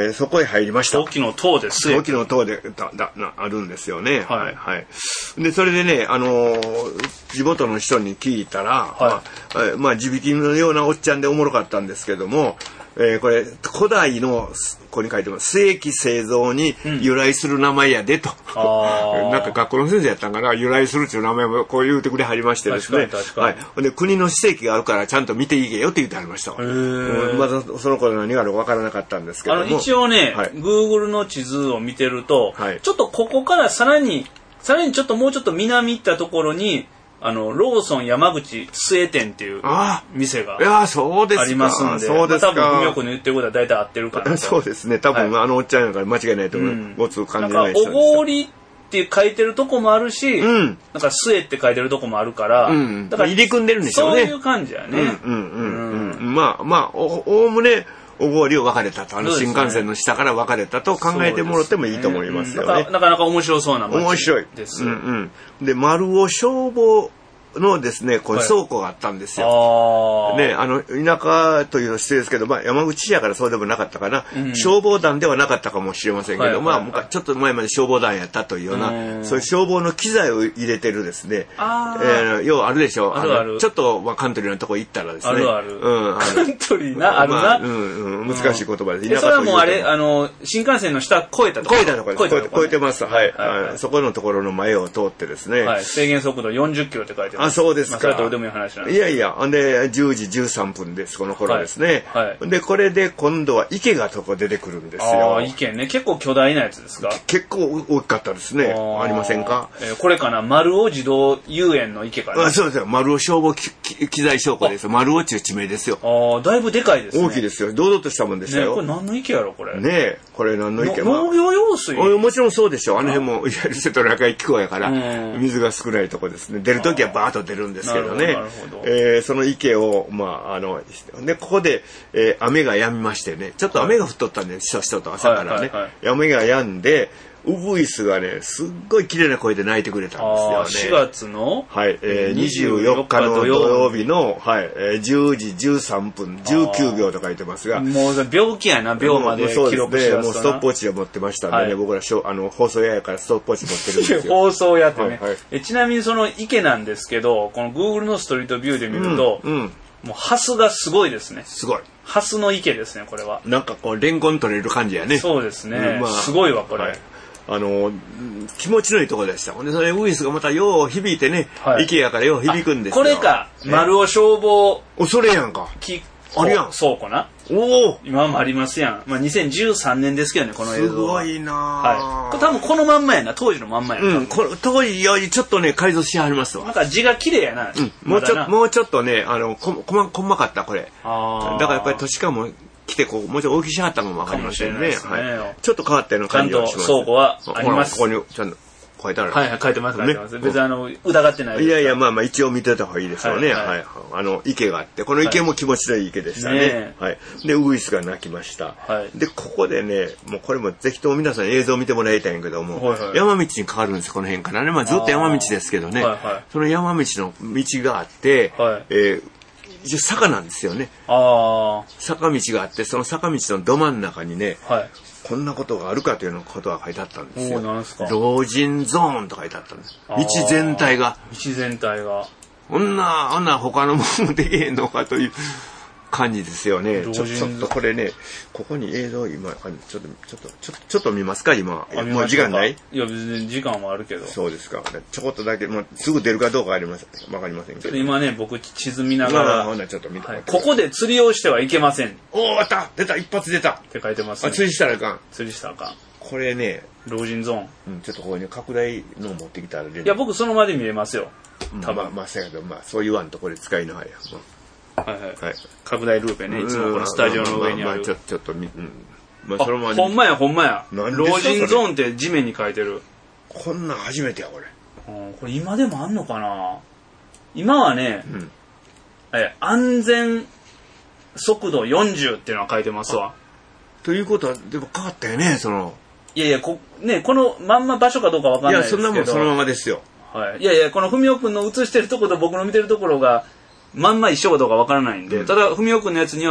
入りました。 陶器の塔です。 陶器の塔でだだなあるんですよね。 はい、 はい。でそれでね、あのー、地元の人に聞いたら、はい、まあ、まあ地引きのようなおっちゃんでおもろかったんですけども、えー、これ古代のここに書いてます末期製造に由来する名前やでと、うん、なんか学校の先生やったんかな、由来するっていう名前もこう言うてくれはりましてですね、はい、で国の史跡があるからちゃんと見ていけよって言ってはりました。へー、うん、まだその頃何があるか分からなかったんですけども、 あの一応ね、はい、Google の地図を見てると、はい、ちょっとここからさらにさらにちょっともうちょっと南行ったところにあのローソン山口末店っていう店がありますんで、 そうですか、 まあ、多分文雄君の言ってることは大体合ってるかなと。 そうですね、多分、はい、あのおっちゃんやから間違いないと思う、うん、ごつ感じない人です。なんかおごりって書いてるとこもあるし、うん、なんか末って書いてるとこもあるから、うん、 だから入り組んでるんでしょうね。 そういう感じやね。 うんうんうんうん、まあまあおおむねおごりを分かれたと、あの新幹線の下から分かれたと考えてもらってもいいと思いますよね。 ね、うん、なかなか面白そうな街です。 面白いです。うんうん、で丸尾消防のですね、これ倉庫があったんですよ。はい、ね、あの田舎というのは失礼ですけど、まあ山口市やからそうでもなかったかな、うん、消防団ではなかったかもしれませんけど、はいはいはい、まあちょっと前まで消防団やったというような、うそういう消防の機材を入れてるですね、えー、要はあるでしょう。あるある。ちょっとまあカントリーのとこ行ったらですね、 あるある。うん、あカントリーなあるな。まあ、 うんうん、難しい言葉です。 でそれはもうあれあの新幹線の下越えたところ。 越えたところです。越えてます。はい、はいはい。そこのところの前を通ってですね。 はい。制限速度よんじゅっキロって書いてます。 あ、そうですか。 まあどうでもいい話なんです。 いやいや、でじゅうじじゅうさんぷんです、この頃ですね。はいはい、でこれで今度は池がとこ出てくるんですよ。 あ、池ね、結構巨大なやつですか。 結構大きかったですね。 あ, ありませんか。 えー、これかな、丸尾児童遊園の池かな。 あ、そうですよ、丸尾消防機材倉庫ですよ。丸尾っていう地名ですよ。 ああ、だいぶでかいですね。 大きいですよ、堂々としたもんでしたよ。 ね、これ何の池やろこれ。 ねえ、これ何の池。 農業用水。 もちろんそうでしょう。あの辺もいわゆる瀬戸内海気候やから水が少ないとこですね。出るときはバーッと出るんですけどね。なるほど。えー、その池をまああのでここで、えー、雨が止みましてね、ちょっと雨が降っとったんで、しとしとと朝からね、はいはいはい、雨が止んでウグイスがねすっごい綺麗な声で鳴いてくれたんですよね。 しがつの、 はい、えー、にじゅうよっかの土曜日の、はい、えー、じゅうじじゅうさんぷんじゅうきゅうびょうと書いてますが、 もう病気やな、秒まで記録しだすとな。 もうストップウォッチで持ってましたんでね、はい、僕らしょあの放送屋やからストップウォッチ持ってるんですよ。 放送屋ってね、はいはい、えちなみにその池なんですけど、この Google のストリートビューで見ると、うんうん、もうハスがすごいですね。 すごい。 ハスの池ですね、これは。 なんかこうレンコン取れる感じやね。 そうですね。うん、まあ、すごいわこれ。はい、 あの気持ちのいいところでした。でそれウグイスがまたよう響いてね、はい、池やからよう響くんですよ。 これか、丸尾消防。 お、それやんか。 きあるやん。 倉庫な。おお。今もありますやん。まあにせんじゅうさんねんですけどね、この映像。 すごいな。 はい。これ多分このまんまやな、当時のまんまやな。 うん。これ当時よりちょっとね改造しはりますわ。 なんか字が綺麗やな。 うん。もうちょっともうちょっとね、あのここま細かったこれ。ああ。だからやっぱり都市間も来てこうもうちょっと大きしはったのもわかりませんね。はい。ちょっと変わったような感じがします。 ちゃんと倉庫はあります。 ここにちゃんと書いてある。 はいはい、書いてます書いてます。別にあの疑ってないです。 いやいや、まあまあ一応見てた方がいいですよね。はい、はいはい、あの池があって、この池も気持ちのいい池でしたね。ね、はい。でウグイスが鳴きました。はい。でここでね、もうこれもぜひとも皆さん映像を見てもらいたいんやけども、はいはい、山道に変わるんですこの辺からね。まあずっと山道ですけどね。はいはい、その山道の道があって、はい、えー、一応坂なんですよね。ああ。坂道があって、その坂道のど真ん中にね。はい。こんなことがあるかというようなことが書いてあったんですよ。 何ですか？ 老人ゾーンと書いてあったんです。道全体が。 道全体が。 こんな、あんな他のものできへんのかという感じですよね。ちょ、ちょっとこれね、ここに映像今、ちょっと、ちょっと、ちょっと、ちょっと見ますか今。もう時間ない？ いや別に時間はあるけど。 そうですか。ちょこっとだけ、もうすぐ出るかどうかありません。わかりませんけど。 今ね、僕地図見ながら、 ほんならちょっと見て、はい、 ここで釣りをしてはいけません。 おお、あった！出た！一発出た！って書いてます、ね。 あ、釣りしたらあかん。 釣りしたらあかん。 これね、 老人ゾーン。 うん、ちょっとここに拡大の持ってきたら出る。 いや、僕その場で見えますよ。多分。 まあ、まあ、そうやけど、まあ、そういうわんとこれ使いながら。 はいはい。はい、拡大ルーペね、いつもこのスタジオの上にある。 まあ、まあ、ちょっと、ちょっと、うん。まあ、そのままほんまや、ほんまや。老人ゾーンって地面に書いてる。 こんなん初めてや、これ。 うん、これ今でもあんのかな。今はね、うん、え、安全速度よんじゅうっていうのは書いてますわ。 ということは、でも変わったよね、その。 いやいや、こ、ね、このまんま場所かどうかわかんないですけど。いや、 そんなもんそのままですよ。 はい。いやいや、この文雄くんの映してるところと僕の見てるところが、まんま一緒かどうかわからないんで、うん、ただ、文雄くんのやつには、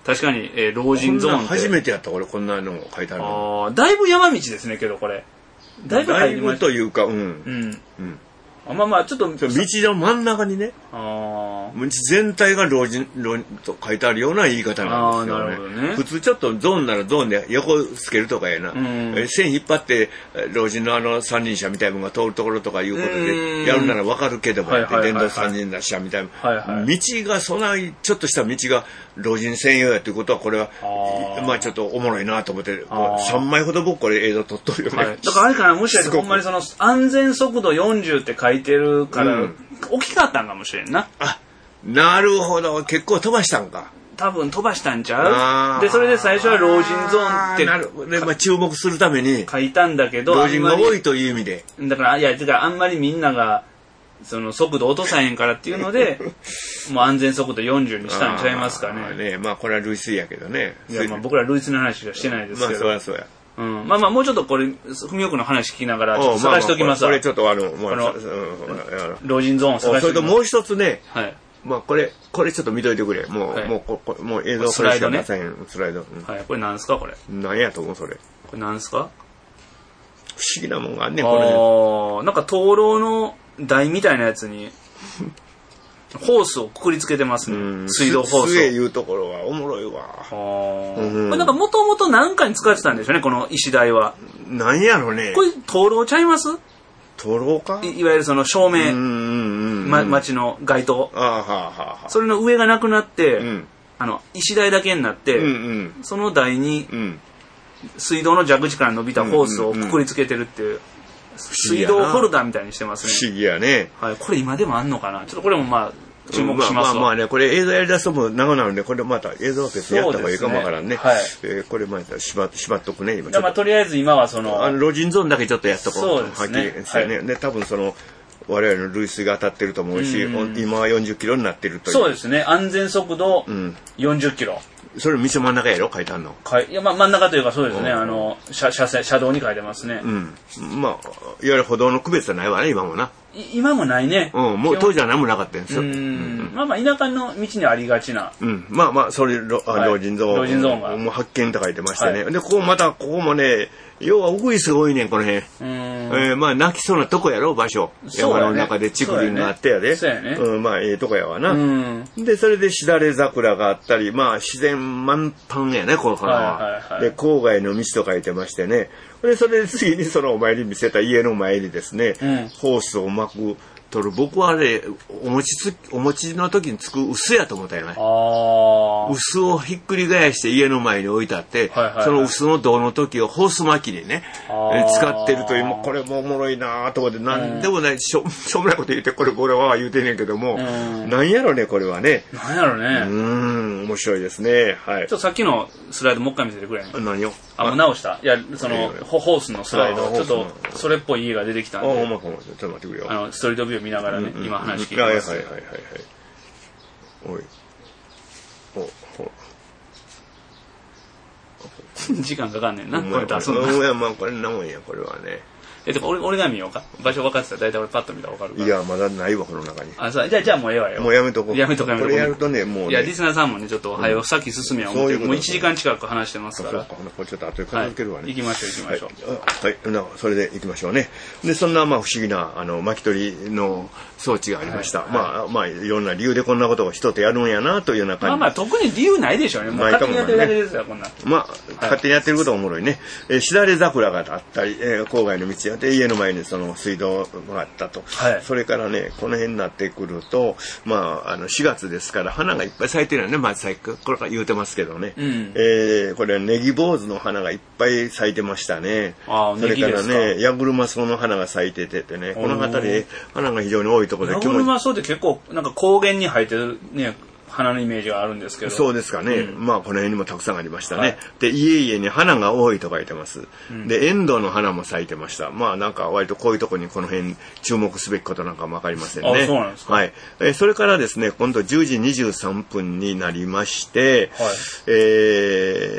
確かに、えー、老人ゾーンって。 初めてやった俺こんなの書いてあるの。 あだいぶ山道ですねけどこれ。だいぶ入りました。 だいぶというか、うん。うん。 うんあまあまあちょっと道の真ん中にねあ道全体が老人老人と書いてあるような言い方なんですよ ね, なるほどね普通ちょっとゾーンならゾーンで横つけるとかやな、うん、線引っ張って老人のあの三輪車みたいなのが通るところとかいうことでやるなら分かるけども、はいはいはいはい、電動三輪車みたいな、はいはい、道がそんなちょっとした道が老人専用やということはこれはあまあちょっとおもろいなと思ってさんまいほど僕これ映像撮っとるよね、はい、 だからあれかなもしかしてほんまにその安全速度よんじゅうって書いてるから、うん、大きかったんかもしれんな。 あ、なるほど。結構飛ばしたんか。 多分飛ばしたんちゃうで、それで最初は老人ゾーンって。 なるほど。で、まあ、注目するために。 書いたんだけど。 老人が多いという意味で。 だから、いや、てか、あんまりみんなが、その速度落とさへんからっていうので、もう安全速度よんじゅうにしたんちゃいますかね。 まあね、まあこれは類推やけどね。 いや、まあ僕ら類推の話しかしてないですけど。 まあそりゃそうや。 うん、まあまあもうちょっとこれ文雄君の話聞きながらちょっと探しておきますわ。 これちょっとあの、まあ、 この老人ゾーンを探しておきます。 それともう一つね、 はい、 まあこれこれちょっと見といてくれ。もう、はい、もうここもう映像スライドね。 スライド、スライド、うん、 はい、これなんですかこれ。 なんやと思うそれ。 これなんですか。 不思議なもんがあんねんこれ。ああ、なんか灯籠の台みたいなやつに。ホースをくくりつけてますね。水道ホースを。 すげえ言うところはおもろいわ。 はあ。うん、これなんかもともと何かに使ってたんでしょうね、この石台は。 なんやろね。 これ灯籠ちゃいます？ 灯籠かい, いわゆるその照明、ま、町の街灯。 あはあはあ、 それの上がなくなって、うん、あの石台だけになって、うんうん、その台に、うん、水道の蛇口から伸びたホースをくくりつけてるっていう。水道ホルダーみたいにしてますね。 不思議やね。 はい、これ今でもあんのかな。ちょっとこれもまあ注目しますわ。 うん、まあまあね、これ映像やりだすとも長なるんで、これまた映像は別にやった方がいいかもわからんね。はい。えー、これまた縛縛っとくね今。 まあとりあえず今はそのあの老人ゾーンだけちょっとやっとこう。 そうですね。 はい。ね、で多分その我々の類推が当たってると思うし、うん、今はよんじゅっキロになってるという。 そうですね。安全速度よんじゅっキロ。 うん、それ店真ん中やろ書いてあるの。 はい。いやまあ真ん中というかそうですね。あの車車線車道に書いてますね。 うん。まあいわゆる歩道の区別はないわね今もな。 今もないね。 うん。もう当時は何もなかったんですよ。うん。 うん、まあまあ田舎の道にありがちな。 うん。まあまあそれ老人ゾーン。 老人ゾーンが。 もう発見と書いてましてね。はい、でここまたここもね。要はウグイスが多いねんこの辺。うんえー、まあ泣きそうなとこやろ場所、ね、山の中で竹林があってやでそうやね、 うん、まあええとこやわな、うん、でそれでしだれ桜があったりまあ自然満帆やねこの花は、はいはいはい、で郊外の道と書いてましてねでそれで次にそのお前に見せた家の前にですね、うん、ホースを巻く取る僕はねお餅つお餅の時につく臼やと思ったよね。あ臼をひっくり返して家の前に置いてあって、はいはいはい、その臼の胴の時をホース巻きでね使ってるというもうこれもおもろいなと思って何でもないしょしょうもないこと言ってこれこれは言うてんねんけどもなんやろねこれはねなんやろねうん面白いですね。はい。 ちょっとさっきのスライドもう一回見せてくれん。 何をあもう直したいやそのホースのスライドちょっとそれっぽい家が出てきたんであほんまほんまちょっと待ってくれよあのストリートビュー見ながらね、うんうん、今話聞いてます。 はいはいはいはいはい。おい。 お時間かかんねんな。これ出すの。いやまあこれなもんやこれはね。 えでも俺俺が見ようか。場所分かってたら大体俺パッと見たら分かるから。 いやまだないわこの中に。 あそうじゃあじゃあもうええわよ。 もうやめとこう。 やめとこうやめとこう。 これやるとねもう、ね。 いやリスナーさんもねちょっとおはようさっき進めよう思って、もういちじかん近く話してますから。 そうかこれちょっと後で片付けるわね。 はい、行きましょう行きましょう。 はい、はい、なそれで行きましょうね。でそんなまあ不思議なあの巻き取りの装置がありました。はい、まあ、はい、まあいろんな理由でこんなことを人とやるんやなというような感じ。 まあまあ特に理由ないでしょうね。もう勝手にやってるだけですよこんな。 まあ、はい、勝手にやってることはおもろいね。えー、しだれ桜があったり、えー、郊外の道やって家の前にその水道があったと、はい、それからねこの辺になってくるとまああのしがつですから花がいっぱい咲いてるよねまず最近これから言うてますけどね、うんえー、これはネギ坊主の花がいっぱい咲いてましたね。あそれからねヤグルマソウの花が咲いてててねこの辺り花が非常に多いところでヤグルマソウって結構なんか高原に生えてるね花のイメージがあるんですけどそうですかね、うん、まあこの辺にもたくさんありましたね、はい、で家々に花が多いと書いてます、うん、でエンドウの花も咲いてました。まあなんか割とこういうところにこの辺注目すべきことなんかも分かりませんね。 あそうなんですか。 はい、えそれからですね今度じゅうじにじゅうさんぷんになりまして、はいえー、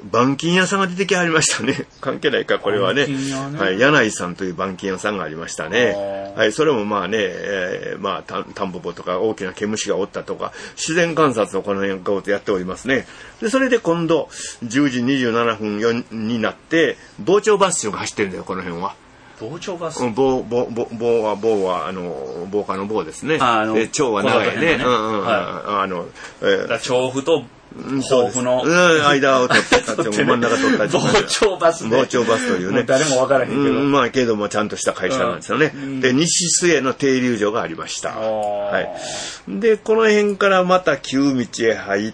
板金屋さんが出てきはりましたね。関係ないか、これはね。 板金屋ね。 はい。柳井さんという板金屋さんがありましたね。はい。それもまあね、えー、まあ、タン、タンポポとか大きな毛虫がおったとか、自然観察のこの辺をやっておりますね。で、それで今度、じゅうじにじゅうななふんになって、傍聴バスが走ってるんだよ、この辺は。 傍聴バス？ 棒、棒、棒、棒は、棒は、あの、棒化の棒ですね。 あの、 で、蝶は長いね。 ねうんうん。 はい、 あの、えー、調布と、甲府の、 うん、間を取ってたって、真ん中取ったりとか。 傍聴バスね。 傍聴バスというね。 誰もわからへんけど。うん、 まあ、けどもちゃんとした会社なんですよね。うん、で、西末の停留所がありました。はい。で、この辺からまた旧道へ入って、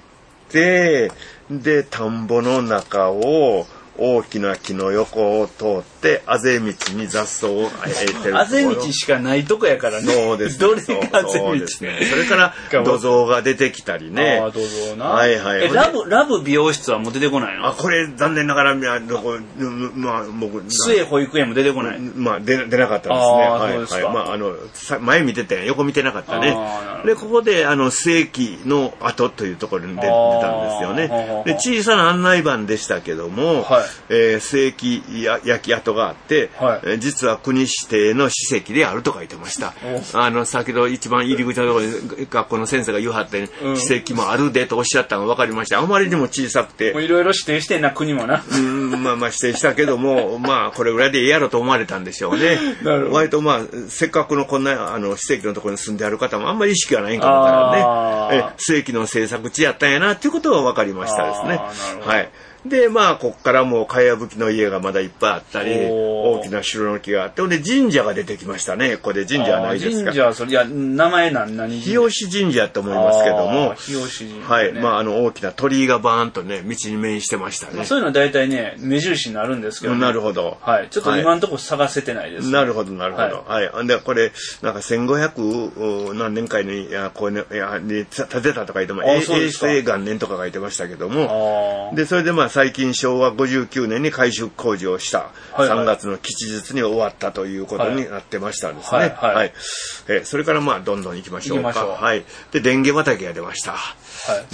で、田んぼの中を、大きな木の横を通ってあぜ道に雑草を生えてる。 あぜ道しかないとこやからね。 そうです、 ね。どれがあぜ道ですね。それから土蔵が出てきたりね。 ああ、土蔵な。 はいはい。 え、ラブ、ラブ美容室はもう出てこないの？ あ、これ残念ながら、どこ、まあ、僕。 末保育園も出てこない。 まあ、出、出なかったですね。はいはい。まあ、あの、前見てて、横見てなかったね。で、ここで、あの、末期の後というところに出、出たんですよね。で、小さな案内板でしたけども、はい、えー、末期や焼き跡があって、はい、えー、実は国指定の史跡であると書いてました。あの、先ほど一番入り口のところに学校の先生が言わはって、うん、史跡もあるでとおっしゃったのが分かりました。あまりにも小さくて。 いろいろ指定してんな、国もな。 うん、まあまあ指定したけども、まあこれぐらいでいいやろと思われたんでしょうね。なるほど。割とまあ、せっかくのこんな、あの、史跡のところに住んである方もあんまり意識がないんかもわからんね。え、史跡の制作地やったんやな、っていうことは分かりましたですね。はい。で、まあ、こっからもう、かやぶきの家がまだいっぱいあったり、大きな城の木があって、ほんで、神社が出てきましたね。ここで神社はないですか。 神社は、それ、いや、名前何、何日吉神社と思いますけども、 日吉神社、ね。 はい。まあ、あの、大きな鳥居がバーンとね、道に面してましたね。まあ、 そういうのは大体ね、目印になるんですけど、ね。 なるほど。 はい。ちょっと今のところ探せてないです、ね。 なるほど、なるほど。はい。はい、で、これ、なんかせんごひゃく何年かに、いや、こうね、いや、に建てたとか言っても、衛生元年とか書いてましたけども、で、それでまあ、最近昭和ごじゅうきゅうねんに改修工事をしたさんがつの吉日に終わったということになってましたんですね。はいはいはい、えそれからまあどんどん行きましょうか。うはい。で電源畑が出ました。はい、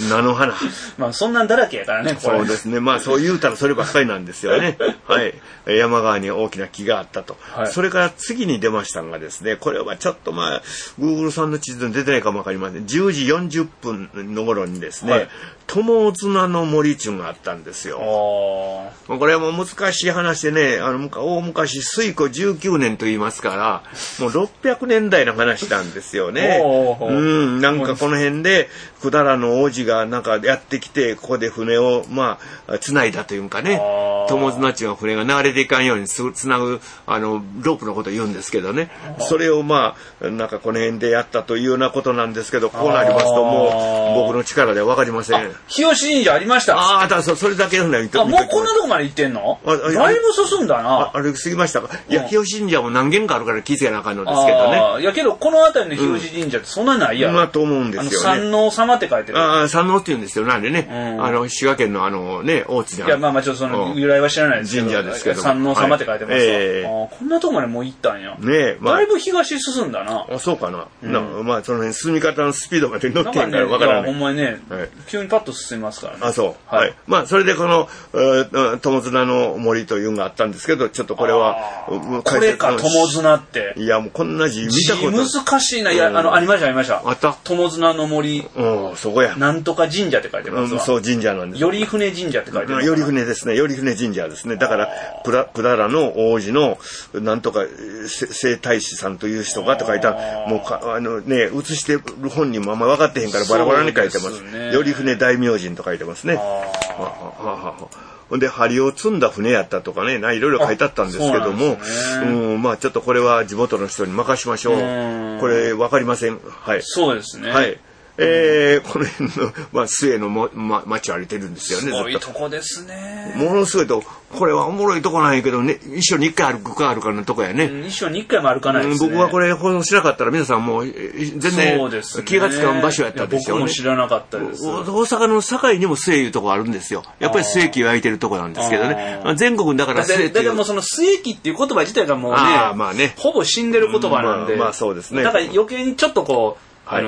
菜の花。 まあそんなんだらけやからね。 これそうですね。まあそう言うたらそればっかりなんですよね。はい。山側に大きな木があったと。はい、それから次に出ましたのがですね、これはちょっとまあ Google さんの地図に出てないかもわかりません。じゅうじよんじゅっぷんの頃にですね、はい、友綱の森っていうのがあったんですよ。これはもう難しい話でね、あの大昔水庫じゅうきゅうねんと言いますからもうろっぴゃくねんだいの話なんですよね。うん、なんかこの辺で百済の王子がなんかやってきてここで船をまあ繋いだというかね、友綱町の船が流れていかんようにつなぐあのロープのことを言うんですけどね、それをまあなんかこの辺でやったというようなことなんですけど、こうなりますともう僕の力では分かりません。 日吉神社ありました。 ああ、だそれだけの船あ、もうこんなとこまで行ってんの？だいぶ進んだな。 あ、歩き過ぎましたか。いや、日吉神社も何軒かあるから気づかなあかんのですけどね。 あいやけど、この辺りの日吉神社ってそんなないやろ。 まあ、と思うんですよね。 山王様って書いてる。 ああ、山王って言うんですよ。なんでね、あの、滋賀県のあのね、大津じゃん。 いや、まあまあ、ちょっとその由来は知らないですけど。 神社ですけど。 山王様って書いてますわ。ええ。こんなとこまでもう行ったんや。ねえ、まあ。だいぶ東進んだな。 あ、そうかな。まあ、その辺、進み方のスピードまで乗ってんから分からない。 ほんまにね、急にパッと進みますからね。 あ、そう。はい。まあ、それでこの、友綱の森というのがあったんですけど、ちょっとこれは、 これか、友綱って。 いや、もうこんな字見たことない。 字難しいな。いや、あの、ありました、ありました。 あった。 友綱の森。 うん、そこや。 なんとか神社って書いてますわ。 そう、神社なんです。 頼船神社って書いてます。 頼船ですね。頼船神社ですね。だから、プラ、プララの王子の、なんとか、聖太子さんという人がと書いた、もうか、あのね、写してる本人もあんま分かってへんからバラバラに書いてます。頼船大明神と書いてますね。で、針を積んだ船やったとかね、いろいろ書いてあったんですけども、う、ね、うん、まあちょっとこれは地元の人に任しましょう。これ分かりません。はい。 そうですね。 はい。えー、この辺の、まあ、末のも、ま、町を歩いてるんですよね。 すごいとこですね。 ものすごいと、これはおもろいとこなんやけどね、一生に一回歩くか歩かないとこやね。 うん、一生に一回も歩かないですね。 僕はこれ放送しなかったら皆さんもう全然気がつかん場所やったんですよね。 僕も知らなかったです。 大阪の堺にも末いうとこあるんですよ。やっぱり末木を焼いてるとこなんですけどね。全国だから末木。 だからもうその末木っていう言葉自体がもうね、 あまあね、 ほぼ死んでる言葉なんで。 まあ、まあそうですね。 だから余計にちょっとこう、あの、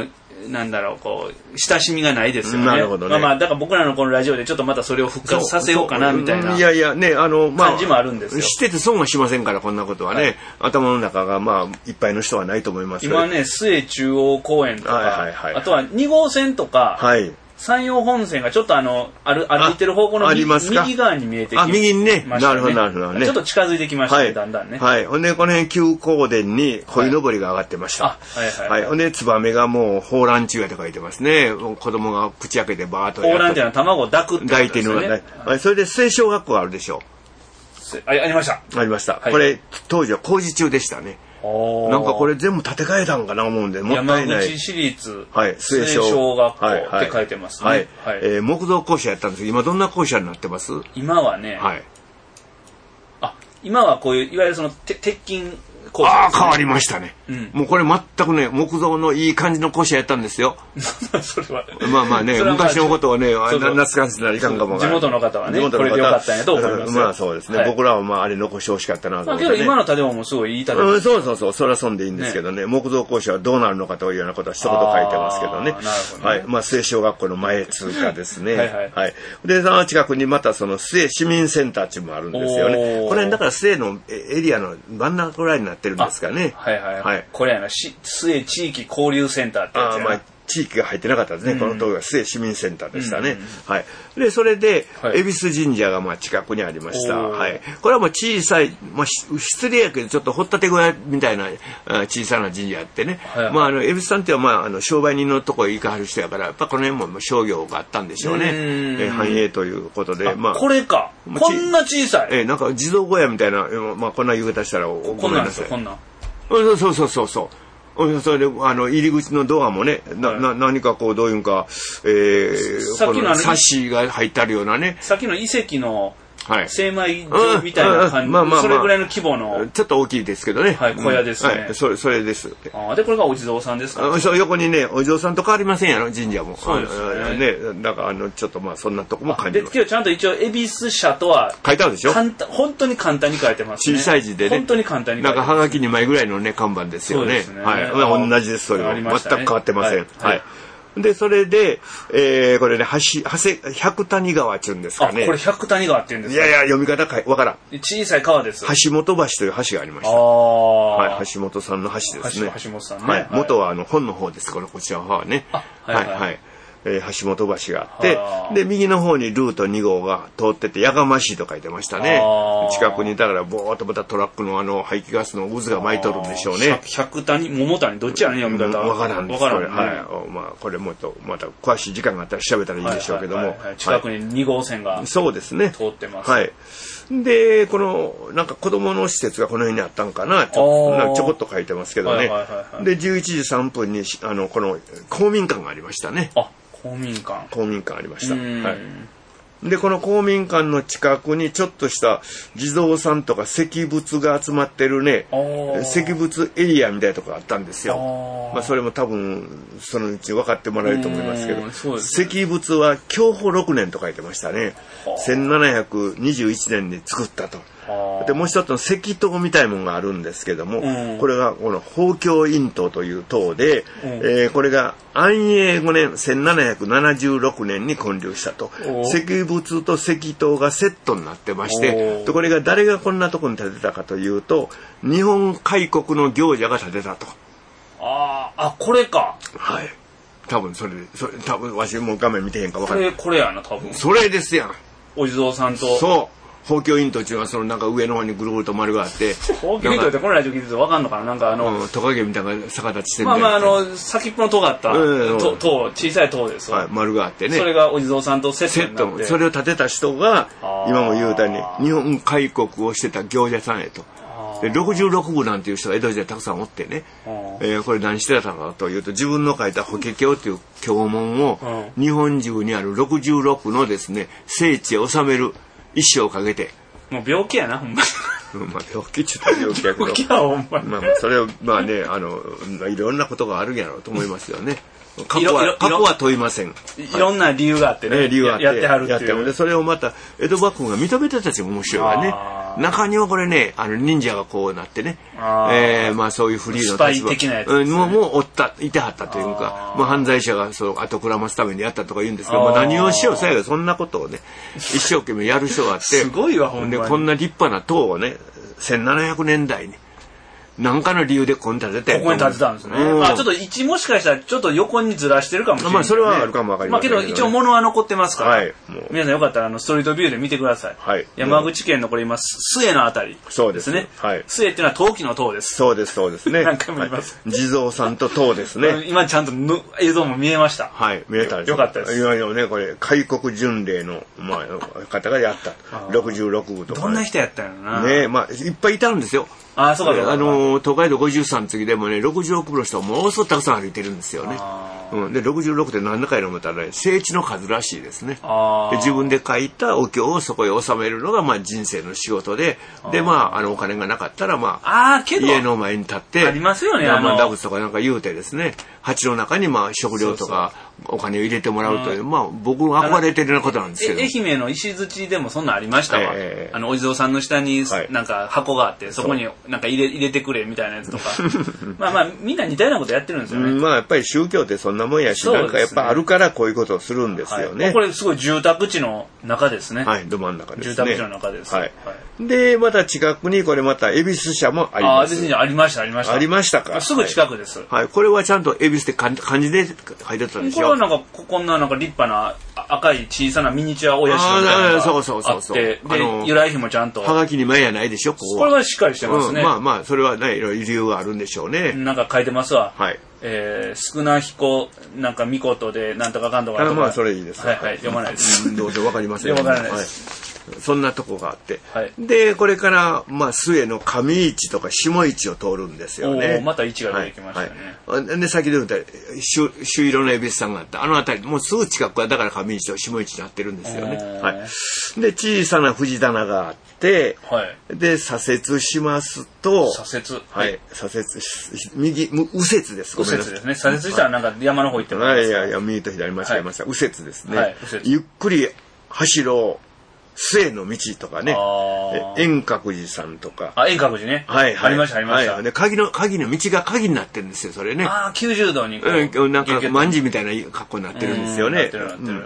なんだろう、こう親しみがないですよね。 なるほどね。 まあまあだから僕らのこのラジオでちょっとまたそれを復活させようかなみたいな。 いやいやね、あのまあ感じもあるんですよ。 知ってて損はしませんから、こんなことはね、はい、頭の中がまあいっぱいの人はないと思いますけど。 今ね、末中央公園とか、はいはいはい、あとはに号線とか。はい、山陽本線がちょっとあの歩歩いてる方向の右側に見えてきましたね。 あ、右にね。なるほどなるほどね。 ちょっと近づいてきましたね、はい、だんだんね。 はい。ほんでこの辺旧港殿に鯉のぼりが上がってました。はい。はいはいはい。ほんでツバメがもう放卵中やと書いてますね。子供が口開けてバーッと。 放卵っていうのは卵を抱くってことですね。 抱いてるのがね。はい。それで末小学校があるでしょう。あ、ありました。 ありました。はい、これ当時は工事中でしたね。なんかこれ全部建て替えたんかな思うんで、もったいない。 山口市立末小学校って書いてますね。はい。 はい。えー、木造校舎やったんですけど、今どんな校舎になってます？ 今はね、はい。あ、今はこういう、いわゆるその、て鉄筋校舎、 ね。ああ、変わりましたね。うん、もうこれ全くね、木造のいい感じの校舎やったんですよ。 それは。 まあまあね、昔のことをね、懐かしくなりかんかも。 地元の方はね、これでよかったんやと思いますよ。 まあそうですね。はい、僕らはまああれ残してほしかったなと思って、ね。 まあけど今の建物もすごいいい建物、 うん。そうそうそう、それはそんでいいんですけどね、ね木造校舎はどうなるのかというようなことは一言書いてますけどね。なるほどね。はい。まあ末小学校の前通過ですね。はいはい。はい。で、その近くにまたその末市民センターっていうのもあるんですよね。これだから末のエリアの真ん中ぐらいになってるんですかね。 はいはいはい。これやな、し末地域交流センターってやつやな。あ、まあ地域が入ってなかったですね。うん、この当時は末市民センターでしたね。うんうん、はい。で、それで、はい、恵比寿神社がまあ近くにありました。はい。これはもう小さい、まあ失礼やけどちょっと掘ったて小屋みたいな小さな神社あってね。はい、まああの恵比寿さんってはまああの商売人のとこへ行かはる人やから、やっぱこの辺も商業があったんでしょうね。え繁栄ということで、まあこれか。こんな小さい。 えなんか地蔵小屋みたいな、まあこんな言い方したらごめんなさい。 こんなん。 そうそうそうそうそう。それであの入り口のドアもね、な、はい、な何かこうどういうか、えー、 さっきのサッシが入ってあるようなね。 さっきの遺跡の精米場みたいな感じ、まあまあまあ、それぐらいの規模のちょっと大きいですけどね。 はい、小屋ですね。 うん、はい、それそれです。 あでこれがお地蔵さんですか、 ね。そう横にねお地蔵さんと変わりませんやろ神社も。 そうですね。 ねだからあのちょっとまあそんなとこも感じます。 で今日ちゃんと一応恵比寿社とは書いてあるでしょ。 簡単本当に簡単に書いてますね。 小さい字でね。 本当に簡単に書いてます、ね。 なんかはがきにまいぐらいのね看板ですよね。そうですね。はい。同じですそれは、ね、全く変わってません。はい。はいはいで、それで、えー、これね、橋、橋、百谷川っていうんですかね。 あ、これ百谷川って言うんですか。 いやいや、読み方かわからん。 小さい川です。 橋本橋という橋がありました。はい、橋本さんの橋ですね。 橋本さんね。 はい。元はあの本の方です。これこちらの方はね。はいはい。はいえー、橋本橋があってで右の方にルートに号が通っててやがましいと書いてましたね。近くにだからボーっとまたトラックのあの排気ガスの渦が巻いとるんでしょうね。 百谷桃谷どっちやね読み方わからんですこれ、 ね、はいまあこれもっとまた詳しい時間があったら調べたらいいでしょうけども、はいはいはいはい、 近くにに号線がそうですね通ってます。 はいでこのなんか子供の施設がこの辺にあったんかなちょなんかちょこっと書いてますけどね、はいはいはいはい、でじゅういちじさんぷんにあのこの公民館がありましたね。 あ公民館公民館ありました。はい、でこの公民館の近くにちょっとした地蔵さんとか石仏が集まってるね石仏エリアみたいなとこがあったんですよ。まあそれも多分そのうち分かってもらえると思いますけど、ね、石仏は享保ろくねんと書いてましたね。せんななひゃくにじゅういちねんに作ったと。でもう一つの石塔みたいなものがあるんですけども、うん、これがこの宝鏡院塔という塔で、うんえー、これが安永ごねんせんななひゃくななじゅうろくねんに建立したと。石仏と石塔がセットになってましてでこれが誰がこんなとこに建てたかというと日本開国の行者が建てたと。 ああこれか。 はい多分それそれ多分わしもう画面見てへんか分からない。 これこれやな多分。 それですやん。 お地蔵さんと。 そう宝鏡院というのはそのなんか上の方にぐるぐると丸があって宝鏡院とってこのラジオ聞いてると分かんのかななんかあの、 うん、トカゲみたいな逆立ちしてるまあまああの先っぽの尖った、うん、塔小さい塔ですわ、 はい、丸があってねそれがお地蔵さんとセットになってそれを建てた人が今も言うたように日本開国をしてた行者さんへとでろくじゅうろく部なんていう人が江戸時代たくさんおってね、えー、これ何してたのかというと自分の書いた法華経という経文を日本中にあるろくじゅうろくのですね聖地へ収める一生をかけてもう病気やなほんままあ病気っちゅったら病気やけど。 病気はほんまに。 まあまあそれをまあねあのいろんなことがあるんやろうと思いますよね。過去は過去は問いません。 いろんな理由があってね。 はい、理由があってやってはるっていう。 やってでそれをまた江戸幕府が認めてたちも面白いわね。中にはこれねあの忍者がこうなってね、えー、まあそういうフリーのスパイ的なやつですね、 うん、もうもうおったいてはったというか、まあ犯罪者がそう後くらますためにやったとか言うんですけど、まあ何をしようさえそんなことをね一生懸命やる人があって、 すごいわほんまに。 でこんな立派な塔をねせんななひゃくねんだいに。何かの理由でここに建ててここに建てたんですね。うん、あちょっと位置もしかしたらちょっと横にずらしてるかもしれない、ね。 まあそれはあるかもわかりませんけど、ね。 まあけど一応物は残ってますから。 はい。 皆さんよかったらあのストリートビューで見てください。はい。山口県のこれ今末のあたり、ね。 そうですね。 はい。末っていうのは陶器の塔です。 そうですそうですね。 何回も言います。 はい、地蔵さんと塔ですね。 今ちゃんとの映像も見えました。 はい。見えたんです。 よかったです。 いやいやねこれ開国巡礼のまあ方がやったろくじゅうろくぐとか、ね。 どんな人やったんやろな。 ねまあいっぱいいたんですよ。 あそうかそうか。 あの東海道ごじゅうさん次でもねろくじゅうろくぶの人はものすごくたくさん歩いてるんですよね。うん、でろくじゅうろくって何だかや思ったら、ね、聖地の数らしいですね。で自分で書いたお経をそこへ収めるのがまあ人生の仕事で、でまああのお金がなかったらまああけど家の前に立ってありますよね。 まあまあ打仏とかなんか言うてですね、鉢の中にまあ食料とかお金を入れてもらうという、うん、まあ僕が憧れてるようなことなんですけど。 愛媛の石槌でもそんなんありましたわ。えー、あのお地蔵さんの下になんか箱があって、はい、そこになんか入れ入れてくれみたいなやつとかまあまあみんな似たようなことやってるんですよね。 まあやっぱり宗教ってそんなもんやし、ね、なんかやっぱあるからこういうことをするんですよね。 はい、これすごい住宅地の中ですね。 はいど真ん中ですね。 住宅地の中です。 はい。はい、でまた近くにこれまた恵比寿社もあります。 あ恵比寿社ありましたありました。 ありましたか。 すぐ近くです。 はい、はい、これはちゃんと恵比寿って漢字で書いてあったんですよ。 これはなんかこんななんか立派な赤い小さなミニチュアお社みたいなのがあって、で由来碑もちゃんとはがきに前やないでしょここは。 これはしっかりしてますね。 うん、まあまあそれはねいろいろ理由があるんでしょうね。 なんか書いてますわ。 はい。 えー、少な彦なんかみことでなんとかかんとかとか。 まあそれいいです。 はいはい読まないです。 どうぞわかりません。 わからないです。 はいそんなとこがあって、 はい、 でこれからまあ末の上市とか下市を通るんですよね。 また市が出てきましたね。 はいはい、で先で言った朱色の恵比寿さんがあったあの辺りもうすぐ近くはだから上市と下市になってるんですよね。はい、で小さな藤棚があって、はい、で左折しますと左折はい左折右右折です。 右折ですね。左折したらなんか山の方行ってます。 はいいやいや右と左間違えました。はい、右折ですね。はい、ゆっくり走ろう。末の道とかね、円覚寺さんとか。 あ、円覚寺ね。 はい、はい。 ありました、ありました。 はい、で、鍵の、鍵の道が鍵になってるんですよ、それね。 ああ、きゅうじゅうどにこう。うん、なんか、卍みたいな格好になってるんですよね。 なってる、なってる。うん、 うん、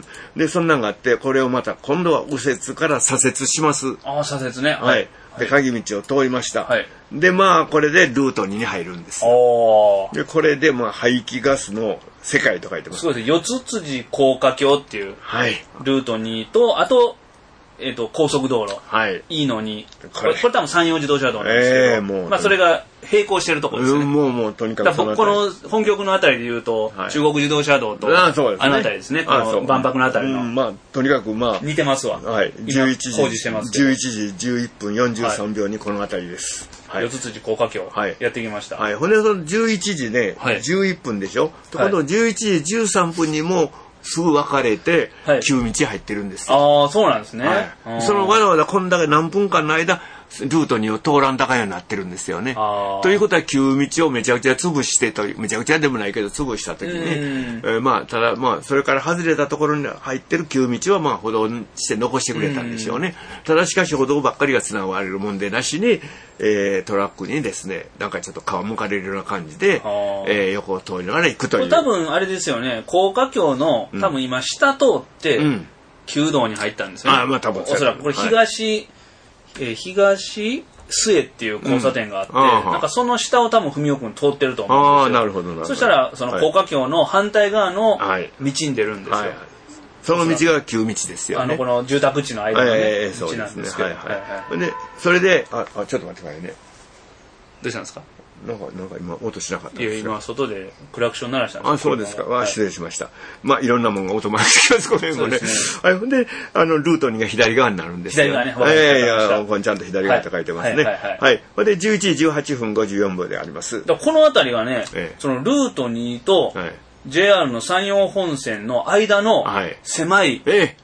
で、そんなんがあって、これをまた、今度は右折から左折します。 ああ、左折ね。 はい。で、鍵道を通りました。はい。で、まあ、これでルートにに入るんですよ。で、これで、まあ、排気ガスの世界と書いてます。 そうです。四つ辻高架橋っていう。はい。ルートにと、あと、えっと、高速道路。はい。いいのに。これ、これ多分山陽自動車道なんですけど。えー、もう。まあ、それが並行してるところですね。 うん、もう、もう、とにかく。 この本局のあたりで言うと、はい、中国自動車道と、あ, そうですね、あのあたりですね。この万博のあたりの。うん、 まあ、とにかく、まあ。 似てますわ。 はい。じゅういちじ。 工事してますじゅういちじじゅういっぷんよんじゅうさんびょうにこのあたりです。 はい。四つ辻高架橋。はい。やってきました。 はい。ほんで、そのじゅういちじで、はい、じゅういっぷんでしょ。ところじゅういちじじゅうさんぷんにも、すぐ分かれて、旧道入ってるんですよ。 ああ、そうなんですね。 はい、そのわざわざこんだけ何分間の間、ルートに通らん高いようになってるんですよね。ということは旧道をめちゃくちゃ潰してとめちゃくちゃでもないけど潰した時に、えー、まあただまあそれから外れたところに入ってる旧道はまあ歩道にして残してくれたんでしょうね。ただしかし歩道ばっかりがつながれるもんでなしに、えー、トラックにですねなんかちょっと皮むかれるような感じで、えー、横を通りながら行くという。 多分あれですよね。高架橋の多分今下通って旧道に入ったんですよね。 うん、あまあ多分おそらくこれ東、はいえー、東末っていう交差点があって、うん、なんかその下を多分文雄君通ってると思うんですよ。 あなるほどなるほど。 そしたらその高架橋の反対側の道に出るんですよ。はいはいはい、 その道が旧道ですよね。 あのこの住宅地の間の、ねえー、道なんですけど。はいはいはい、でそれでああちょっと待ってくださいね。 どうしたんですか。 なんか、なんか今音しなかったんですよ。 いや、今外でクラクション鳴らしたんです。 あ、そうですか。はい、失礼しました。まあ、いろんなものが音回してきます。この辺もね。はい。ほんで、あの、ルートにが左側になるんですよ。 左側ね。 はい。いやいや、ここにちゃんと左側って書いてますね。はい。はい。ほんで、じゅういちじじゅうはっぷんごじゅうよんびょうであります。 この辺りはね、そのルートにと、ジェイアール の山陽本線の間の狭い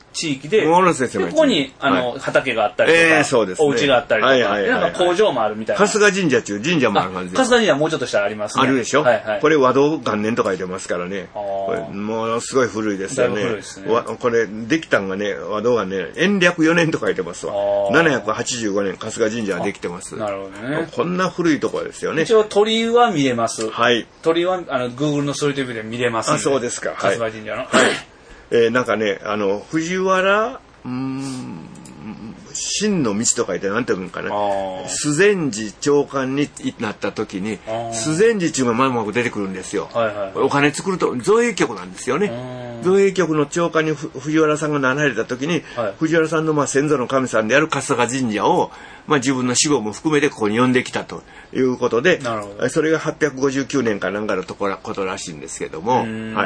地域で、 ものすごい狭い地域。 ここに、あの、はい、畑があったりとか、えー、そうですね、お家があったりとか、はいはいはいはい、なんか工場もあるみたいな。 春日神社中、神社もある感じで。 春日神社もうちょっとしたらありますね。 あるでしょ、はいはい、これ和道元年と書いてますからね。これものすごい古いですよね。古いですね。これ、できたんがね、和道がね、延暦よねんと書いてますわ。ななひゃくはちじゅうごねん、春日神社ができてます。 なるほどね。 こんな古いところですよね。 一応鳥居は見れます。 はい。 鳥居は、あの、Google のストリートビューで見れますんで。 あ、そうですか。 春日神社の。はい。 えー、なんかね、あの、藤原、うーん、真の道と書いて何て言うんかな、修善寺長官になった時に修善寺中がまもなく出てくるんですよ、はいはいはい、お金作ると造営局なんですよね。造営局の長官に藤原さんがなられた時に、はい、藤原さんのまあ先祖の神さんである春日神社を、まあ、自分の死後も含めてここに呼んできたということで、それがはっぴゃくごじゅうきゅうねんかなんかのところことらしいんですけども、はい、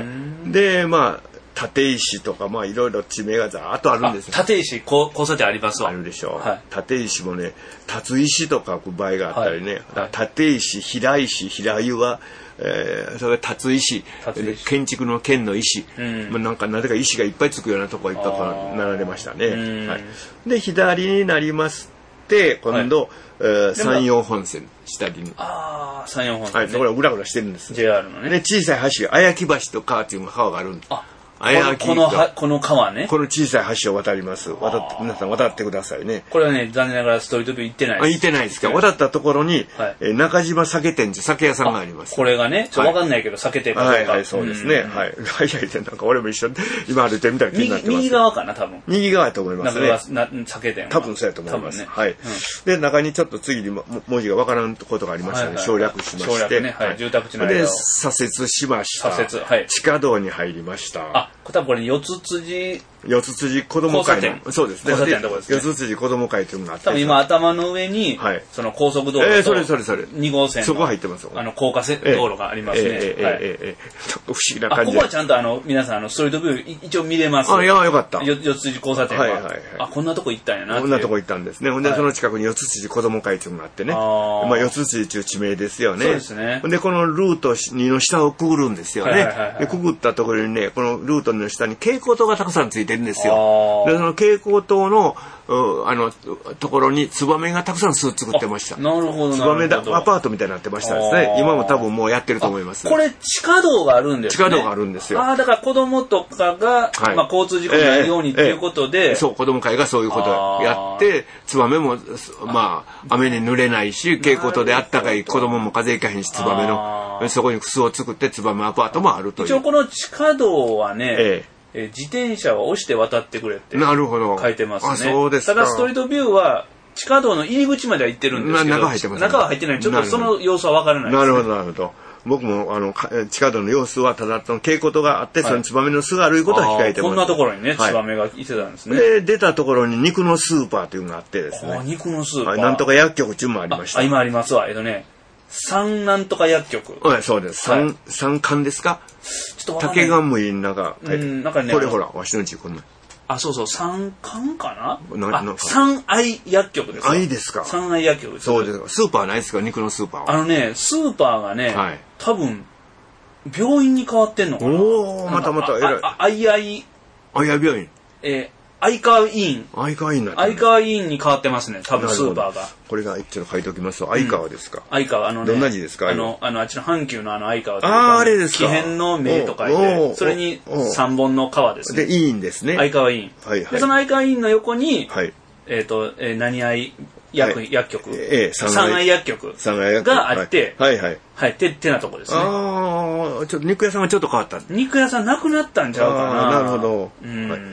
でまあ立石とかまあいろいろ地名がざーっとあるんですよ。 立石交差点ありますわ。 あるでしょう。はい、立石もね、立石と書く場合があったりね、はい、立石、平石、平湯は、えー、それから立石、建築の建の石、うん、まあ、なんかなぜか石がいっぱいつくようなとこがいっぱい並んでましたね。はい、で左になりますって今度、はい、えー、山陽本線下に。 ああ、山陽本線、ね。 はい、そこら裏裏してるんです。 ジェイアール のね。 で小さい橋、綾木橋と川っていう川があるんです。あこの、このは、この川ね。 この小さい橋を渡ります。渡って、皆さん渡ってくださいね。 これはね、残念ながらストリートビュー行ってないです。 あ、行ってないですか。渡ったところに、はい、え中島酒店って酒屋さんがあります。 これがね、ちょっとわかんないけど、はい、酒店かどうか。 はいはい、そうですね。はい。はいはい、なんか俺も一緒に、今歩いてみたら気になってます。 右側かな、多分。 右側やと思いますね。 な酒店は。 多分そうやと思います。ね、はい、うん。で、中にちょっと次に文字がわからんことがありましたので、省略しまして。省略ね。 はい。住宅地の間で、左折しました。 左折。はい。 地下道に入りました。 あ、多分これ四つ辻四つ辻子供会のそうですね。 交差点のとこですね。 四つ辻子供会というのがあって。 多分今頭の上に、はい、その高速道路と、 えー、それそれそれに号線のそこ入ってますよ。 あの高架道路がありますね。 えー、えー、はい、えー、えー、不思議な感じで。 あ、ここはちゃんとあの皆さんあのストリートビュー一応見れます。 あ、いやよかった。 四つ辻交差点は。はいはいはい。あ、こんなとこ行ったんやな。 こんなとこ行ったんですね。ほんで、はい、その近くに四つ辻子供会というのがあってね。あまあ四つ辻という地名ですよね。 そうですね。 でこのルートにの下をくぐるんですよね。はいはいはいはい、でくぐったところにね、このルートの下に蛍光灯がたくさんついてるんですよ。でその蛍光灯のあのところにツバメがたくさん巣作ってました。 なるほど。 ツバメだアパートみたいになってましたですね。今も多分もうやってると思います。 これ地下道があるんですね。 地下道があるんですよ。 ああ、だから子供とかが、はい、まあ交通事故ないようにっていうことで、 えーえー、そう子供会がそういうことをやってツバメもまあ雨に濡れないし蛍光灯であったかい子供も風邪ひかへんしツバメのそこに巣を作ってツバメアパートもあるという。 一応この地下道はね。えーえ自転車は押して渡ってくれって書いてますね。 あ、そうですか。 ただストリートビューは地下道の入り口までは行ってるんですけど、 中入ってます、ね、 中は入ってない。ちょっとその様子は分からないです、ね。 なるほどなるほど。僕もあの地下道の様子はただその蛍光灯があって、はい、そのツバメの巣があることは控えてます。 こんなところにね、ツバメがいてたんですね。 で出たところに肉のスーパーというのがあってですね。 あ、肉のスーパー。 はい、なんとか薬局中もありました。 あ、今ありますわ。えっとね。三なんとか薬局。 はい、そうです。三、はい、三冠ですか。 ちょっと竹がむいなんか、 うん、なんかね、 これほら、わしのうちこんな。 あ、そうそう、三冠かな。 なあ、三愛薬局です。 愛ですか。 三愛薬局です。 そうですか。スーパーないですか、肉のスーパーは。 あのね、スーパーがね、はい、多分病院に変わってんのかな。 おお、またまた偉い。 あ、愛愛。 愛愛病院。 えー相川医院。 相川医院な相川医院に変わってますね。多分スーパーが。 これが一応書いておきますと、相川ですか。 うん、相川、あのね。 どんな字ですか。 あの、あの、あっちの阪急のあの相川というか。ああ、あれですか。 木偏の名と書いて、それに三本の川ですね。 で、医院ですね。 相川医院。 はいはい。 で、その相川医院の横に、 はい。 えっと、えー、何愛薬、はい、薬局。 ええ、 三愛薬局。 三愛薬局。 があって、 はいはい。 はい、て、てなとこですね。 ああ、ちょっと肉屋さんがちょっと変わった。 肉屋さんなくなったんちゃうかな。 なるほど。うん。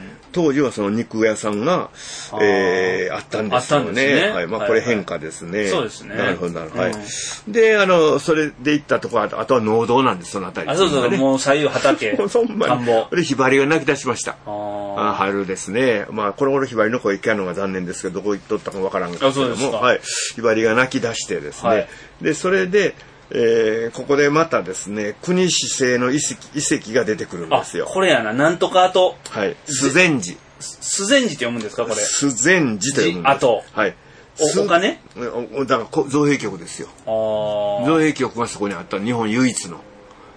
当時はその肉屋さんが、えー、あったんですよね。あったんですね。はい。まあこれ変化ですね。 そうですね。 なるほどなるほど。はい。で、あの、それで行ったところ、あとは農道なんです、そのあたり。 あ、そうそう、もう左右畑。 そんまに。 田んぼ。 で、ひばりが泣き出しました。あ春ですね。まあこの頃ひばりの声聞かんのが残念ですけど、どこ行っとったかわからんけども、はい。ひばりが泣き出してですね。で、それで、えー、ここでまたですね、国史製の遺跡、遺跡が出てくるんですよ。 これやな、なんとか跡。 はい。修善寺。 修善寺って読むんですか、これ。 修善寺と読むんです。 跡。 はい。 お, お金だから造幣局ですよ。造幣局がそこにあった日本唯一の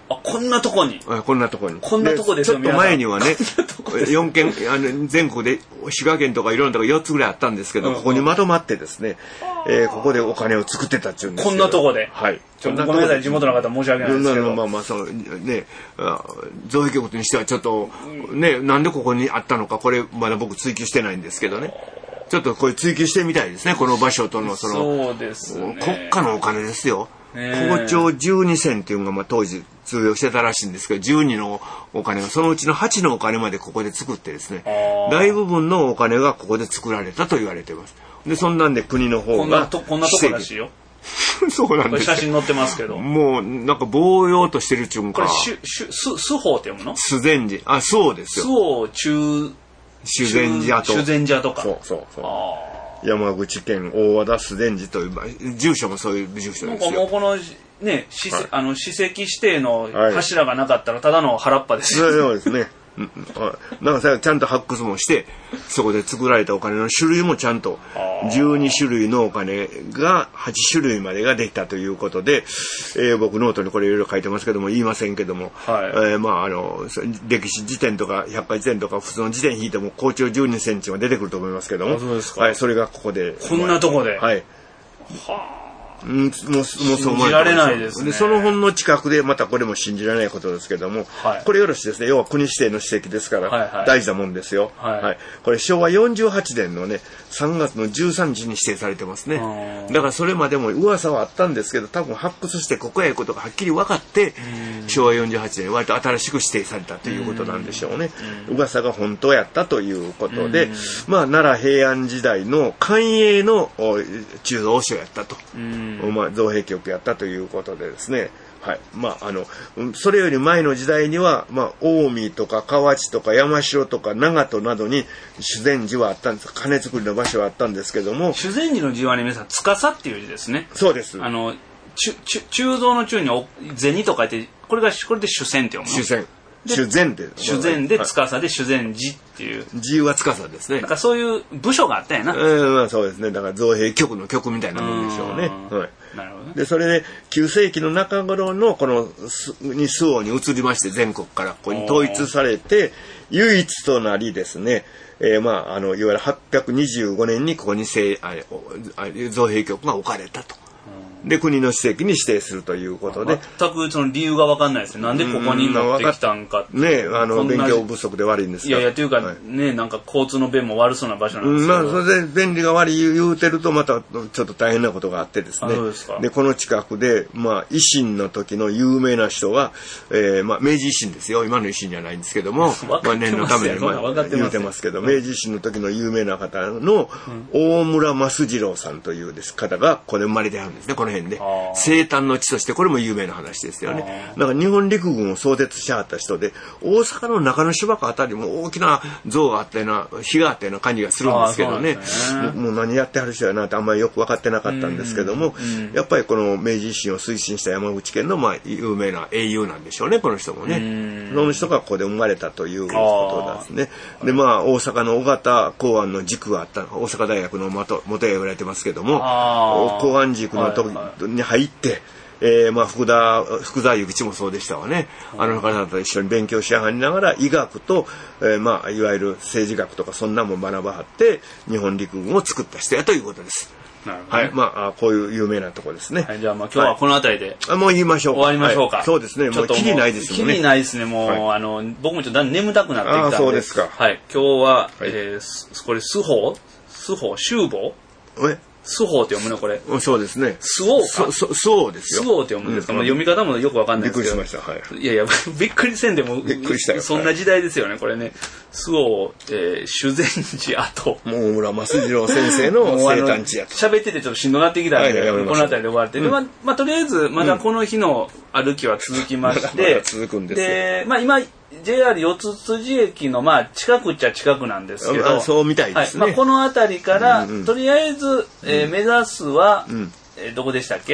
あ、こんなとこに。 こんなとこに。 こんなとこですよ、 ちょっと前にはね、よんけん、あの、全国で、滋賀県とかいろんなとこよっつぐらいあったんですけど、うん、ここにまとまってですね、えー、ここでお金を作ってたっていうんですよ。 こんなとこで。 はい。 ちょっとごめんなさい、地元の方申し訳ないですけど。 まあまあ、その、ね、造幣局にしてはちょっと、ね、なんでここにあったのか、これまだ僕追求してないんですけどね。ちょっとこれ追求してみたいですね、この場所との、その、 そうですね、 国家のお金ですよ。校長じゅうにせんっていうのがまあ当時通用してたらしいんですけど、じゅうにのお金がそのうちのはちのお金までここで作ってですね、大部分のお金がここで作られたと言われています。でそんなんで国の方がこんなとこんなとこらしいよ。 そうなんです。 これ写真載ってますけど。 もうなんか棒用としてるっちゅうんか。 これしゅすすほうって読むの？ 修善寺。あ、そうですよ。 すほう中修善寺と。 修善寺とか。 そうそうそう。山口県大和田修善寺という住所もそういう住所ですよ。 なんかもうこのね、史跡、はい、あの史跡指定の柱がなかったらただの原っぱですよ。 そうですね。なんかさちゃんと発掘もしてそこで作られたお金の種類もちゃんとじゅうにしゅるいのお金がはちしゅるいまでができたということで、えー、僕ノートにこれいろいろ書いてますけども言いませんけども、はい、えー、まああの歴史辞典とか百科事典とか普通の辞典引いても校長じゅうにセンチは出てくると思いますけども、 そうですか。 はい、それがここでこんなとこで、 はい、 はあ、 うん、もうもう信じられないですね。 でその本の近くでまたこれも信じられないことですけども、はい、これよろしいですね。要は国指定の史跡ですから、はいはい、大事なもんですよ、はいはい、これしょうわよんじゅうはちねんのねさんがつのじゅうさんにちに指定されてますね。だからそれまでも噂はあったんですけど多分発掘してここへいうことがはっきり分かってしょうわよんじゅうはちねん割と新しく指定されたということなんでしょうね。う噂が本当やったということで、まあ奈良平安時代の官営の鋳造所やったと、まあ造幣局やったということでですね、はい、まああのそれより前の時代には、まあ、近江とか河内とか山城とか長門などに修善寺はあったんです。金作りの場所はあったんですけども、 修善寺の字はね皆さん司っていう字ですね。 そうです。 あの鋳造の鋳に銭と書いてこれがこれで主銭って読むの。 主銭。修善で修善で司で修善寺っていう寺は司ですね。 なんかそういう部署があったんやな。 えー、まあそうですね。だから造幣局の局みたいなもんでしょうね。はい。 なるほどね。 でそれできゅうせいきの中頃のこのに周防に移りまして全国からここに統一されて唯一となりですね、えー、まああのいわゆるはっぴゃくにじゅうごねんにここに造幣局が置かれたと。で国の史跡に指定するということで全くその理由が分かんないですね。なんでここに持ってきたんかってね、あの勉強不足で悪いんですが、 いやいやというか、はい、ねなんか交通の便も悪そうな場所なんですけど、 まあそれで便利が悪い言うてるとまたちょっと大変なことがあってですね。 そうですか。 でこの近くでまあ維新の時の有名な人は、えー、まあ明治維新ですよ。今の維新じゃないんですけども、まあ念のためにまあ言うてますけど、明治維新の時の有名な方の大村益次郎さんというです方がこれ生まれてあるんですね。この辺で。生誕の地としてこれも有名な話ですよね。だから日本陸軍を創設しはった人で大阪の中之島あたりも大きな像があったような碑があったような感じがするんですけどね。もう、もう何やってはる人やなってあんまりよく分かってなかったんですけども、やっぱりこの明治維新を推進した山口県のまあ有名な英雄なんでしょうね、この人もね。その人がここで生まれたということなんですね。でまあ大阪の尾形公安の塾があった大阪大学の元元へ言われてますけども、公安塾の時に入って、えー、まあ福田福沢諭吉もそうでしたわね。あの方と一緒に勉強しはりながら医学と、えー、まあいわゆる政治学とかそんなもん学ばはって日本陸軍を作った人やということです。 なるほどね。 はい、まあこういう有名なところですね。 はい、じゃあまあ今日はこの辺りで、はい、 あもう言いましょう。 終わりましょうか。 はい、そうですね。もうキリないですよね。 キリないですね。もう、はい、あの僕もちょっと眠たくなってきたんで。 あそうですか。 はい。今日は、はい、えー、これスホスホ修法えスホって読むのこれ。 そうですね。 スオーか。 ススオーですよ。 スオーって読むんですか。うん、まあ、読み方もよくわかんないですけど。 びっくりしました。はい。 いやいやびっくりせんでもびっくりしたよ。 そんな時代ですよねこれね。スオー、えー、修善寺跡。 もう大村益次郎先生の生誕地やと。 喋っててちょっとしんどなってきたんで、はい、この辺りで終わって、うん、でまあまあとりあえずまだこの日の歩きは続きまして、うん、まだ続くんですよ。 でまあ今。ジェイアール 四つ辻駅のまあ近くっちゃ近くなんですけど、 そうみたいですね。 はいまあ、この辺りから、うんうん、とりあえず、えー、目指すは、うんえー、どこでしたっけ？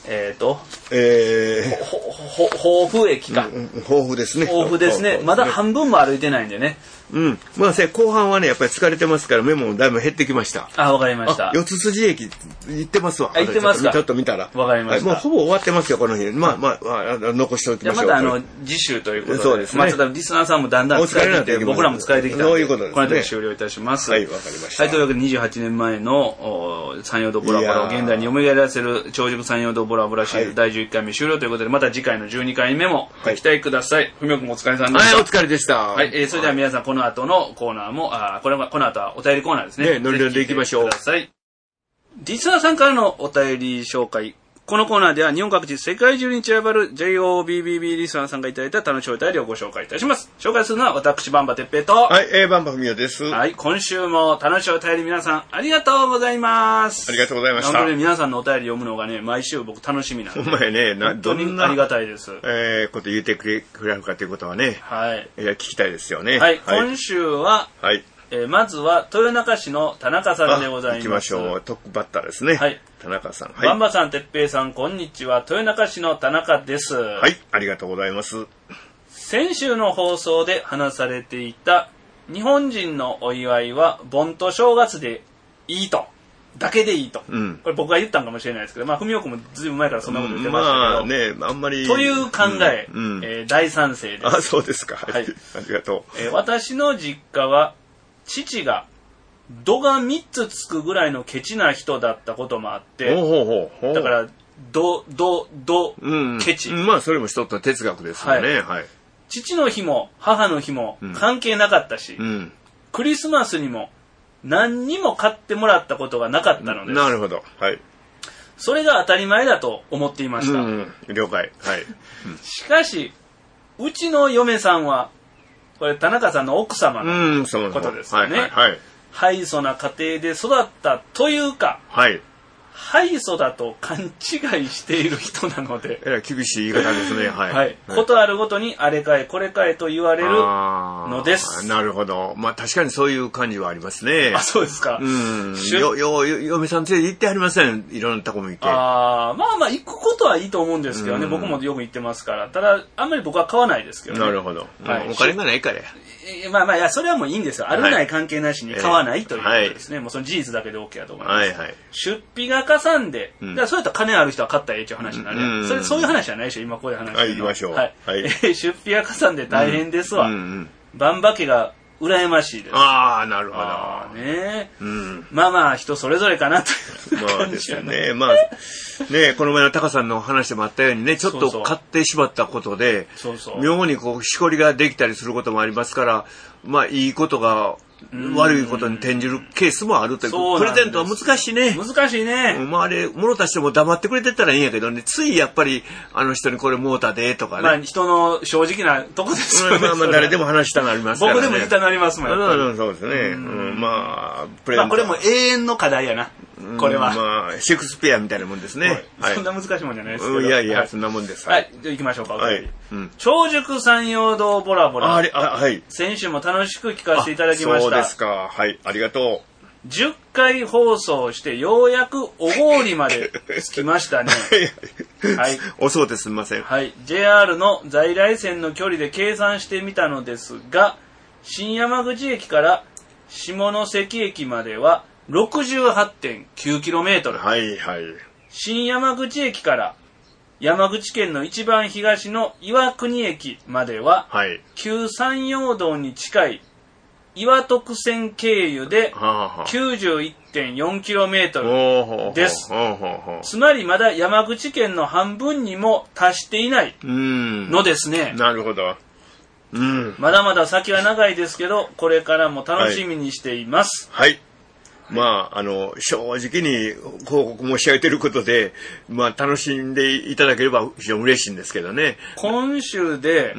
えっ、ー、と、 えー、ほ、ほ、ほ、豊富駅か。 豊富ですね。 豊富ですね。まだ半分も歩いてないんでね。 うん。まあ、後半はね、やっぱり疲れてますから、メモもだいぶ減ってきました。 あ、わかりました。 四つ筋駅行ってますわ。 行ってますか。 ちょっと見たら。 わかりました。 はい、もうほぼ終わってますよ、この日。まあまあ、まあ、残しておきましょう。 じゃあまたあの、次週ということで。 そうですね。 まあちょっとリスナーさんもだんだん疲れてきて、僕らも疲れてきたので、 そういうことですね。 この辺で終了いたします。 はい、わかりました。 はい、というわけでにじゅうはちねんまえの山陽道ボラボラを現代に蘇らせる長熟山陽道ボラボラシリーズだいじゅういっかいめ終了ということで、また次回のじゅうにかいめもご期待ください。ふみおくんもお疲れさんでした。 はい、お疲れでした。 はい、えー、それでは皆さんこの後のコーナーも、あこれはこの後はお便りコーナーですね。 ね、ノリノリでいきましょう。 ください。リスナーさんからのお便り紹介。このコーナーでは日本各地世界中に散らばる ジェイオービービービー リスナーさんがいただいた楽しいお便りをご紹介いたします。紹介するのは私バンバテッペイと、 はい、えー、バンバフミオです。 はい、今週も楽しいお便り皆さんありがとうございます。 ありがとうございました。 本当に皆さんのお便り読むのがね、毎週僕楽しみなんで。 お前ね、などんなありがたいです。 えー、こと言ってくれくれるかということはね、 はい。 いや聞きたいですよね。 はい、はい、今週は、はい。えー、まずは豊中市の田中さんでございます。 行きましょう。トップバッターですね。はい。田中さん。はい。 バンバさん、てっぺいさん、こんにちは。豊中市の田中です。 はい。ありがとうございます。 先週の放送で話されていた日本人のお祝いは盆と正月でいいと。だけでいいと。うん。これ僕が言ったんかもしれないですけど、まあ、ふみおくんもずいぶん前からそんなこと言ってましたけど。 まあね、あんまり。 という考え、うんうん、えー、大賛成です。 あ、そうですか。はい。ありがとう。 えー、私の実家は、父が、度がみっつつくぐらいのケチな人だったこともあって、 ほうほうほうほう、 だから、ど、ど、ど、 うん、 ケチ。 まあ、それも一つの哲学ですよね。はい。はい、 父の日も母の日も関係なかったし、うん、クリスマスにも何にも買ってもらったことがなかったのです。 なるほど。はい。 それが当たり前だと思っていました。 うん、了解。はい。 しかし、うちの嫁さんは、これ田中さんの奥様のことですよね。はいはいはい。敗訴な家庭で育ったというか、はい、敗訴だと勘違いしている人なので、 えらい厳しい言い方ですね。はい。 はい。ことあるごとにあれかえこれかえと言われるのです。 なるほど。まあ確かにそういう感じはありますね。 あ、そうですか。 うん。よ、よ、嫁さん連れて行ってはりません。いろんなとこも行って。 ああ、まあまあ行くことはいいと思うんですけどね。僕もよく行ってますから。ただ、あんまり僕は買わないですけどね。 なるほど。はい。お金がないからや。 まあまあ、いや、それはもういいんですよ。あるない関係なしに買わないということですね。はい、もうその事実だけで OK だと思います。はいはい、出費がかさんで、うん、だからそうやったら金ある人は買ったらええっていう話になる、うんうん、それ。そういう話じゃないでしょ、今ここで話してるの。 はい、行きましょう。 はい。はい、出費がかさんで大変ですわ。うんうん、バンバ家が羨ましいです。 ああ、なるほど。 あね、うん、まあまあ、人それぞれかなという感じですよね。まあ、ね、この前のタカさんの話でもあったようにね、ちょっと買ってしまったことで、そうそう妙にこう、しこりができたりすることもありますから、まあ、いいことが悪いことに転じるケースもあるという。プレゼントは難しいね。 難しいね。 まあ、あれ、物としても黙ってくれてたらいいんやけどね、ついやっぱり、あの人にこれもうたで、とかね。 まあ、人の正直なとこですよね。 まあまあ、誰でも話したなりますからね。 僕でも言いたなりますもん。 うん、そうですね。うん、まあ、 プレゼント。まあ、これも永遠の課題やな。これは。 まあ、シェイクスピアみたいなもんですね。 そんな難しいもんじゃないですけど。 いやいや、そんなもんです。 はい。じゃあ行きましょうか。はい。長熟山陽道ボラボラ。 あれ、あ、はい。 先週も楽しく聞かせていただきました。 そうですか。はい。ありがとう。 じゅっかい放送してようやくおごりまで着きましたね。 はい。おそうですみません。 はい。ジェイアール の在来線の距離で計算してみたのですが、新山口駅から下関駅までは ろくじゅうはちてんきゅうキロメートル。 はいはい。 新山口駅から山口県の一番東の岩国駅までは、はい、旧山陽道に近い岩徳線経由で きゅうじゅういってんよんキロメートル です。つまりまだ山口県の半分にも達していないのですね。 なるほど。 うん、まだまだ先は長いですけど、これからも楽しみにしています。 はい。はい、まあ、あの、正直に報告申し上げていることで、まあ、楽しんでいただければ非常に嬉しいんですけどね。 今週で、うん、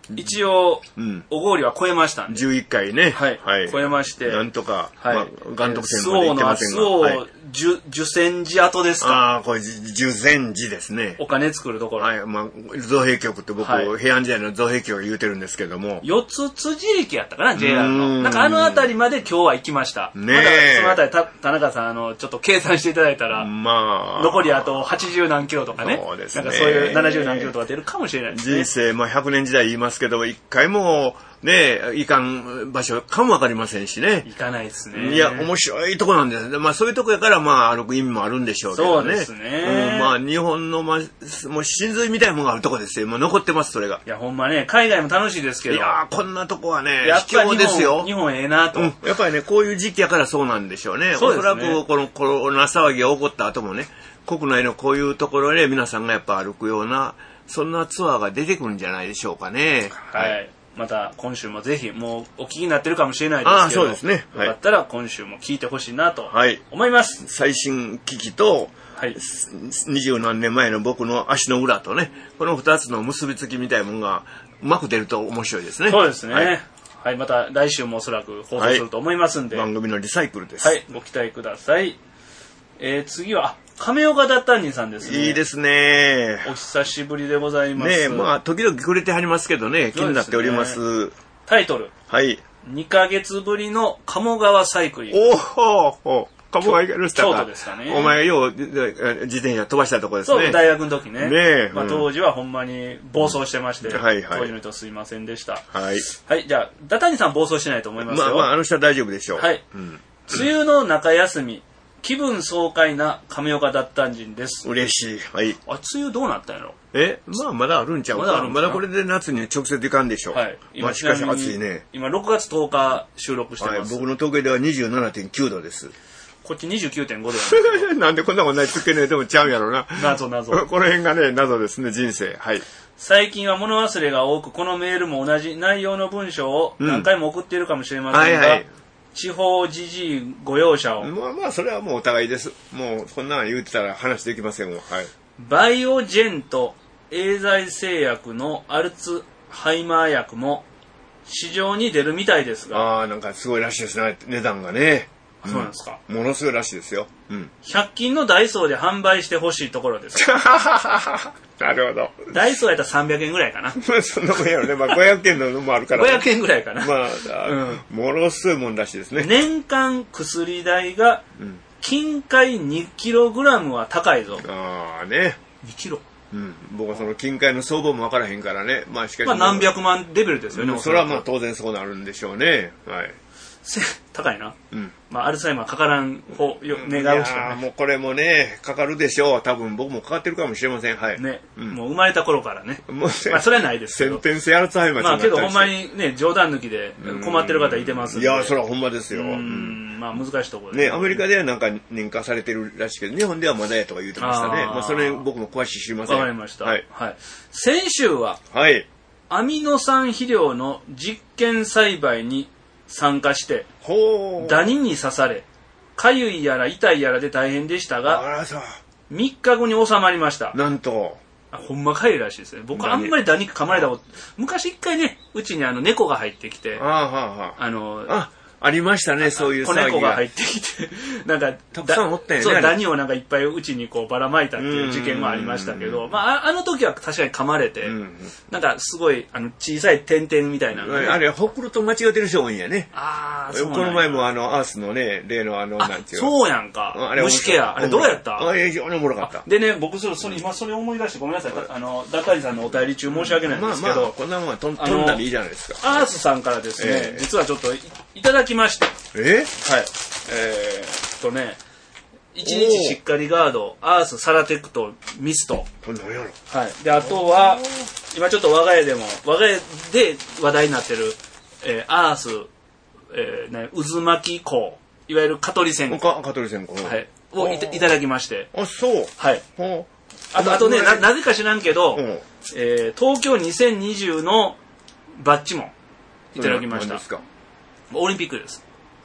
一応、うん、おごりは超えましたんで。 じゅういっかいね。 はい。はい、超えまして。 なんとか、 はい。 まあ、監督戦まで行ってませんが。 周防の受選寺跡ですか。 ああ、これ、受選寺ですね。 お金作るところ。 はい。まあ、造幣局って僕、はい、平安時代の造幣局が言うてるんですけども。 四つ辻駅やったかな、ジェイアール の。なんかあの辺りまで今日は行きました。ねえ。まだその辺り、た、田中さん、あの、ちょっと計算していただいたら、まあ、残りあとはちじゅう何キロとかね。そうですね。なんかそういうななじゅう何キロとか出るかもしれないですね。 人生、まあひゃくねん時代言いますけど、一回も、ねえ、いかん場所かもわかりませんしね。 行かないですね。 いや、面白いとこなんですね。まあそういうとこやから、まあ歩く意味もあるんでしょうけどね。 そうですね。 うん、まあ日本の、まあ、もう真髄みたいなものがあるとこですよ。もう残ってます、それが。 いや、ほんまね、海外も楽しいですけど。 いやこんなとこはね、秘境ですよ。 日本ええなと、うん。 やっぱりね、こういう時期やからそうなんでしょうね。そうですね。おそらくこのコロナ騒ぎが起こった後もね、国内のこういうところで皆さんがやっぱ歩くような、そんなツアーが出てくるんじゃないでしょうかね。 はい。はい、また今週もぜひもうお聞きになってるかもしれないですけど、あ、 そうですね。 はい、よかったら今週も聞いてほしいなと思います。 はい、最新機器と、はい、二十何年前の僕の足の裏とね、この二つの結びつきみたいなものがうまく出ると面白いですね。 そうですね。はい、はい、また来週もおそらく放送すると思いますんで、 はい、番組のリサイクルです。 はい、ご期待ください。えー、次は亀岡ダッタンニさんですね。 いいですね。 お久しぶりでございます。 ねえ、まあ時々くれてはりますけどね、気になっております。 タイトル。 はい。 にかげつぶりの鴨川サイクリング。 おほほ。鴨川行けるしたか。 京都ですかね。 お前よう自転車飛ばしたとこですね。 そう、大学の時ね。 ねえ。 まあ当時はほんまに暴走してまして、うん、はいはい、当時の人すいませんでした。 はい。 はい、じゃあ、ダタニさん暴走してないと思いますよ。 まあまあ、あの人は大丈夫でしょう。 はい。うん、梅雨の中休み。気分爽快な亀岡ダッタン人です。 嬉しい。はい。 あ、梅雨どうなったんやろ？ え、まあまだあるんちゃうか。まだあるんまだこれで夏に直接行かんでしょう。はい。今、まあ、しかし暑いね。 今ろくがつとおか収録してます。 はい、僕の統計では にじゅうななてんきゅうどです。 こっち にじゅうきゅうてんごどやなんでこんなもんないつけねえでもちゃうんやろな。 謎謎。 この辺がね、謎ですね、人生。はい。 最近は物忘れが多く、このメールも同じ内容の文章を何回も送っているかもしれませんが、うんはいはい、地方じじいご容赦を。 まあまあ、それはもうお互いです。もう、こんなの言ってたら話できませんもん。はい。 バイオジェンとエーザイ製薬のアルツハイマー薬も市場に出るみたいですが。 ああ、なんかすごいらしいですね、値段がね。 そうなんですか、 うん。ものすごいらしいですよ。うん。 ひゃく均のダイソーで販売してほしいところです。 なるほど。 ダイソーやったらさんびゃくえんぐらいかな。 そんなもんやろね。まあごひゃくえんのもあるから、 ね。ごひゃくえんぐらいかな。 まあ、うん、ものすごいもんらしいですね。 年間薬代が、金塊にキログラムは高いぞ。 ああね。 にキロ。 うん、僕はその金塊の相場も分からへんからね。まあしかし。 まあ何百万レベルですよね。 うん、それはまあ当然そうなるんでしょうね。はい。 高いな。うん。まあ、アルツハイマーかからん方、よ、願うしかね。もうこれもね、かかるでしょう。多分僕もかかってるかもしれません。はい。 ね。うん、もう生まれた頃からね。もうまあ、それはないですけど。 先天性アルツハイマーまあ、けどほんまにね、冗談抜きで困ってる方いてますんで。 いや、それはほんまですよ。うん。まあ、難しいところです。ね、アメリカではなんか認可されてるらしいけど、日本ではまだやとか言ってましたね。あまあ、それ僕も詳しく知りません。 わかりました。 はい。 はい。先週は、 はい。 アミノ酸肥料の実験栽培に参加してダニに刺されかゆいやら痛いやらで大変でしたがみっかごに収まりました。 なんとほんまかゆいらしいですね。僕あんまりダニ噛まれたこと昔一回ねうちにあの猫が入ってきてあ, あ, あ, あのあありましたね、そういう子猫が入ってきてなんかたくさんおったよね。 そうダニをなんかいっぱいうちにこうばらまいたっていう事件もありましたけど、まああの時は確かに噛まれて、うんうん、なんかすごいあの小さい点々みたいな、 ね、あれほくろと間違ってる人多いんやね。 ああ、そうなんや。 この前もあのアースのね例のあのなんていうそうやんか。虫ケアあれどうやった？ あれ非常におもろかった。 でね僕それそれ今それ思い出してごめんなさい。あのダッカリさんのお便り中申し訳ないんですけど、まあまあこんなもんはとんとんだりいいじゃないですか。 アースさんからですね、えー、実はちょっと い, いただきまして。 えはい。 えー、っとね、一日しっかりガード、アース、サラテクト、ミスト。 これ何やろ？ はい。で、あとは、今ちょっと我が家でも、我が家で話題になってる、えー、アース、えー、ね、渦巻き粉、いわゆる蚊取り線香。 蚊取り線香。 はい。を い, いただきまして。 あ、そう。 はい。あと、あとね、な、なぜか知らんけど、えー、東京にせんにじゅうのバッジもいただきました。 何ですか？ オリンピックです。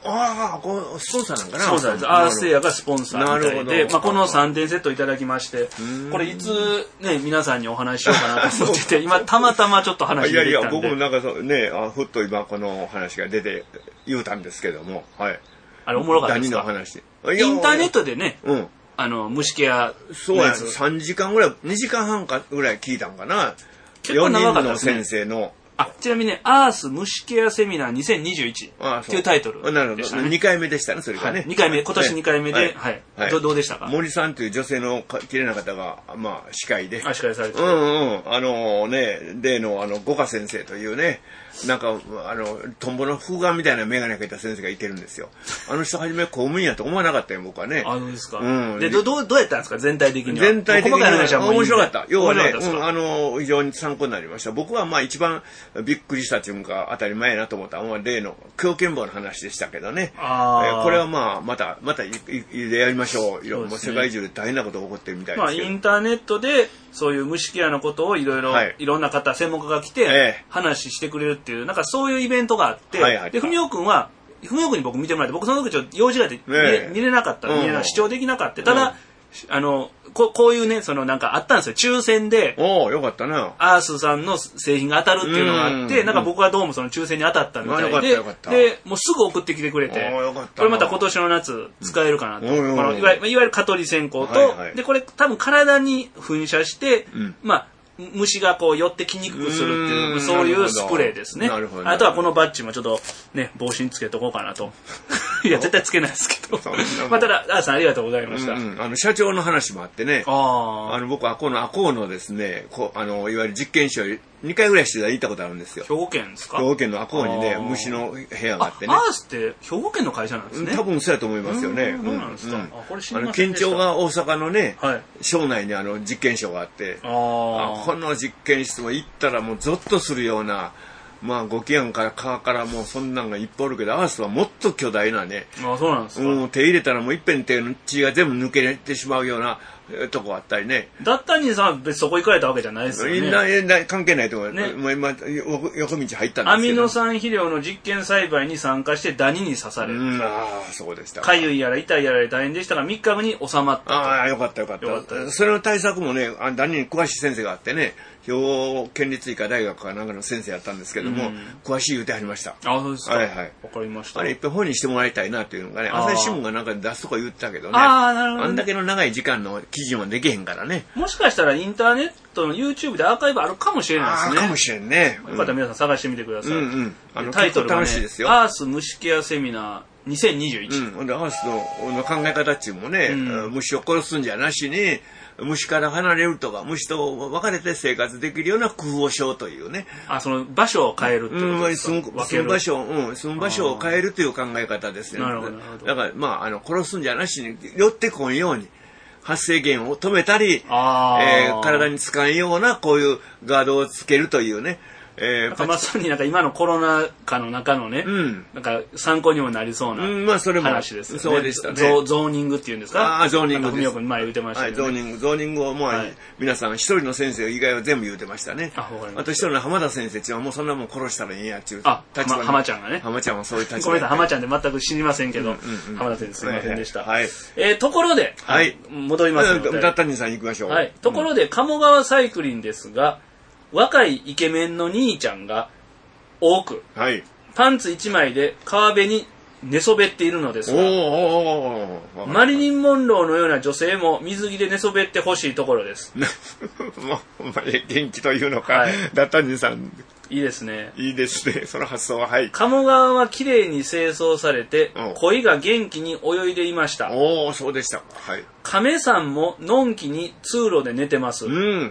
ああ、こスポンサーなんかな。 スポンサーです。アース製薬がスポンサーみたいで、まあ、このさんてんセットいただきまして、これいつね、皆さんにお話ししようかなと思ってて、今たまたまちょっと話が出てきたんで。いやいや、僕もなんかそうね、あふっと今この話が出て言うたんですけども、はい。 あれおもろかったですか？ ダニの話。 インターネットでね、 うん。 あの、虫ケア。 そうや、さんじかんぐらい、にじかんはんかぐらい聞いたんかな。 結構長かったですね。よにんの先生の。 あ、ちなみにね、アース虫ケアセミナーにせんにじゅういちっていうタイトルでしたね。 なるほど。にかいめでしたね、それがね。 はい、にかいめ、今年にかいめで、はい。はいはい、ど, どうでしたか？ 森さんという女性の綺麗な方が、まあ、司会で。 あ、司会されてる。うんうん。あのね、例の、あの、五花先生というね、なんか、あの、トンボの風眼みたいな眼鏡かけた先生がいてるんですよ。あの人はじめ公務員やと思わなかったよ、僕はね。 あ、そうですか。 うん。 で、ど、どう、どうやったんですか？全体的には。 全体的には。面白かった。要はね、 うん、 あの、非常に参考になりました。僕はまあ一番びっくりしたっていうか、当たり前やなと思ったのは、例の狂犬棒の話でしたけどね。 あえー、これはまあ、また、また、い、い、でやりましょう。いろ、もう世界中で大変なことが起こってるみたいですけど。 まあ、インターネットで、そういう虫ケアのことをいろいろ、はい、いろんな方、専門家が来て、えー、話してくれるっていう、なんかそういうイベントがあって、はいはい、で、ふみおくんは、ふみおくんに僕見てもらって、僕その時ちょっと用事があって見れ、見れなかった、見れな、視聴できなかった。ただ、うんあのこ、こういうね、そのなんかあったんですよ。抽選で、 おー、よかったな。 アースさんの製品が当たるっていうのがあって、んなんか僕はどうもその抽選に当たったみたいで、で、もうすぐ送ってきてくれて、これまた今年の夏使えるかなと。うん、このいわゆる、いわゆる蚊取り線香と、はいはい、で、これ多分体に噴射して、うん、まあ、虫がこう寄ってきにくくするっていう、そういうスプレーですね。あとはこのバッジもちょっとね、帽子につけとこうかなと。いや、絶対つけないですけど。まあ、ただ、アーさんありがとうございました。 うんうん、あの、社長の話もあってね。ああの、僕はこのアコウのですね、こあの、いわゆる実験所にかいぐらい取材行ったことあるんですよ。 兵庫県ですか？ 兵庫県のアコウにね、虫の部屋があってね。 アースって兵庫県の会社なんですね。 多分そうやと思いますよね。 そうなんですか。うん、あ、これ知りませんでした。 県庁が大阪のね、 はい、 省内にあの実験所があって、 ああこの実験室も行ったらもうゾッとするような、まあ、ゴキアンから川からもうそんなんがいっぱいおるけど、アースはもっと巨大なね。 ああ、そうなんですか。 うん、手入れたらもういっぺん手の血が全部抜けてしまうようなとこあったりね。 だったにさんは別にそこ行かれたわけじゃないですよね。 みんな、関係ないと思う。ね、もう今、横道入ったんですけど。 アミノ酸肥料の実験栽培に参加してダニに刺される。 うん、ああ、そうでした。 かゆいやら痛いやらで大変でしたが、みっかごに収まった。 ああ、よかったよかった。よかったそれの対策もね、ダニに詳しい先生があってね、兵庫県立医科大学かなんかの先生やったんですけども、うん、詳しい言うてはりました。 あ、そうですか。 はいはい。 わかりました。 あれ、いっぺん本にしてもらいたいなっていうのがね、朝日新聞がなんか出すとか言ってたけどね。 ああ、なるほど、ね。 あんだけの長い時間の記事もできへんからね。 もしかしたらインターネットの YouTube でアーカイブあるかもしれないですね。 あかもしれんね。 よかったら皆さん探してみてください。うんうん、 あのタイトルが、ね、 楽しいですよ。 アース虫ケアセミナーにせんにじゅういち。 うん。で、アースの考え方っていうのもね、うん、虫を殺すんじゃなしに、虫から離れるとか、虫と別れて生活できるような工夫をしようというね。 あ、その場所を変えるってことですか？ うん、住む、住む場所、うん、住む場所を変えるという考え方ですね。 なるほど、なるほど。 だから、まあ、あの、殺すんじゃなしに、寄ってこんように、発生源を止めたり、えー、体につかんような、こういうガードをつけるというね。 えー、なんかまさになんか今のコロナ禍の中のね、うん、なんか参考にもなりそうな話ですよね。 そうでしたね。 ゾー、ゾーニングっていうんですか？ ああ、ゾーニングです。 ふみおくん前言ってましたね。 はい、ゾーニング。ゾーニングをもう、はい、皆さん一人の先生以外は全部言うてましたね。 あ、わかりました。 あと一人の浜田先生っていうのはもうそんなもん殺したらいいやっていうあ、立場。浜ちゃんがね。 浜ちゃんはそういう立場。 ごめんなさい、浜ちゃんで全く知りませんけど、うんうんうん、浜田先生すいませんでした。 はい。 えー、ところで、 はい。 戻りますので。 だったにさん行きましょう。 はい。ところで、鴨川サイクリンですが、若いイケメンの兄ちゃんが、多く、 はい、 パンツ一枚で川辺に寝そべっているのですが、 おーマリリン・モンローのような女性も水着で寝そべってほしいところです。 もう元気というのか、はい、ダッタンジさんいいですね。 いいですね。その発想ははい。 鴨川はきれいに清掃されて、鯉が元気に泳いでいました。 おお、そうでした。はい。 亀さんものんきに通路で寝てます。 うん。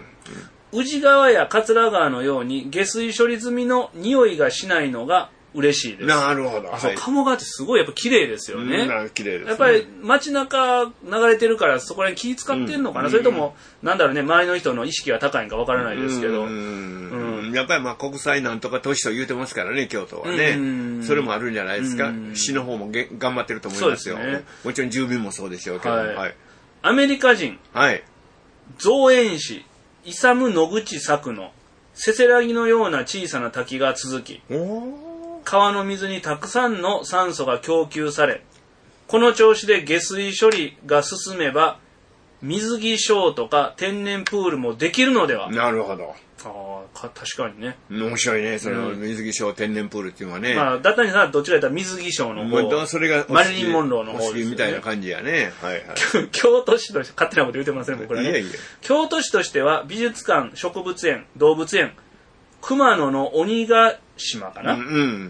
宇治川や桂川のように下水処理済みの匂いがしないのが嬉しいです。 なるほど。 あ、そう、はい、鴨川ってすごいやっぱ綺麗ですよね。 うん、綺麗ですね。 やっぱり街中流れてるからそこら辺気使ってんのかな、うん、それとも、なんだろうね、周りの人の意識が高いんかわからないですけど。うんうん、やっぱりまあ国際なんとか都市と言うてますからね、京都はね。それもあるんじゃないですか。市の方もげ頑張ってると思いますよ。そうですね。もちろん住民もそうでしょうけど。はいはい、 アメリカ人、 はい、 造園師、イサム・野口作のせせらぎのような小さな滝が続き、神川の水にたくさんの酸素が供給され、この調子で下水処理が進めば、水着ショーとか天然プールもできるのでは。 なるほど。 ああ、確かにね。 面白いね、その水着ショー、天然プールっていうのはね。 まあ、ダタニさんはどちらかというと水着ショーの方、 まあ、それがマリリン・モンローの方です、 ね、みたいな感じやね。はいはい。 京都市として、勝手なこと言うてません、僕らね。いやいや。京都市としては、美術館、植物園、動物園、熊野の鬼ヶ島かな、うんうん、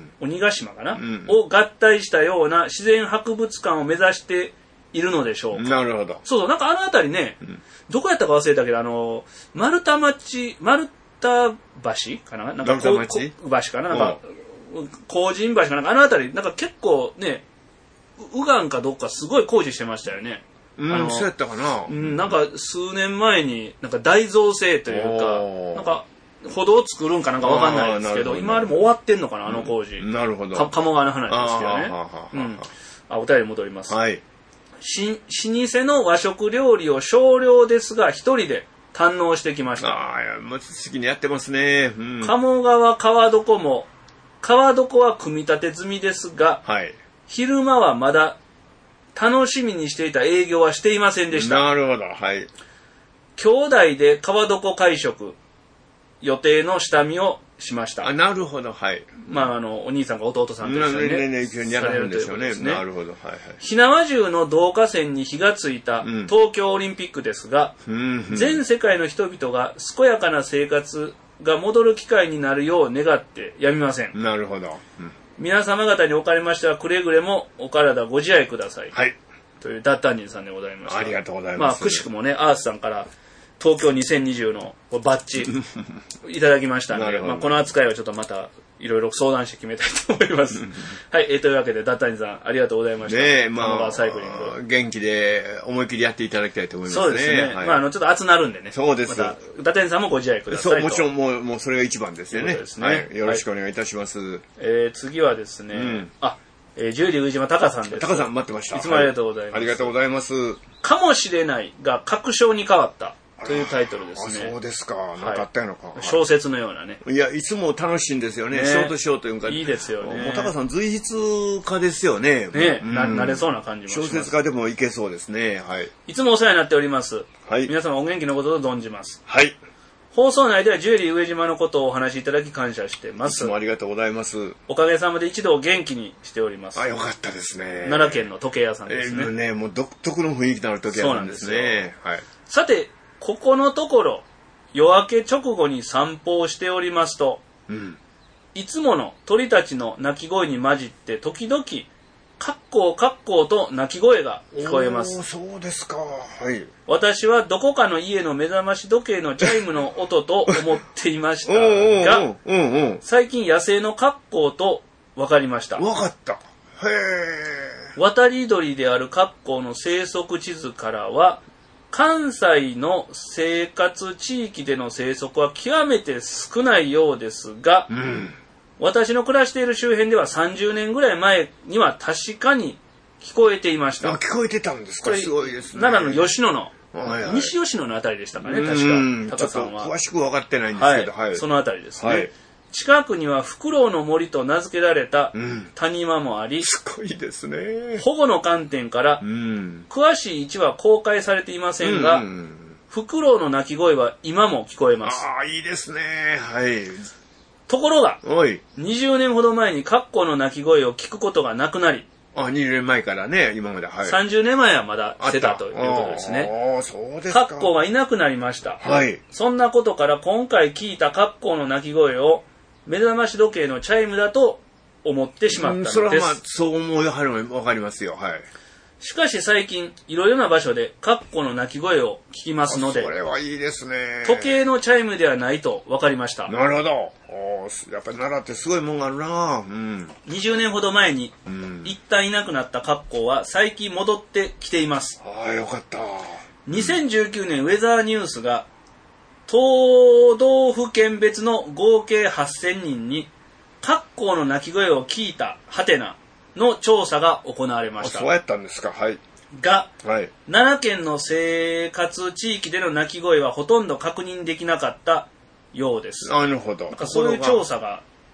鬼ヶ島かな、うん、を合体したような自然博物館を目指しているのでしょうか。 なるほど。 そうそう、なんかあのあたりね、うん、どこやったか忘れたけど、あの、丸太町、丸太橋かななんかこう丸太町橋かななんか、工人橋かなんかあのあたり、なんか結構ね、右岸かどっかすごい工事してましたよね。 うん、そうやったかな、 うん、なんか数年前に、なんか大造成というか、なんか、歩道を作るんかなんかわかんないですけど、今でも終わってんのかな、あの工事。 うん、なるほど。 鴨川の話ですけどね。うん。あ、お便り戻ります。 はい。 し、老舗の和食料理を少量ですが、一人で堪能してきました。 ああ、もう好きにやってますね。 うん、鴨川川床も、川床は組み立て済みですが、 はい。 昼間はまだ楽しみにしていた営業はしていませんでした。 なるほど。はい。 兄弟で川床会食。予定の下見をしました。 あ、なるほど、はい。 まあ、あの、お兄さんが弟さんと一緒にね。 ねねね、一緒にやられるんでしょうね。なるほど、はいはい。 火縄銃の導火線に火がついた東京オリンピックですが、うん、全世界の人々が健やかな生活が戻る機会になるよう願ってやみません。 なるほど。 うん、皆様方におかれましては、くれぐれもお体ご自愛ください。 はい。 というダッタンジンさんでございました。 ありがとうございます。 まあ、くしくもね、アースさんから、東京にせんにじゅうのバッジいただきましたので、まあ、この扱いはちょっとまたいろいろ相談して決めたいと思います。はい、えー、というわけで、ダッタニさんありがとうございました。 ねえ、まあ、サイクリング。元気で思い切りやっていただきたいと思いますね。 そうですね。はい、まあ、あの、ちょっと熱なるんでね。 そうです。 また、ダッタニさんもご自愛ください。 そう、もちろんもう、もうそれが一番ですよね。そうですね。はい。よろしくお願いいたします。はい、 えー、次はですね、うん、あ、えー、ジュリー上島タカさんです。 タカさん待ってました。 いつもありがとうございます。 はい、ありがとうございます。 かもしれないが確証に変わった。というタイトルですね。 そうですか。なんかあったやのか、はい。 小説のようなね。 いや、いつも楽しいんですよね。ね、ショートショーというか。 いいですよね。 もうタカさん随筆家ですよね。 ね、うん、な、なれそうな感じもします。 小説家でもいけそうですね。はい。 いつもお世話になっております。 はい。 皆様お元気のことと存じます。 はい。 放送内ではジュエリー上島のことをお話しいただき感謝してます。 いつもありがとうございます。 おかげさまで一度元気にしております。 あ、よかったですね。 奈良県の時計屋さんですね。 えー、ね、もう独特の雰囲気のある時計屋さんですね。そうなんですよ。はい。 さて、ここのところ、夜明け直後に散歩をしておりますと、うん、いつもの鳥たちの鳴き声に混じって、時々、カッコーカッコーと鳴き声が聞こえます。 そうですか。はい。 私はどこかの家の目覚まし時計のチャイムの音と思っていましたが、最近野生のカッコーと分かりました。 分かった。へー。渡り鳥であるカッコーの生息地図からは、関西の生活地域での生息は極めて少ないようですが、うん、私の暮らしている周辺ではさんじゅうねんぐらい前には確かに聞こえていました。 あ、聞こえてたんですか。すごいですね。 奈良の吉野の、はいはい、西吉野のあたりでしたかね、確か。タカさんは。 詳しく分かってないんですけど、 はいはい、そのあたりですね。はい、近くにはフクロウの森と名付けられた谷間もあり、うん、 すごいですね。 保護の観点から、うん、詳しい位置は公開されていませんが、うんうん、フクロウの鳴き声は今も聞こえます。 ああ、いいですね。はい。 ところが、 おいにじゅうねんほど前にカッコの鳴き声を聞くことがなくなり、 あ、にじゅうねんまえからね、今まで。はい。 さんじゅうねんまえはまだしてたということですね。 ああ、そうですか。 カッコがいなくなりました。 はい。 そんなことから今回聞いたカッコの鳴き声を目覚まし時計のチャイムだと思ってしまったのです。 それはまあ、そう思いはるのわかりますよ。はい。 しかし最近、いろいろな場所でカッコの鳴き声を聞きますので、 それはいいですね。 時計のチャイムではないと分かりました。 なるほど。おやっぱり奈良ってすごいもんがあるな、うん、 にじゅうねんほど前に、うん、一旦いなくなったカッコは最近戻ってきています。 ああ、よかった。 にせんじゅうきゅうねんウェザーニュースが、都道府県別の合計はっせんにんに、カッコの鳴き声を聞いたハテナの調査が行われました。 そうやったんですか。はい。 が、 はい、 奈良県の生活地域での鳴き声はほとんど確認できなかったようです。 なるほど。 なんかそういう調査が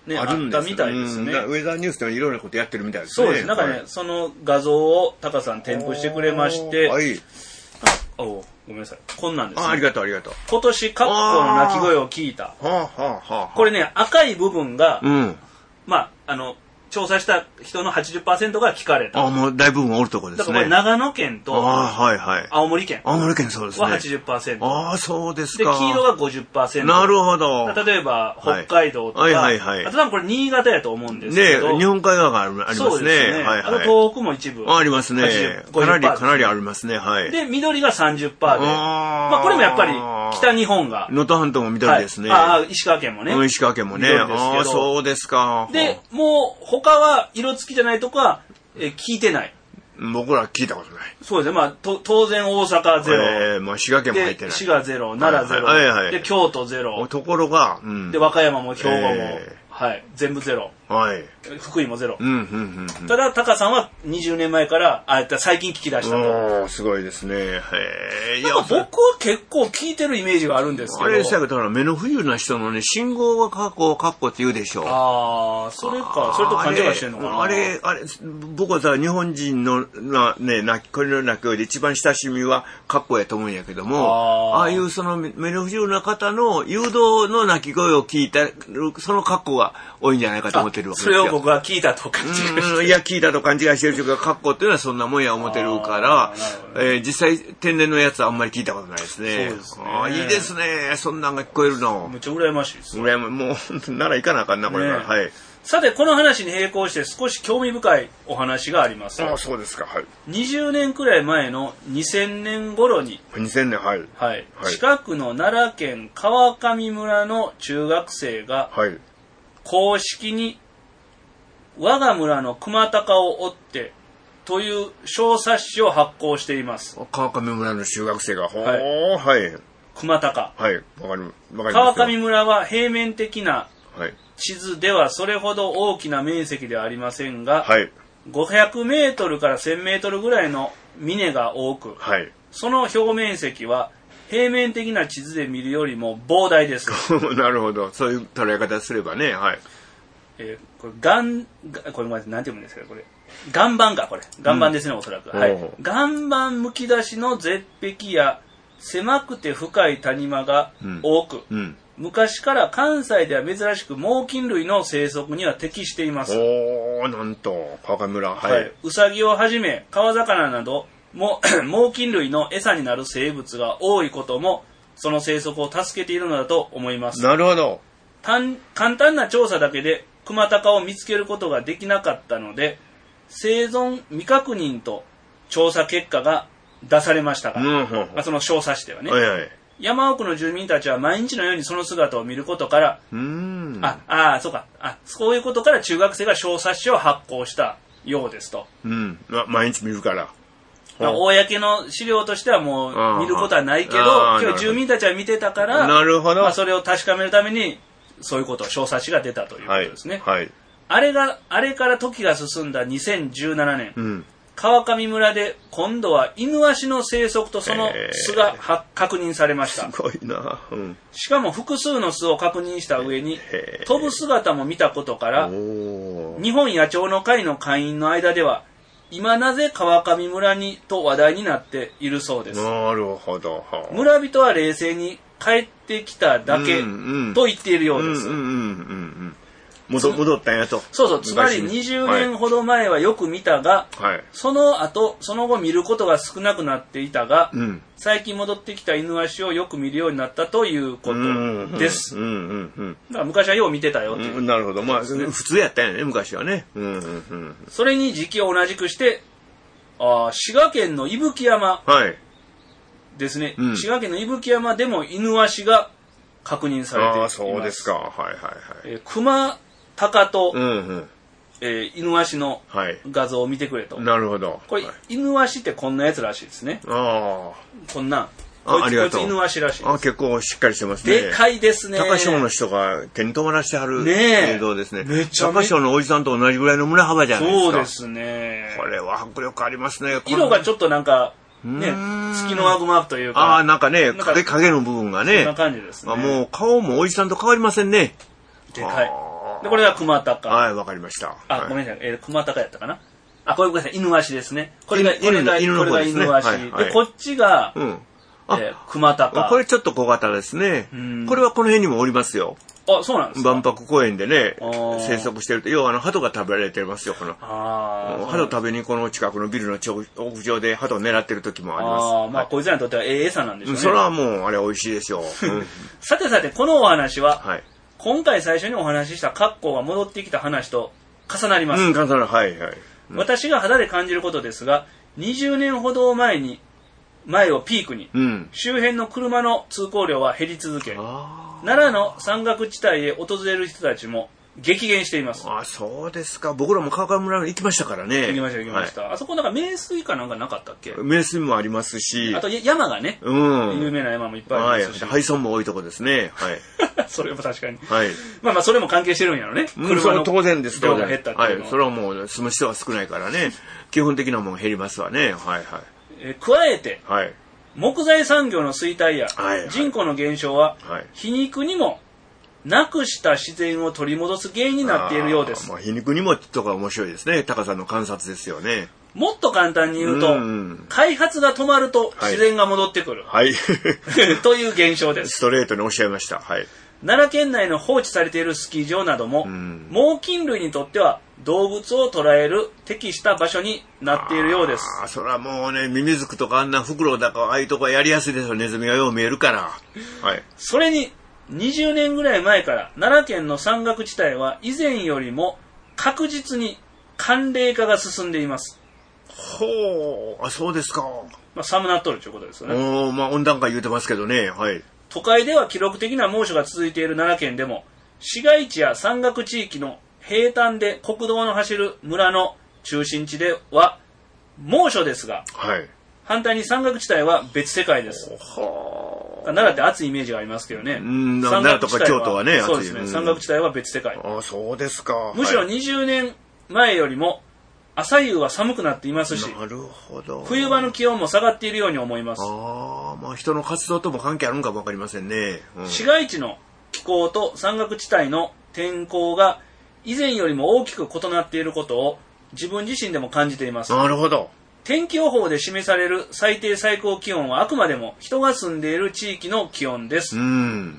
ね、あったみたいですね。 ウェザーニュースではいろいろなことやってるみたいですね。 そうです。なんかね、はい、その画像をタカさん添付してくれまして、はい。あ、おごめんなさい。こんなんですね。 あ、ありがとうありがとう。 今年カッコの鳴き声を聞いた。はあはあはあ、これね、赤い部分が、うん、まあ、あの、調査した人の はちじゅっパーセント が聞かれた。 あ、もう大部分おるとこですね。 だからこれ長野県と青森県青森県そうですね。 は はちじゅっパーセント。 ああ、そうですか。 で、黄色が ごじゅっパーセント。 なるほど。 例えば北海道とか、はいはいはいはい、あと多分これ新潟やと思うんですけど。 ね、日本海側がありますね。 そうですね。はいはい、あと東北も一部。 ありますね。かなりかなりありますね。はい。 で、緑が さんじゅっパーセント で、あまあこれもやっぱり北日本が。 能登半島も緑ですね。 はい、ああ、石川県もね。 石川県もね。ああ、そうですか。 で、もう他は色付きじゃないとこは、えー、聞いてない。 僕ら聞いたことない。 そうですね。まあ、と当然大阪ゼロ。 えー、まあ滋賀県も入ってない。 滋賀ゼロ、奈良ゼロ、はいはいはい、で、京都ゼロ。 ところが、 うん、で、和歌山も兵庫も、えー、はい、全部ゼロ。はい。福井もゼロ。うんうんうんうん、ただ、タカさんはにじゅうねんまえから、あ、最近聞き出したと。 おすごいですね。へえ。なんか僕は結構聞いてるイメージがあるんですけど。 あれでしたけど、目の不自由な人のね、信号がカッコ、カッコって言うでしょう。 ああ、それか。それと勘違いしてんのかな。 あれ、あれ、僕はさ、日本人の、な、ね、な、これの中で一番親しみはカッコやと思うんやけども、ああいうその目の不自由な方の誘導の鳴き声を聞いた、そのカッコが多いんじゃないかと思ってるわけですよ。 それを僕は聞いたと勘違いしてる。 いや、聞いたと勘違いしてるというか、カッコっていうのはそんなもんや思ってるから、えー、実際天然のやつはあんまり聞いたことないですね。そうですね。あ、いいですね。そんなんが聞こえるの。 めっちゃ羨ましいです。 羨ま、もう、なら行かなあかんな、これは。ね、はい。 さて、この話に並行して少し興味深いお話があります。 ああ、そうですか。はい。 にじゅうねんくらい前のにせんねん頃に、 にせんねん、はい。 はい。はい、近くの奈良県川上村の中学生が、はい。公式に我が村の熊高を追ってという小冊子を発行しています。 川上村の中学生が、ほー、はい。 熊高。 はい。わかり、わかります。 川上村は平面的な地図ではそれほど大きな面積ではありませんが、はい、ごひゃくメートルからせんメートルぐらいの峰が多く、はい、その表面積は平面的な地図で見るよりも膨大です。 なるほど。そういう捉え方すればね。はい。 えー、これ、岩、これ、なんて読むんですかこれ。岩盤か、これ。岩盤ですね、うん、おそらく。はい。岩盤むき出しの絶壁や狭くて深い谷間が多く、うんうん、昔から関西では珍しく猛禽類の生息には適しています。 おー、なんと、川上村。はい。はい、 ウサギをはじめ、川魚など、も猛禽類の餌になる生物が多いことも、その生息を助けているのだと思います。 なるほど。 簡単な調査だけで、熊高を見つけることができなかったので、生存未確認と調査結果が出されましたが、うんうんうん、その小冊子ではね、はいはい、山奥の住民たちは毎日のようにその姿を見ることから、うーんああそうかあそういうことから中学生が小冊子を発行したようですと。 うん、ま、毎日見るから。 まあ、公の資料としてはもう見ることはないけど、今日住民たちは見てたから、なるほど、まあ、それを確かめるためにそういうこと、小冊子が出たということですね。はいはい、あれが、あれから時が進んだにせんじゅうななねん、うん、川上村で今度はイヌワシの生息とその巣が確認されました。 すごいな、うん。 しかも複数の巣を確認した上に、飛ぶ姿も見たことから、日本野鳥の会の会員の間では、今なぜ川上村にと話題になっているそうです。 なるほど。 村人は冷静に帰ってきただけと言っているようです。 戻, 戻ったんやと。 そうそう。つまりにじゅうねんほど前はよく見たが、はい、その後、その後見ることが少なくなっていたが、うん、最近戻ってきたイヌワシをよく見るようになったということです。だから昔はよう見てたよっていう、 うん。なるほど。まあ、普通やったんやね、昔はね。うんうんうん、 それに時期を同じくして、あ滋賀県の伊吹山ですね、はいうん。滋賀県の伊吹山でもイヌワシが確認されています。 あそうですか。はいはいはい。 えー、熊鷹と、うんうんえー、イヌワシの画像を見てくれと。 はい、なるほど。 これ、はい、イヌワシってこんなやつらしいですね。ああ。こんなん。こいつ、こいつイヌワシらしいです。 あ、結構しっかりしてますね。 でかいですね。 高潮の人が手に止まらせてはる映像ですね。めちゃめちゃ高潮のおじさんと同じぐらいの胸幅じゃないですか。 そうですね。 これは迫力ありますね。 色がちょっとなんか、ね、月のワグマークというか。 ああ、なんかね、影、影の部分がね。 そんな感じですね。 もう顔もおじさんと変わりませんね。 でかい。 で、これが熊高。 はい、わかりました。 あ、ごめんなさい。えー、熊高やったかな。あ、これごめんなさい。犬足ですね。これが、これが、 犬これが犬足。で、こっちが、えー、熊高。 これちょっと小型ですね。これはこの辺にもおりますよ。 あ、そうなんですか。 万博公園でね、生息してると、要はあの、鳩が食べられてますよ、この。鳩食べにこの近くのビルの屋上で鳩を狙ってる時もあります。 ああ、まあ、こいつらにとってはええ餌なんでしょうね。 それはもう、あれ美味しいでしょう。 さてさて、このお話は、今回最初にお話ししたカッコが戻ってきた話と重なります。 うん、重なる。はいはい。 私が肌で感じることですが、にじゅうねんほど前に、前をピークに、うん、周辺の車の通行量は減り続け、奈良の山岳地帯へ訪れる人たちも激減しています。 あ、そうですか。僕らも川上村に行きましたからね。 行きました行きました。はい、あそこなんか名水かなんかなかったっけ？ 名水もありますし、 あと山がね、うん、有名な山もいっぱいありますし、 はい、廃村も多いとこですね。はい。 それも確かに。 はい。 まあまあそれも関係してるんやろね。車の当然です。 量が減ったっていうのは。 はい。それはもう住む人は少ないからね。基本的なもん減りますわね。はいはい。 えー、加えて、 はい。 木材産業の衰退や人口の減少は皮肉にもなくした自然を取り戻す原因になっているようです。 まあ、皮肉にもとか面白いですね。タカさんの観察ですよね。 もっと簡単に言うと、うん、開発が止まると自然が戻ってくる、 はい、 という現象です。 ストレートにおっしゃいました。はい。 奈良県内の放置されているスキー場なども、うん、猛禽類にとっては動物を捕らえる適した場所になっているようです。 ああ、それはもうね、ミミズクとかあんなフクロウだかああいうとこやりやすいですよ。ネズミがよう見えるから。はい。 それににじゅうねんぐらい前から奈良県の山岳地帯は以前よりも確実に寒冷化が進んでいます。 ほう、あ、そうですか。 まあ、寒なっとるということですよね。 お、まあ温暖化言うてますけどね。はい。 都会では記録的な猛暑が続いている奈良県でも、市街地や山岳地域の平坦で国道の走る村の中心地では猛暑ですが、はい、反対に山岳地帯は別世界です。は奈良って暑いイメージがありますけどね。 うん、奈良とか京都はね、 そうですね。山岳地帯は別世界。 あ、そうですか。 むしろにじゅうねんまえよりも朝夕は寒くなっていますし、 なるほど。 冬場の気温も下がっているように思います。 ああ、まあ人の活動とも関係あるのかもわかりませんね。 うん、市街地の気候と山岳地帯の天候が以前よりも大きく異なっていることを自分自身でも感じています。 なるほど。 天気予報で示される最低最高気温はあくまでも人が住んでいる地域の気温です。うん、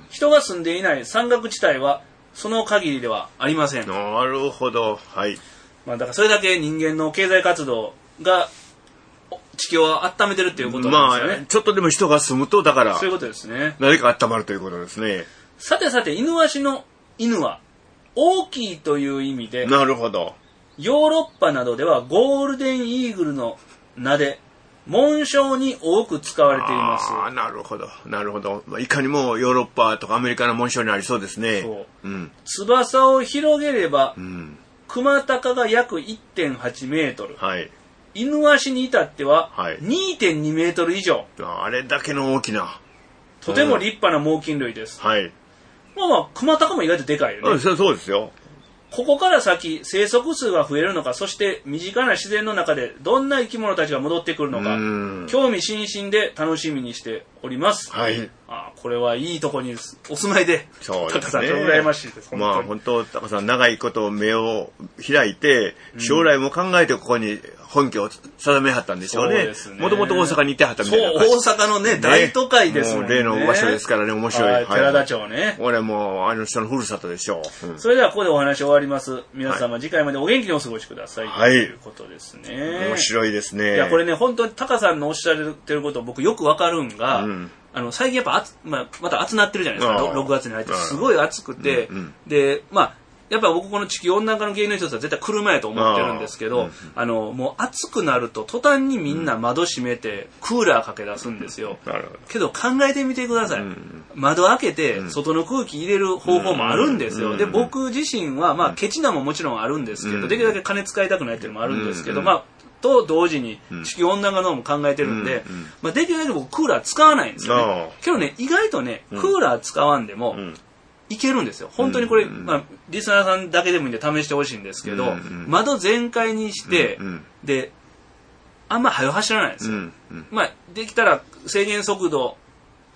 人が住んでいない山岳地帯はその限りではありません。 なるほど。はい。 まあ、だからそれだけ人間の経済活動が地球を温めてるっていうことなんですよね。まあ、 ちょっとでも人が住むとだからそういうことですね。 何か温まるということですね。 さてさて、犬足の犬は大きいという意味で、 なるほど。 ヨーロッパなどではゴールデンイーグルの名で紋章に多く使われています。 ああ、なるほど、なるほど。いかにもヨーロッパとかアメリカの紋章にありそうですね。そう。 うん、翼を広げれば、うん、熊高が約 いってんはちメートル。はい。犬足に至っては にてんにメートル以上。 あれだけの大きな。 とても立派な猛禽類です。はい。まあまあ、熊高も意外とでかいよね。 そうそうですよ。 ここから先、生息数が増えるのか、そして身近な自然の中でどんな生き物たちが戻ってくるのか、興味津々で楽しみにしております。はい。あ、これはいいとこにお住まいで、 そうですね。 タカさん、羨ましいです。 まあ本当、タカさん長いこと目を開いて、将来も考えてここに本拠を定めはったんでしょうね。そうですね。もともと大阪にいてはったみたいな。 そう、大阪のね、大都会ですもんね。 例の場所ですからね、面白い。はい、 寺田町ね。 俺もあの人のふるさとでしょう。 うん、それではここでお話終わります。皆様、はい、次回までお元気にお過ごしください。はい。ということですね。 面白いですね。 いや、これね、本当にタカさんのおっしゃってること僕よくわかるんが、うん、あの、最近やっぱ暑、まあ、また暑なってるじゃないですか。ろくがつに入って。すごい暑くて、うんうん、で、まあ、やっぱ僕この地球温暖化の原因の一つは絶対車やと思ってるんですけど、あ、うん、あの、もう暑くなると途端にみんな窓閉めてクーラーかけ出すんですよ。なるほど。けど考えてみてください。うん、窓開けて外の空気入れる方法もあるんですよ。で、僕自身は、まあ、ケチなももちろんあるんですけど、できるだけ金使いたくないっていうのもあるんですけど、まあ、と同時に地球温暖化のも考えてるんで、まあ、できるだけ僕クーラー使わないんですよね。けどね、意外とね、クーラー使わんでも、いけるんですよ。本当にこれ、まあ、リスナーさんだけでもいいんで試してほしいんですけど、うんうん、窓全開にして、うんうん、で、あんま速走らないんですよ。うんうん、まあ、できたら制限速度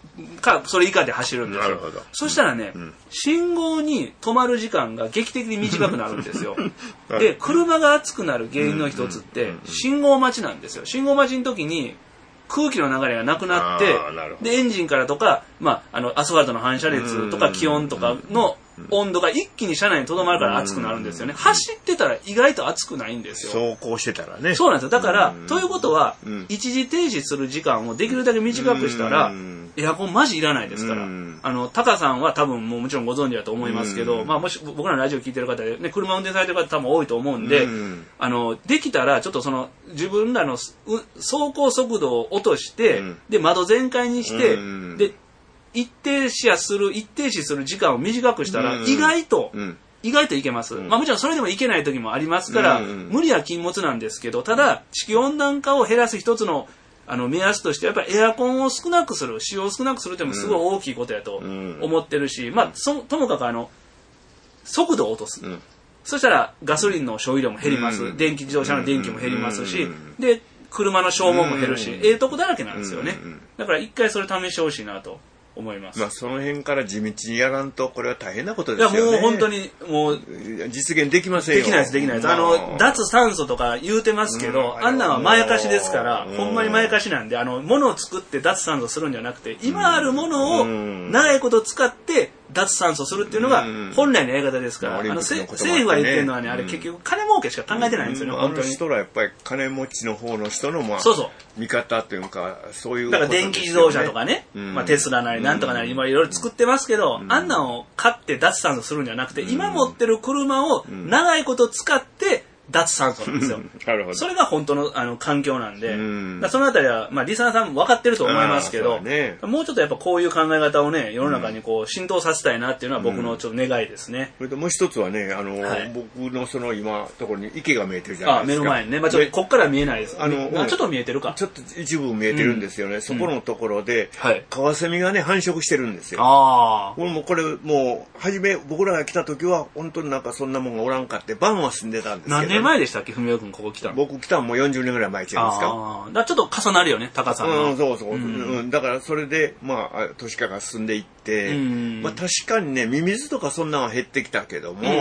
か、それ以下で走るんですよ。 なるほど。 そしたらね、うん、信号に止まる時間が劇的に短くなるんですよ。で、車が熱くなる原因の一つって、信号待ちなんですよ。信号待ちの時に、空気の流れがなくなって、で、エンジンからとか、まあ、あの、アスファルトの反射熱とか気温とかの温度が一気に車内にとどまるから熱くなるんですよね。走ってたら意外と熱くないんですよ。 走行してたらね。 そうなんですよ。だから、ということは、一時停止する時間をできるだけ短くしたら、エアコンマジいらないですから。あの、タカさんは多分もうもちろんご存知だと思いますけど、まあもし僕らのラジオ聞いてる方でね、車運転されてる方多分多いと思うんで、あの、できたらちょっとその自分らの走行速度を落として、で、窓全開にして、で、一定止する、一定止する時間を短くしたら、意外と、意外といけます。まあもちろんそれでもいけない時もありますから、無理は禁物なんですけど、ただ、地球温暖化を減らす一つのあの目安としてやっぱりエアコンを少なくする、使用を少なくするっていうのもすごい大きいことやと思ってるし、まあそともかくあの速度を落とす、うん、そしたらガソリンの消費量も減ります、うん、電気自動車の電気も減りますし、で車の消耗も減るし、ええとこだらけなんですよね。だから一回それ試してほしいなと思います。 まあその辺から地道にやらんとこれは大変なことですよね。いやもう本当にもう実現できませんよ。 できないですできないです。あの脱炭素とか言うてますけど、うん、あんなのはまやかしですから、ほんまにまやかしなんで、あの物を作って脱炭素するんじゃなくて、今あるものを長いこと使って脱炭素するっていうのが本来のやり方ですから、うん、あの政府が言ってるのはね、あれ結局金儲けしか考えてないんですよね、うん、本当に。あの人らやっぱり金持ちの方の人のまあそうそう味方というかそういうだから電気自動車とかね、うん、まあテスラなりなんとかなり今いろいろ作ってますけど、うん、あんなんを買って脱炭素するんじゃなくて、うん、今持ってる車を長いこと使って脱炭素なんですよ。なるほど。それが本当のあの環境なんで、うん、だそのあたりはまあリサーさんも分かってると思いますけど、ね、もうちょっとやっぱこういう考え方をね世の中にこう浸透させたいなっていうのは僕のちょっと願いですね。 それともう一つはね、あの、はい、僕のその今ところに池が見えてるじゃないですか。 あ、目の前にね、まあちょっとこっから見えないです。あの、あちょっと見えてるか。 ちょっと一部見えてるんですよね。うん、そこのところで、うん、はい、カワセミがね繁殖してるんですよ。ああ。これもこれもう初め僕らが来た時は本当になんかそんなもんがおらんかって晩は住んでたんですけど、ね。 何年前でしたっけ、文雄君ここ来たの？ 僕来たのもうよんじゅうねんぐらい前ちゃいますか。 ああ。だちょっと重なるよね、高さんの。 うん、そうそう。うん、だからそれでまあ都市化が進んでいって、うん、まあ確かにねミミズとかそんなのは減ってきたけども、うん、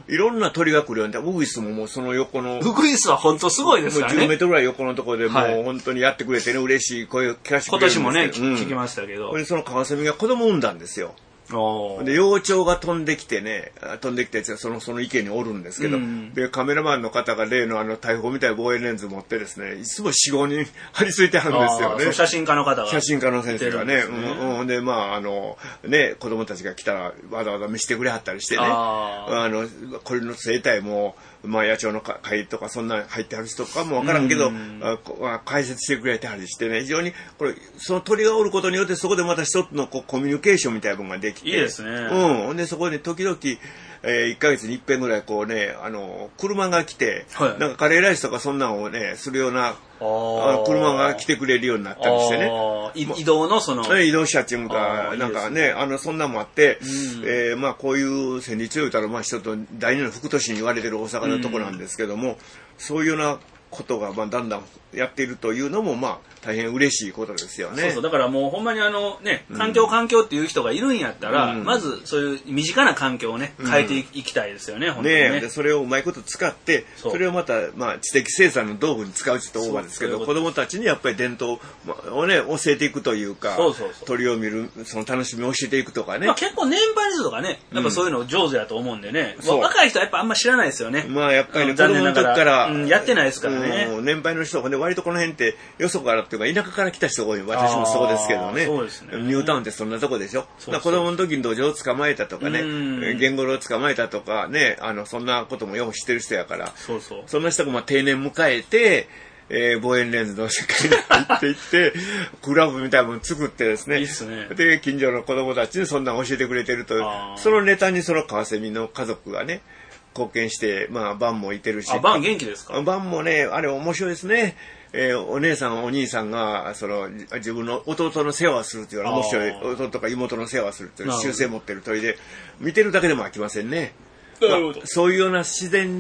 いろんな鳥が来るようになって、ウグイスももうその横のウグイスは本当すごいですからね。 もうじゅうメートルぐらい横のところでもう本当にやってくれてね、嬉しい声を聞かせてくれるんですけど。 今年もね、うん、聞きましたけど。 でそのカワセミが子供を産んだんですよ。で幼鳥が飛んできてね飛んできてそのその池におるんですけど、うん、でカメラマンの方が例のあの大砲みたいな望遠レンズ持ってですねいつもよん、ごにん張り付いてはるんですよね。 写真家の方が写真家の先生がね、うんうん、でまああのね子供たちが来たらわざわざ見せてくれはったりしてね、ああのこれの生態もまあ野鳥の会とかそんな入ってはる人とかもわからんけど、うん、あ解説してくれてはりしてね非常にこれその鳥がおることによってそこでまた一つのこうコミュニケーションみたいなものができていいですね。 うん。でそこで時々、えー、いっかげつに一遍ぐらいこうねあの車が来て、はい、なんかカレーライスとかそんなのをねするようなあ車が来てくれるようになったりしてね。 移動のその移動車っていうかなんかねあのそんなのもあって、うん、えー、まあこういう戦慄を言うたらまあちょっと第二の副都市に言われてる大阪のとこなんですけども、うん、そういうようなことがまあだんだんやっているというのもまあ大変嬉しいことですよね。 そうそうだからもうほんまにあのね環境環境っていう人がいるんやったら、うん、まずそういう身近な環境をね変えていきたいですよね、うん、本当にね。 ねでそれをうまいこと使ってそれをまたまあ知的生産の道具に使うちょっとオーバーですけど子どもたちにやっぱり伝統をね教えていくというかそうそうそう鳥を見るその楽しみを教えていくとかね、 まあ、結構年配の人とかねやっぱそういうの上手だと思うんでね、うん、若い人はやっぱあんま知らないですよね。 まあやっぱりね子供の時から、 うん、やってないですからね、 うん、年配の人はね割とこの辺ってよそからっていうか田舎から来た人が多い。私もそうですけどね。そうですね。ニュータウンってそんなとこでしょ。そうそう子供の時に土壌を捕まえたとかね、ゲンゴロウを捕まえたとかね、あのそんなこともよく知ってる人やから、そうそうそんな人がまあ定年迎えて。えー、望遠レンズの世界に入っていってクラブみたいなもの作ってですね、いいっすね。で近所の子供たちにそんなの教えてくれてるとそのネタにそのカワセミの家族がね貢献してまあバンもいてるし、 あバン元気ですか？ バンもねあれ面白いですね。えー、お姉さんお兄さんがその自分の弟の世話をするというのは面白い弟とか妹の世話をするという習性持ってる鳥で見てるだけでも飽きませんね。まあ、そういうような自然に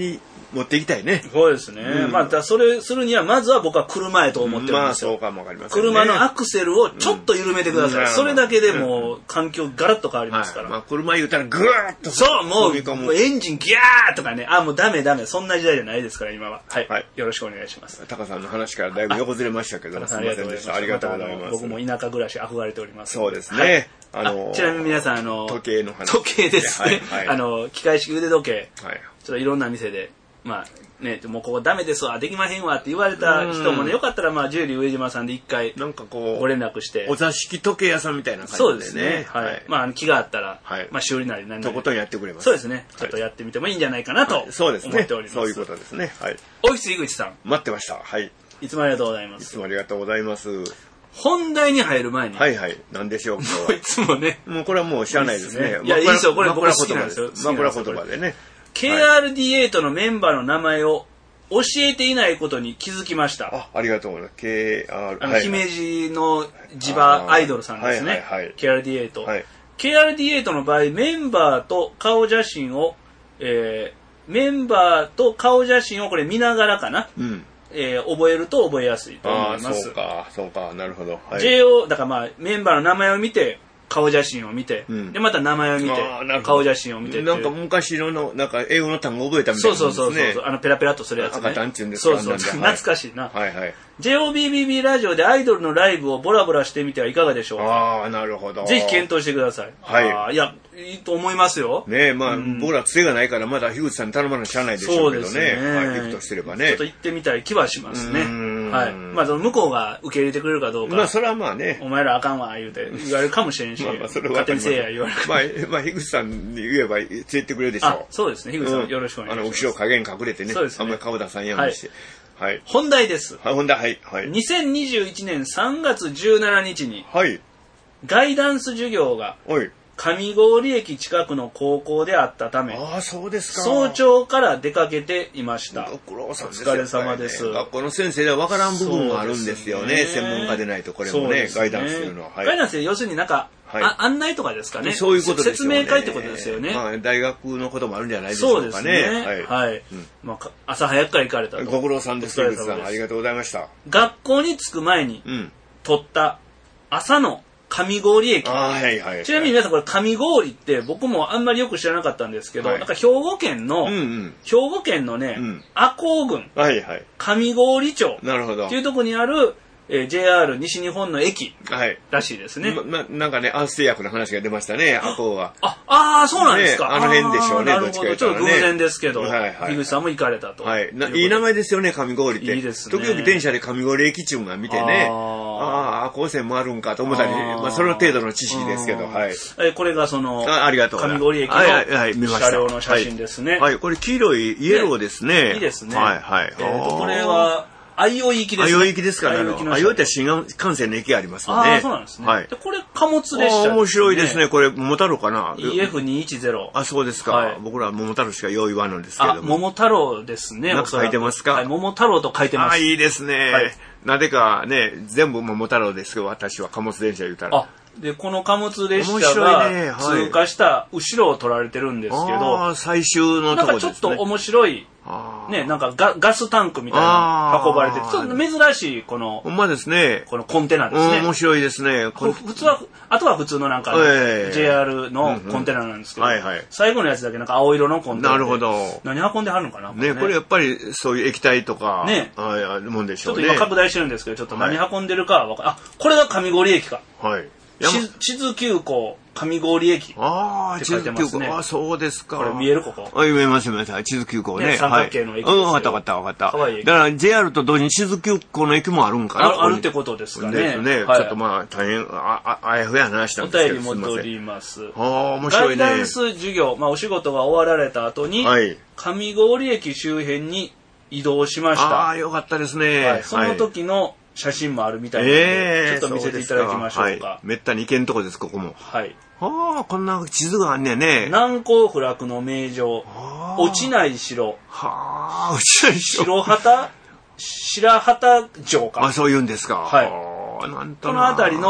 持っていきたいね。 そうですね。うん、まあ、だそれするには、まずは僕は車へと思ってるんですよ。 まあ、そうかもわかりますね。 車のアクセルをちょっと緩めてください。うん、それだけでもう、環境ガラッと変わりますから。はい、 まあ、車言うたらぐーっと。 そう、もう、もうエンジンギャーとかね。あ、もうダメダメ。そんな時代じゃないですから、今は。はい。はい、よろしくお願いします。 タカさんの話からだいぶ横ずれましたけど、すみませんでした。ありがとうございます。 僕も田舎暮らし憧れております。 そうですね。 はい、あのー、ちなみに皆さん、あのー、 時計の話。 時計ですね。はいはい、あのー、機械式腕時計。はい。ちょっといろんな店で、まあね、もうここダメですわ、できまへんわって言われた人もね、よかったらまあジュエリー上島さんで一回なんかこうご連絡して、 お座敷時計屋さんみたいな感じでね。 そうですね。はい。はい、まあ気があったら、はい、まあ修理なり何なりとことんやってくれます。 そうですね。ちょっとやってみてもいいんじゃないかなと思っております。はい、そうですね。 そういうことですね。はい。 オフィス井口さん。 待ってました。はい。 いつもありがとうございます。 いつもありがとうございます。 本題に入る前に。 はいはい。なんでしょう。 もういつもね。 もうこれはもう知らないですね。 いや、いいですよ。これ僕好きなんですよ。 枕言葉でね。 ケーアールディーエイト のメンバーの名前を教えていないことに気づきました。 あ、ありがとうございます。ケーアール、 あの、姫路の地場アイドルさんですね。はいはいはい、ケーアールディーエイト、はい。ケーアールディーエイト の場合、メンバーと顔写真を、えー、メンバーと顔写真をこれ見ながらかな。うん。えー、覚えると覚えやすいと思います。あ、 そうか、そうか、なるほど。 はい、ジェイオー、だからまあ、メンバーの名前を見て、顔写真を見て、うん、でまた名前を見て顔写真を見てなんか昔ののなんか英語の単語覚えたみたいな、ね、 そうそうそうそうあのペラペラっとするやつね。 赤単っていうんですか。 そうそうそう、はい、懐かしいな。 はいはい。 ジェイオービービービー ラジオでアイドルのライブをボラボラしてみてはいかがでしょうか。 ああ、なるほど。 ぜひ検討してください。はい。あいやいいと思いますよ。 ねえ、まあ、うん、僕ら杖がないからまだ樋口さんに頼まなきゃしゃあないでしょうけどね。そうですね。はい、行くとすればね。 ちょっと行ってみたい気はしますね。はい。まあその向こうが受け入れてくれるかどうか。 まあそれはまあね。 お前らあかんわ言うて言われるかもしれんし。まあまあそれは勝手にせえや言われる。 まあまあ樋口さんに言えば連れてくれるでしょう。あ、 そうですね。樋口さん、うん、よろしくお願いします。 あの後ろ影に隠れてね。そうですね。あんまり顔出さんやんして。 はい。本題です。 はい、本題、はい、はい。 にせんにじゅういちねんさんがつじゅうしちにちに、はい。ガイダンス授業が、はい。上郡駅近くの高校であったため、 ああ、そうですか。 早朝から出かけていました。 ご苦労さんです。 お疲れ様です。 学校の先生では分からん部分があるんですよね。専門家でないと、これもね、ガイダンスというのは。 ガイダンスって要するになんか、はい、あ案内とかですかね。 そういうことですよね。 説明会ってことですよね。 まあ、大学のこともあるんじゃないでしょうかね。 そうですね。はい。はい。うん、まあ、朝早くから行かれたと。 ご苦労さんです。樋口さん、ありがとうございました。 学校に着く前に、うん、撮った朝の上郡駅。あ、はいはいはい、ちなみに皆さんこれ上郡って僕もあんまりよく知らなかったんですけど、はい、なんか兵庫県の、うんうん、兵庫県のね、うん、赤穂郡、はいはい、上郡町っていうところにある、えー、ジェイアール 西日本の駅らしいですね。 はい、ま、なんかね、アース製薬の話が出ましたね、赤穂は。 あ、あー、そうなんですか。 ね、あの辺でしょうね、 どっちか言ったらね。ちょっと偶然ですけど、はいはい、樋口さんも行かれたと。 はい。いい名前ですよね、上郡って。いいですね。時々電車で上郡駅中が見てね、ああ、赤穂線もあるんかと思ったり、まあ、その程度の知識ですけど、はい。 え、これがその、 あ、ありがとう。 上郡駅の車両の写真ですね。 はい、これ黄色いイエローですね。 いいですね。 はいはい。 えっと、これは、相生行きですね。 相生行きですから、相生って新幹線の駅がありますので。 ああ、そうなんですね。はい。で、これ貨物列車。 面白いですね。これ、桃太郎かな。 イーエフにひゃくじゅう。 あ、そうですか。僕らは桃太郎しかよう言わんのですけども。 あ、桃太郎ですね。 なんか書いてますか。 はい、桃太郎と書いてます。 あ、いいですね。はい。なぜかね、全部桃太郎ですけど、私は貨物電車言うたら。あ、 で、この貨物列車が通過した後ろを取られてるんですけど。 ああ、最終のところですね。 なんかちょっと面白い。ね、なんか ガ, ガスタンクみたいなの運ばれてて、ちょっと珍しいこの、 ほんまですね。 このコンテナですね。 面白いですね。 普通は、あとは普通のなんか、えー、ジェイアール のコンテナなんですけど、うんうんはいはい、最後のやつだけなんか青色のコンテナ。 なるほど。 何運んではるのかな、 ね、これやっぱりそういう液体とか、ね、あるもんでしょうね。 ちょっと今拡大してるんですけど、ちょっと何運んでるかは分かる。はい、あ、これが上郡駅か。はい。地図急行上郡駅ああ、地図急行。あ、そうですか。 これ見えるここ。 あ、見えます見えます。地図急行ね。 三角形の駅ですよ。 うん、わかったわかったわかった。だから ジェイアール と同時に地図急行の駅もあるんかな。 あるってことですかね。 ですね。ちょっとまあ大変ああやふやな話なんですけど。 お便り戻ります。 ああ、面白いね。 ガイダンス授業、まあお仕事が終わられた後に上郡駅周辺に移動しました。 ああ、よかったですね。 その時の写真もあるみたいなので、えー、ちょっと見せていただきましょうか。はい、 めったに行けんとこです、ここも。 はい。 ああ、こんな地図があんねんね。 難攻不落の名城、落ちない城。 はあ、落ちない城。 白旗、白旗城か。 あ、そういうんですか。 はい。なんとこの辺りの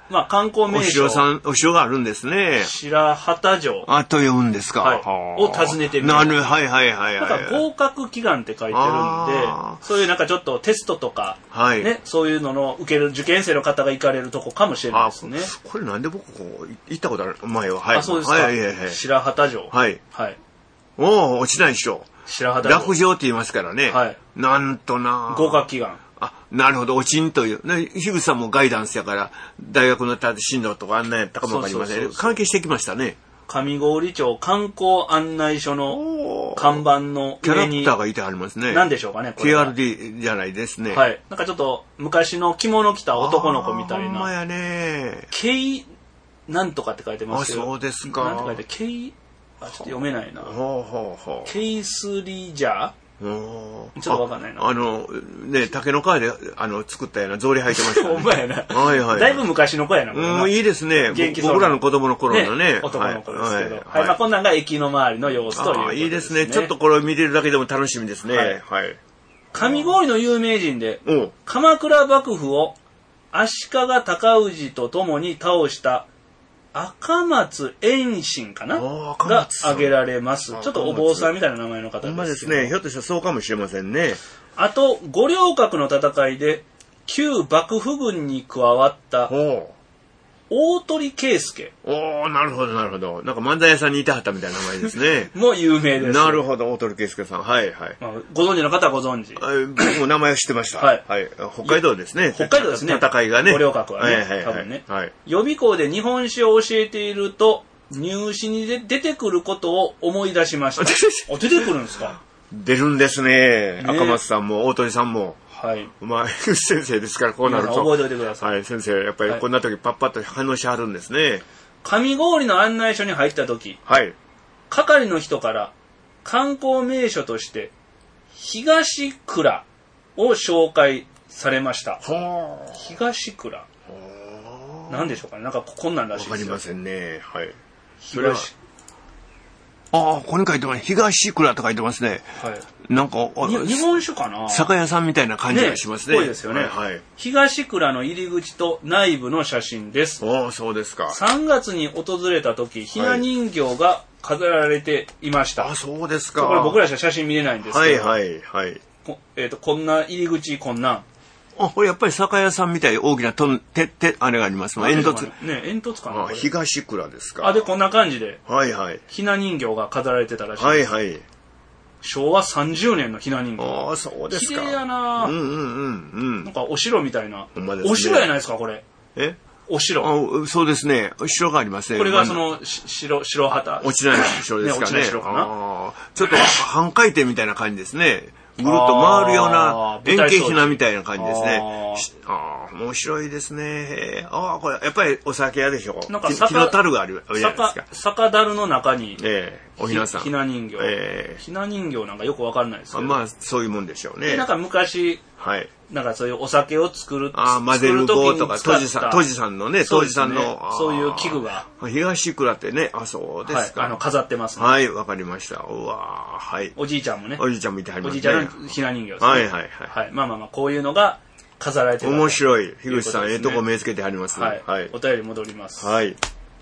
まあ観光名所。 お城さん、お城があるんですね。 白旗城。 あ、と読むんですか。 はい。を訪ねてみる。 なる、はいはいはいはい。 なんか合格祈願って書いてるんで、そういうなんかちょっとテストとか、はい、ね、そういうのの受ける受験生の方が行かれるとこかもしれないですね。 これなんで僕こう行ったことある前は。はい。 あ、そうですか。はいはいはい。白旗城。 はい。はい。おお、落ちないでしょ。 白旗城。 落城って言いますからね。はい。なんとな。 合格祈願。 あ、なるほど、おちんという。ね、樋口さんもガイダンスやから、大学の進路とかあんなんやったかもわかりません。関係してきましたね。 上郡町観光案内所の看板の上に。 キャラクターがいてありますね。 何でしょうかね、 これ。ケーアールディー じゃないですね。 はい。なんかちょっと、昔の着物着た男の子みたいな。 ほんまやね。 ケイ、なんとかって書いてますけど。 あ、そうですか。 なんて書いて、ケイ、あ、ちょっと読めないな。ほうほうほう。ケイスリジャーちょっとわかんないな。 あの、ね、竹の皮で、あの、作ったような草履履いてましたね。 ほんまやな。 はいはい。 だいぶ昔の子やな。 うん、いいですね。僕らの子供の頃のね。 男の子ですけど。はい。まあ、こんなんが駅の周りの様子ということですね。 いいですね。ちょっとこれを見てるだけでも楽しみですね。はい。 上郡の有名人で、鎌倉幕府を足利尊氏と共に倒した赤松遠心かなが挙げられます。ちょっとお坊さんみたいな名前の方です。 ほんまですね。ひょっとしたらそうかもしれませんね。 あと、五稜郭の戦いで旧幕府軍に加わった大鳥圭介。 おお、なるほどなるほど。なんか漫才屋さんにいてはったみたいな名前ですね。 もう有名です。 なるほど、大鳥圭介さん。はいはい。 まあ、ご存知の方はご存知。 僕も名前を知ってました。はい。はい、北海道ですね。 北海道ですね。 戦いがね。 五稜郭はね。はいはいはい、多分ね。はい。予備校で日本史を教えていると、入試にで出てくることを思い出しました。あ、出てくるんですか？ 出るんですね。赤松さんも大鳥さんも。はい。まあ、先生ですから、こうなると。 覚えておいてください。 はい、先生、やっぱりこんな時パッパッと反応しはるんですね。 上郡の案内所に入った時、はい。係の人から観光名所として、東倉を紹介されました。はあ。東倉。はあ。何でしょうかね。なんかこんなんらしいですよ。 わかりませんね。はい。東。ああ、ここに書いてます。東倉と書いてますね。はい。なんか、 日本酒かな？ 酒屋さんみたいな感じがしますね。 そうですよね。はい。東倉の入り口と内部の写真です。 おお、そうですか。 さんがつに訪れた時、ひな人形が飾られていました。 あ、そうですか。 これ僕らしか写真見れないんですけど。 はいはいはい。 えっと、こんな入り口、こんな。 あ、これやっぱり酒屋さんみたい大きなとん、て、て、あれがありますもん。煙突。 ね、煙突かな。 あ、東倉ですか。 あ、で、こんな感じで。 はいはい。 ひな人形が飾られてたらしい。 はいはい。 しょうわさんじゅうねんのひな人形。 ああ、そうですか。 綺麗やな。 うんうんうんうん。 なんかお城みたいな。 ほんまですね。 お城やないですか、これ。 えお城。 あ、そうですね。お城がありますね。 これがその、白、白旗。 落ちない城ですかね。 落ちない城かな。 ちょっと半回転みたいな感じですね。ぐるっと回るような円形ひなみたいな感じですね。ああ、面白いですね。ああ、これやっぱりお酒屋でしょ。 なんか木の樽があるじゃないですか。 酒樽の中に、 ええ、おひなさん。 ひな人形。ええ、ひな人形なんかよくわかんないですけど。 まあ、そういうもんでしょうね。 なんか昔、はい。なんかそういうお酒を作る、 ああ、混ぜる棒とか、とじさん、とじさんのね、とじさんの。 そういう器具が。 東倉ってね、あ、そうですか。 あの、飾ってますね。 はい、わかりました。うわはい。 おじいちゃんもね。 おじいちゃんもいてはりますね。 おじいちゃんのひな人形ですね。 はいはいはい。 はい。まあまあまあ、こういうのが飾られてる。 面白い。樋口さん、ええとこ目つけてはりますね。 はい。お便り戻ります。 はい。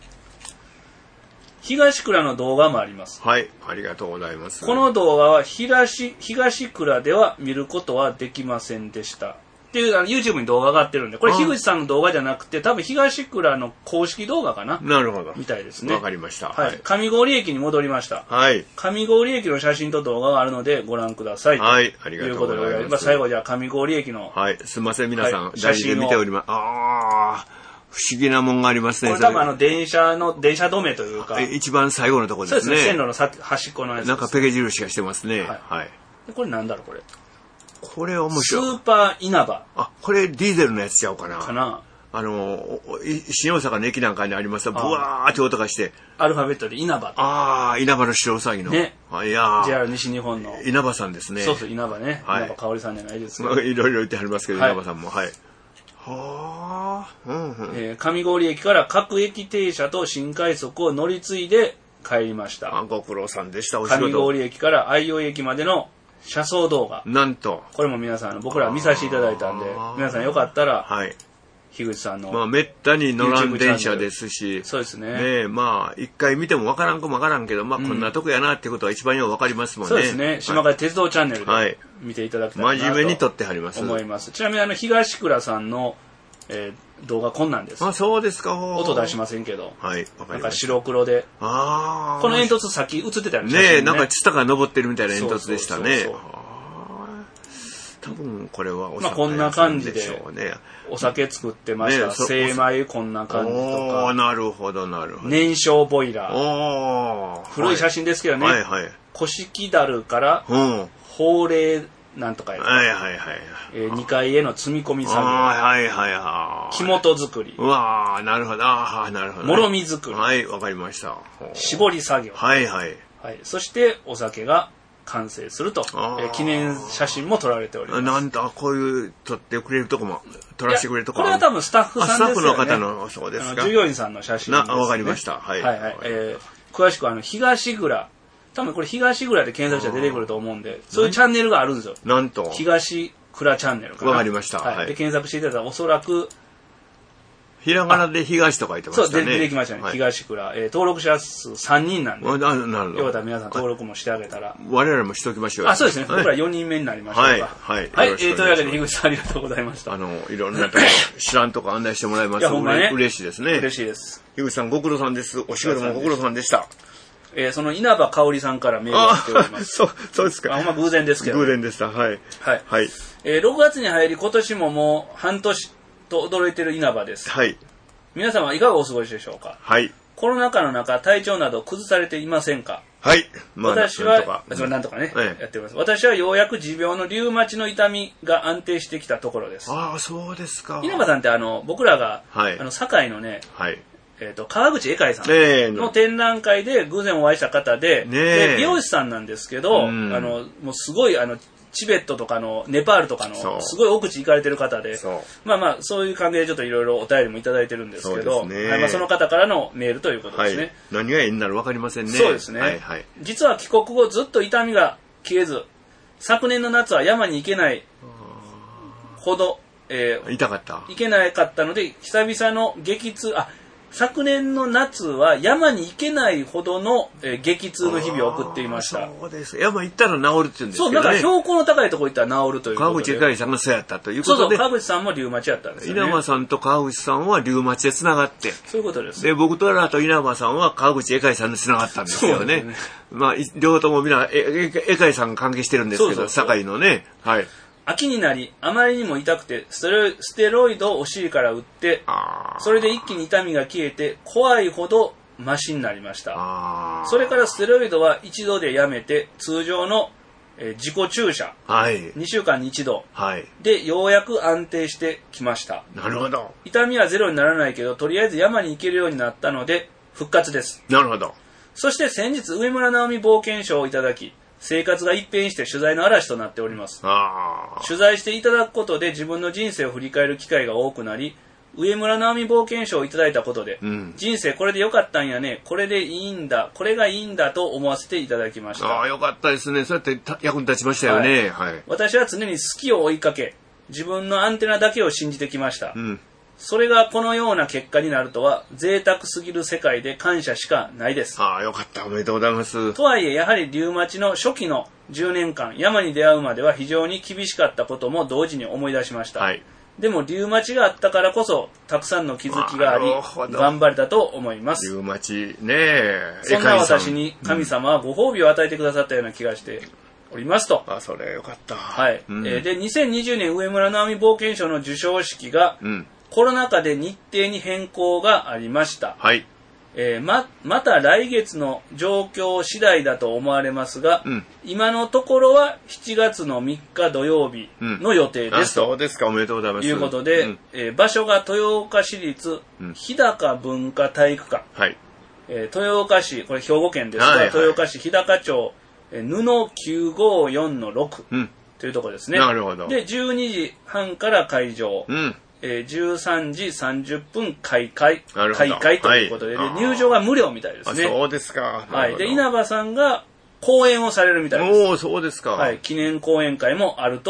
東倉の動画もあります。 はい。ありがとうございます。 この動画は東、東倉では見ることはできませんでした。っていう、あの、YouTube に動画が上がってるんで、これ樋口さんの動画じゃなくて、多分東倉の公式動画かな。 なるほど。 みたいですね。 わかりました。 はい。上郡駅に戻りました。はい。上郡駅の写真と動画があるのでご覧ください。 はい。ありがとうございます。ということで、 まあ、最後じゃあ上郡駅の。 はい。すみません、皆さん。写真で見ております。ああ。不思議なもんがありますね。 これ多分あの電車の、電車止めというか。 一番最後のところですね。 そうですね。線路の先端っこのやつ。 なんかペケ印がしてますね。はい。はい、 でこれなんだろう、これ。 これ面白い。 スーパー稲葉。 あ、これディーゼルのやつちゃうかな。 かな。あの、新大阪の駅なんかにありますと、ブワーって音がして。 アルファベットで稲葉。 ああ、稲葉の白うさぎの。ね。 いや ジェイアール 西日本の。 稲葉さんですね。 そうそう、稲葉ね。はい、稲葉香織さんじゃないですけど。 いろいろ言ってはりますけど、はい、稲葉さんも。はい。はあ、うんうんえー、上郡駅から各駅停車と新快速を乗り継いで帰りました。 あ、ご苦労さんでした。お仕事。 上郡駅から愛用駅までの車窓動画。 なんと。 これも皆さん、僕ら見させていただいたんで、皆さんよかったら、はい。 樋口さんの。 まあ、めったに乗らん電車ですし。 そうですね。 ねまあ、一回見てもわからんかもわからんけど、まあ、こんなとこやなってことは一番よくわかりますもんね。 そうですね。島帰り鉄道チャンネルで見ていただきたいなと、はい、 真面目に撮ってはります。 思います。ちなみに、あの、東倉さんの、えー、動画こんなんです。 あ、そうですか。 音出しませんけど。 はい、わかりました。 なんか白黒で。 ああ。 この煙突先映ってたよね。 ねえ、なんか下から登ってるみたいな煙突でしたね。そうそうそうそう多分これはお酒、 まあこんな感じでお酒作ってました。ね、精米こんな感じとか。 なるほどなるほど。 燃焼ボイラー。古い写真ですけどね。はいはい。古式樽から法令なんとかやる。 はいはいはい。 えー、にかいへの積み込み作業。 はいはいはい。 木本作り。 うわー、なるほど。ああ、なるほど、ね。 もろみ作り。 はい、わかりました。 絞り作業。 はいはい。 はい。そしてお酒が完成すると、えー、記念写真も撮られております。 なんだ、こういう撮ってくれるとこも、撮らせてくれるとこも。 これは多分スタッフさんですよね。 スタッフの方の、そうですか。 従業員さんの写真です、ね。 な、わかりました。はい。 はいはい。えー、詳しくはあの、東倉。多分これ東倉で検索したら出てくると思うんで、そういうチャンネルがあるんですよ。 なんと。 東倉チャンネルかな。 わかりました。 はい。はい、で、検索していただいたらおそらく、 ひらがなで東と書いてましたね。 そう、出てきましたね。はい、東倉。えー、登録者数さんにんなんで。 なるほど。 よかったら皆さん登録もしてあげたら。 我々もしておきましょう。 あ、そうですね。僕らよにんめになりました。 はい。はい。 はい。えー、というわけで、樋口さんありがとうございました。 あの、いろんなとこ、知らんとこ案内してもらいますと、ね、嬉しいですね。 嬉しいです。 樋口さん、ご苦労さんです。お仕事もご苦労さんでした。 えー、その稲葉香織さんからメールが来ております。 そう、そうですか。 あ、ほんま偶然ですけど。 偶然でした。はい。 はい。 はい。 えー、ろくがつに入り、今年ももう半年と驚いている稲葉です。 はい。 皆様いかがお過ごしでしょうか。 はい。 コロナ禍の中、体調など崩されていませんか。 はい。 まあ、私は、それなんとかね、うん、やっております。私はようやく持病のリウマチの痛みが安定してきたところです。 ああ、そうですか。 稲葉さんってあの、僕らが、 はい、 あの、堺のね、 はい。 えっと、川口栄海さんの展覧会で偶然お会いした方で、で美容師さんなんですけど、うん、あの、もうすごい、あの、チベットとかの、ネパールとかの、すごい奥地行かれてる方で、まあまあ、そういう関係でちょっといろいろお便りもいただいてるんですけど、そ、ねはいまあ、その方からのメールということですね。はい、 何が絵になるか分かりませんね。 そうですね。はいはい、実は帰国後ずっと痛みが消えず、昨年の夏は山に行けないほど、 えー、痛かった。 行けなかったので、久々の激痛、あ、昨年の夏は山に行けないほどの、えー、激痛の日々を送っていました。 そうです。山行ったら治るって言うんですけどね。 そう、だから標高の高いところ行ったら治るということで。 川口ゆかりさんがそうやったということで。 そうそう、川口さんもリウマチやったんですよね。 稲葉さんと川口さんはリウマチで繋がって。 そういうことです。 で、僕とらと稲葉さんは川口ゆかりさんで繋がったんですよね。ねまあ、両方ともみんな、え、ゆかりさんが関係してるんですけど、堺のね。はい。 秋になり、あまりにも痛くてステロイ、ステロイドをお尻から打って、それで一気に痛みが消えて、怖いほどマシになりました。それからステロイドは一度でやめて、通常の、えー、自己注射、はい、にしゅうかんに一度、はい、でようやく安定してきました。 なるほど。 痛みはゼロにならないけど、とりあえず山に行けるようになったので、復活です。 なるほど。 そして先日、上村直美冒険賞をいただき、生活が一変して取材の嵐となっております。あ取材していただくことで自分の人生を振り返る機会が多くなり、上村直美冒険賞をいただいたことで、うん、人生これでよかったんやね、これでいいんだ、これがいいんだと思わせていただきました。 ああ、よかったですね。そうやって役に立ちましたよね。はいはい、 私は常に好きを追いかけ、自分のアンテナだけを信じてきました。うんそれがこのような結果になるとは贅沢すぎる世界で感謝しかないです。 ああ、よかった。おめでとうございます。 とはいえ、やはりリウマチの初期のじゅうねんかん、山に出会うまでは非常に厳しかったことも同時に思い出しました。はい、でも、リウマチがあったからこそ、たくさんの気づきがあり、頑張れたと思います。 リウマチねえ。 そんな私に神様はご褒美を与えてくださったような気がしておりますと。 あ、それよかった。 はい。うん、えー、で、にせんにじゅうねん上村直美冒険賞の授賞式が、うんコロナ禍で日程に変更がありました。はい。えー、ま、また来月の状況次第だと思われますが、うん、今のところはしちがつのみっか土曜日の予定です。うん、あ、 そうですか。おめでとうございます。 ということで、うんえー、場所が豊岡市立日高文化体育館。はい。えー、豊岡市、これ兵庫県ですが、はいはい、豊岡市日高町、えー、布きゅうごよんのろく、うん、というところですね。 なるほど。 で、じゅうにじはんから会場。うんえー、じゅうさんじさんじゅっぷん開会、開会ということで、はい、で入場が無料みたいですね。 そうですか。 はい。で、稲葉さんが講演をされるみたいです。 おー、そうですか。 はい。記念講演会もあると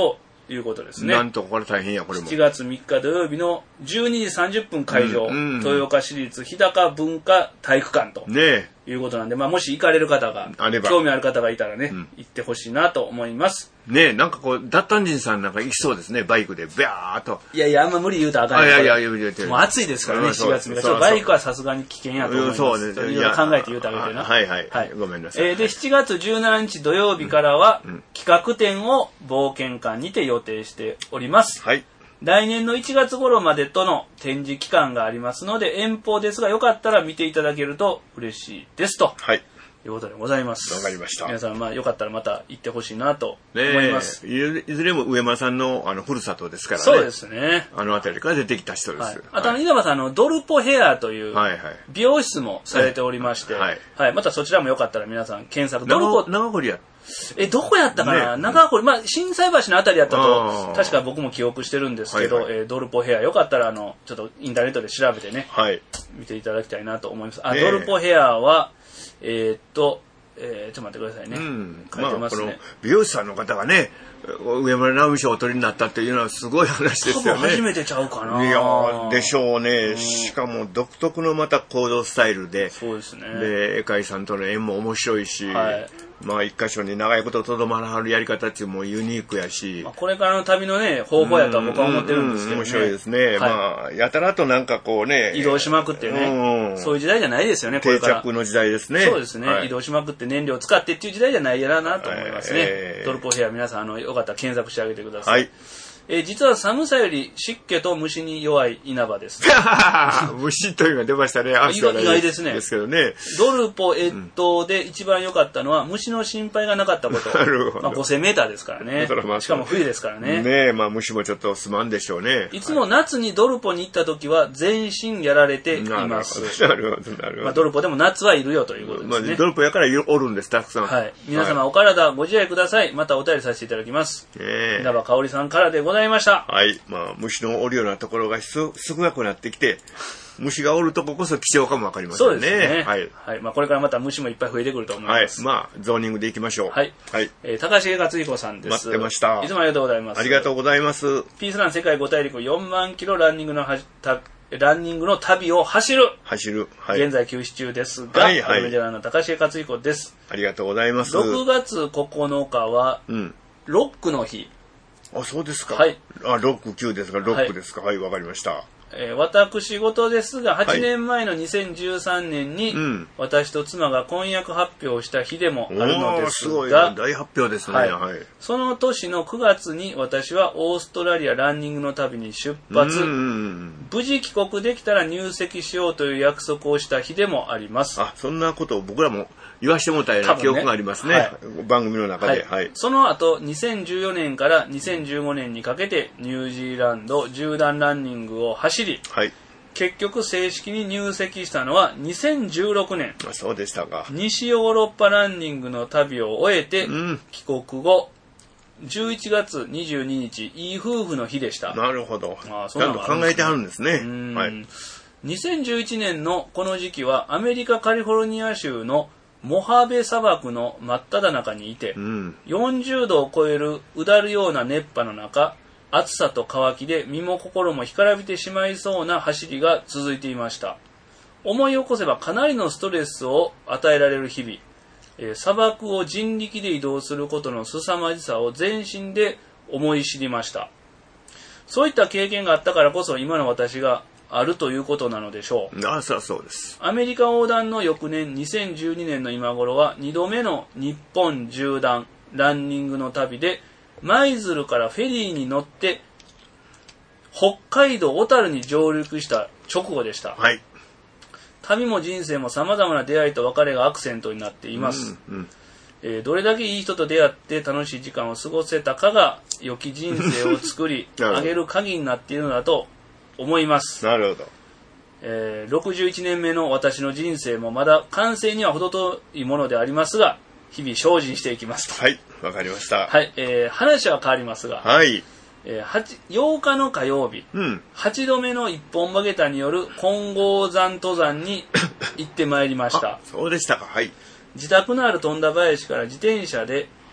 いうことですね。 なんとこれ大変や、これも。 しちがつみっか土曜日のじゅうにじさんじゅっぷん開場、うんうん、豊岡市立日高文化体育館と。ねいうことなんで、まあ、もし行かれる方が、興味ある方がいたらね、うん、行ってほしいなと思います。 ねえ、なんかこう、ダッタンジンさんなんか行きそうですね、バイクで、ビャーっと。 いやいや、あんま無理言うたらあかんね。いやいやいやいや、 もう暑いですからね、しがつみっか。バイクはさすがに危険やと思います。そうですね。いろいろ考えて言うたらあげてな。 はいはい。はい、ごめんなさい。 えー、で、しちがつじゅうしちにち土曜日からは、うん、企画展を冒険館にて予定しております。はい。来年のいちがつ頃までとの展示期間がありますので、遠方ですがよかったら見ていただけると嬉しいですと。はい。ということでございます。 わかりました。 皆さん、まあよかったらまた行ってほしいなと思います。 ね、いずれも上間さんのあのふるさとですからね。 そうですね。 あの辺りから出てきた人です。はい、 あと、稲葉さん、あの、ドルポヘアという美容室もされておりまして、はい、はい。またそちらもよかったら皆さん検索。 ドルポ、長堀や。 え、どこやったかな、ね、長堀、まあ、心斎橋のあたりやったと、確か僕も記憶してるんですけど、はいはい、えー、ドルポヘア、よかったら、あの、ちょっとインターネットで調べてね、はい、見ていただきたいなと思います。あ、ね、ドルポヘアは、えー、っと、えー、ちょっと待ってくださいね。うん、書いてますね。まあ、この美容師さんの方がね、上村直美賞をお取りになったっていうのはすごい話ですよね。 多分初めてちゃうかな。 いやでしょうね、うん。しかも独特のまた行動スタイルで、 そうですね。 で、江海さんとの縁も面白いし、はい、まあ一箇所に長いこととどまらはるやり方っていうのもユニークやし、まあ、 これからの旅のね方法やとは僕は思ってるんですけどね。 面白いですね。はい、まあやたらとなんかこうね移動しまくってね、うん、そういう時代じゃないですよね。これから定着の時代ですね。 そうですね、はい。移動しまくって燃料使ってっていう時代じゃないやらなと思いますね。えー、ドルポヘア皆さんあのよかったら検索してあげてください。はい。えー、実は寒さより湿気と虫に弱い稲葉です。 虫というのが出ましたね。 意外ですね。 ですけどね。 ドルポ越冬で一番良かったのは虫の心配がなかったこと。なるほど。まあ、ごせんメーターですからね。まあ、しかも冬ですからね。 ねえ、まあ虫もちょっとすまんでしょうね。 いつも夏にドルポに行った時は全身やられています。 なるほど、なるほど。 まあ、ドルポでも夏はいるよということですね。まあ、 ドルポやからおるんです、たくさん。 はい。皆様、はい、お体ご自愛ください。またお便りさせていただきます。ええ。稲葉香織さんからでございました。 はい。まあ、虫のおるようなところが少なくなってきて、虫がおるとここそ貴重かもわかりませんね。 そうですね。はい。はい。まあ、これからまた虫もいっぱい増えてくると思います。 はい。まあ、ゾーニングでいきましょう。 はい。はい。えー、高重克彦さんです。 待ってました。 いつもありがとうございます。 ありがとうございます。 ピースラン世界ご大陸よんまんキロランニングのはたランニングの旅を走る。 走る。はい。 現在休止中ですが、はいはい。メジャーの高重克彦です。 ありがとうございます。 ろくがつここのかは、うん、ロックの日。 あ、そうですか。 はい。 あ、ロックきゅうですか、ロックですか。はい、わ、はい、かりました。 えー、私事ですが、はちねんまえのにせんじゅうさんねんに、はい、私と妻が婚約発表した日でもあるのですが、すごい大発表ですね、 はいはい。その年のくがつに私はオーストラリアランニングの旅に出発、無事帰国できたら入籍しようという約束をした日でもあります。 あ、そんなことを僕らも言わしてもらったような記憶がありますね。はい、番組の中で、はいはい。 その後、にせんじゅうよねんからにせんじゅうごねんにかけてニュージーランド縦断ランニングを走り、はい、結局正式に入籍したのはにせんじゅうろくねん。 あ、そうでしたか。 西ヨーロッパランニングの旅を終えて、うん、帰国後、じゅういちがつにじゅうににち、いい夫婦の日でした。 なるほど。ああ、そうなの、ね、ちゃんと考えてあるんですね。はい、 にせんじゅういちねんのこの時期はアメリカカリフォルニア州のモハベ砂漠の真っ只中にいて、うん、よんじゅうどを超えるうだるような熱波の中、暑さと渇きで身も心も干からびてしまいそうな走りが続いていました。思い起こせばかなりのストレスを与えられる日々、えー、砂漠を人力で移動することの凄まじさを全身で思い知りました。そういった経験があったからこそ今の私があるということなのでしょう。 ああ、そうそうです。 アメリカ横断の翌年にせんじゅうにねんの今頃はにどめの日本縦断ランニングの旅で舞鶴からフェリーに乗って北海道小樽に上陸した直後でした。はい。旅も人生も様々な出会いと別れがアクセントになっています。うんうん、えー、どれだけいい人と出会って楽しい時間を過ごせたかが良き人生を作り上げる鍵になっているのだと思います。 なるほど。 えー、ろくじゅういちねんめの私の人生もまだ完成には程遠いものでありますが、日々精進していきますと。 はい、わかりました。 はい、えー、話は変わりますが、はい。えー、ようかの火曜日、うん、はちどめの一本バゲタによる金剛山登山に行ってまいりました。 そうでしたか。はい。 自宅のある富田林から自転車で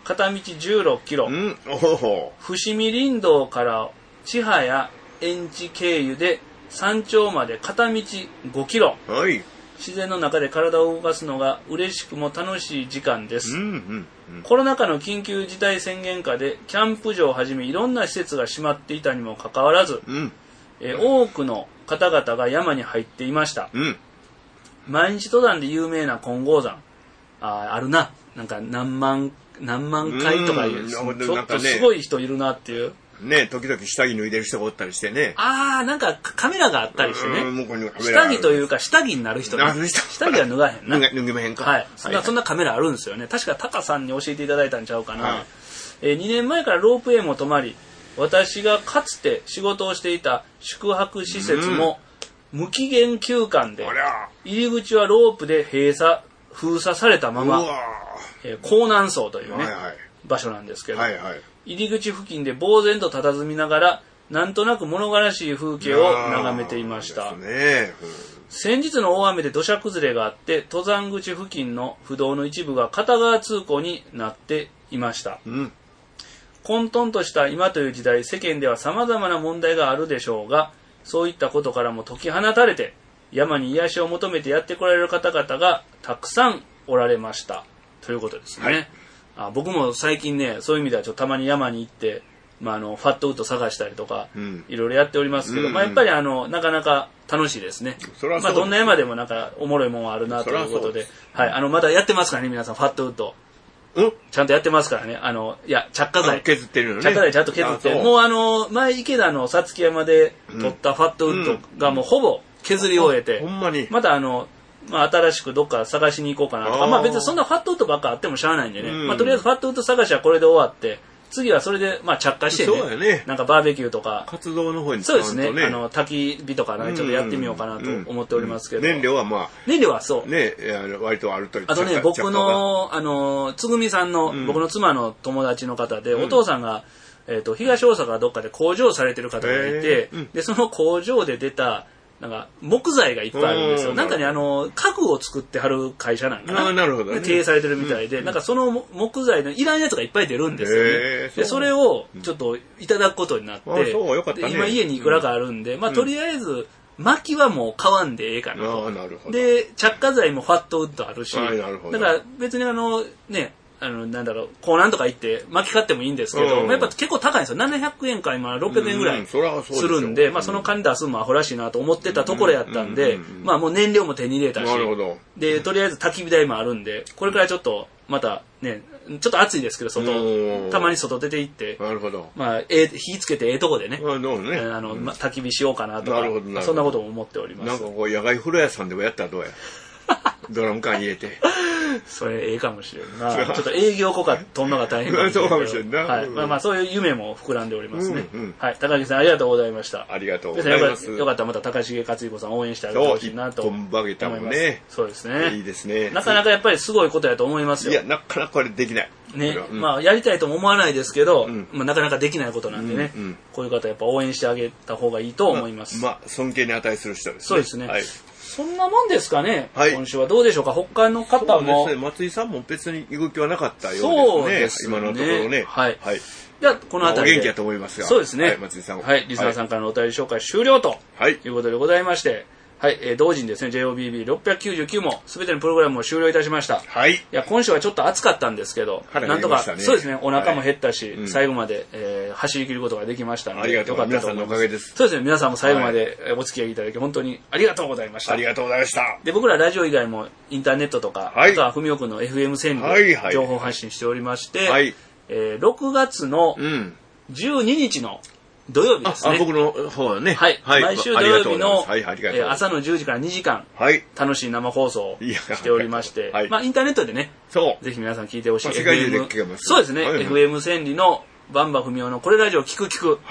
片道じゅうろっキロ、うん、伏見林道から千早園地経由で山頂まで片道ごキロ、はい、自然の中で体を動かすのが嬉しくも楽しい時間です、うんうんうん、コロナ禍の緊急事態宣言下でキャンプ場をはじめいろんな施設が閉まっていたにもかかわらず、うん、え多くの方々が山に入っていました、うん、毎日登山で有名な金剛山 あ, あるななんか何万何万回とかいう、ちょっとすごい人いるなっていうね、時々下着脱いでる人がおったりしてね。 ああ、なんかカメラがあったりしてね。下着というか下着になる人、ね。下着は脱がへんな。 脱げまへんか。 はい。そんな、そんなカメラあるんですよね。確かタカさんに教えていただいたんちゃうかな。はい、えー、にねんまえからロープウェイも止まり、私がかつて仕事をしていた宿泊施設も無期限休館で、入り口はロープで閉鎖、封鎖されたまま、えー、港南荘というね、はいはい、場所なんですけど、はいはい、入り口付近で呆然と佇みながらなんとなく物悲しい風景を眺めていました、ねうん、先日の大雨で土砂崩れがあって登山口付近の不動の一部が片側通行になっていました、うん、混沌とした今という時代世間では様々な問題があるでしょうがそういったことからも解き放たれて山に癒しを求めてやってこられる方々がたくさんおられましたということですね、はい、あ僕も最近ねそういう意味ではちょっとたまに山に行って、まあ、あのファットウッド探したりとか、うん、いろいろやっておりますけど、うんうんまあ、やっぱりあのなかなか楽しいですね。まあ、どんな山でもなんかおもろいもんはあるなということで、はい、あのまだやってますからね皆さんファットウッド。うんちゃんとやってますからね。あの、いや、着火剤。 削ってるのね。 着火剤ちゃんと削って。もうあの、前池田のさつき山で撮ったファットウッドがもうほぼ削り終えて、 うん、ほんまに。 またあの、まあ新しくどっか探しに行こうかなとか、まあ別にそんなファットウッドばっかあってもしゃあないんでね。うん、まあとりあえずファットウッド探しはこれで終わって、次はそれでまあ着火してね。そうやね。なんかバーベキューとか。 活動の方に使うとね。 そうですね。あの、焚き火とかね、ちょっとやってみようかなと思っておりますけど。 燃料はまあ。 燃料はそう。 ね、割とあるという。 あとね、僕の、あの、つぐみさんの、僕の妻の友達の方で、お父さんが、えっと、東大阪どっかで工場されてる方がいて、で、その工場で出た、なんか木材がいっぱいあるんですよ。なんかねあの家具を作ってはる会社なんかな。 あなるほど、ね。 経営されてるみたいで、うん、なんかその木材のいらんやつがいっぱい出るんですよね。でそれをちょっといただくことになって、うん、そうよかったね、今家にいくらかあるんで、うん、まあとりあえず薪はもう買わんでええかなと。あなるほど。で着火剤もファットウッドあるし、はい、なるほど。だから別にあのね。あの、なんだろう、港南とか行って巻き買ってもいいんですけど、うん、やっぱ結構高いんですよ。ななひゃくえんから今ろっぴゃくえんぐらいするんで、うん、まあその金出すのもアホらしいなと思ってたところやったんで、まあもう燃料も手に入れたし、で、とりあえず焚き火台もあるんで、これからちょっとまたね、ちょっと暑いですけど、外、たまに外出て行って、なるほど。まあ、ええ、火つけてええとこでね、あの、ねあのまあ、焚き火しようかなとか、まあ、そんなことも思っております。 なんかこう、野外風呂屋さんでもやったらどうやドラム缶入れて。 それええかもしれんな。ちょっと営業効果取るのが大変かもしれん。そうかもしれんな。はい。まあまあそういう夢も膨らんでおりますね。うんうん、はい。高木さんありがとうございました。 ありがとうございます。 よかったらまた高重克彦さん応援してあげてほしいなと思います。 そう、一本バゲタもね。 そうですね。 いいですね。 なかなかやっぱりすごいことやと思いますよ。 いや、なかなかこれできない。 ね。うん、まあやりたいとも思わないですけど、うん、まあなかなかできないことなんでね、うんうん、こういう方やっぱ応援してあげた方がいいと思います。 まあ、まあ、尊敬に値する人ですね。 そうですね。はい。そんなもんですかね、はい、今週はどうでしょうか。他の方も、 ね、松井さんも別に行く気はなかったようですね。そうですね。今のところね。 はい。はい、ではこのあたりで、 お元気だと思いますが、 そうですね。 はい、松井さんはい、リスナーさんからのお便り紹介終了と、はい、いうことでございまして、はい、えー、同時にですね ジェイオービービーろっぴゃくきゅうじゅうきゅう も全てのプログラムを終了いたしました。はい。いや今週はちょっと暑かったんですけど、ね、なんとかそうですね、お腹も減ったし、はいうん、最後まで、えー、走り切ることができましたので、 ありがとうございます。皆さんのおかげです。 そうですね、皆さんも最後までお付き合いいただき本当にありがとうございました。 ありがとうございました。 で僕らラジオ以外もインターネットとか、はい、あとは文雄君の エフエム 千里で情報発信しておりまして、はい、えー、ろくがつのじゅうににちの土曜日ですね。 あ、僕の方はね。 はい。はい、毎週土曜日の、はい、えー、朝のじゅうじからにじかん、はい、楽しい生放送をしておりまして、はい、まあインターネットでね、そうぜひ皆さん聞いてほしい。 世界中で聞けます。 そうですね。はい、エフエム 千里のバンバ文雄のこれラジオ聞く聞く。はい。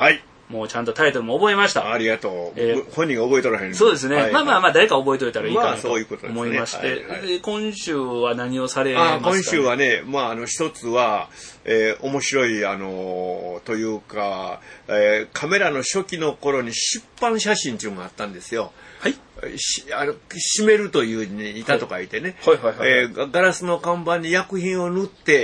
もうちゃんとタイトルも覚えました。 ありがとう。えー、本人が覚えとらへん。 そうですね。はい、まあまあまあ、誰か覚えといたらいいかなと思いまして。 はいはい、 今週は何をされますか、ね、 あ今週はね、まあ、あの、一つは、えー、面白い、あのー、というか、えー、カメラの初期の頃に出版写真っていうのがあったんですよ。はい。しあの閉めるという字に板と書いてね、はいはいはいはい、えー、ガラスの看板に薬品を塗って、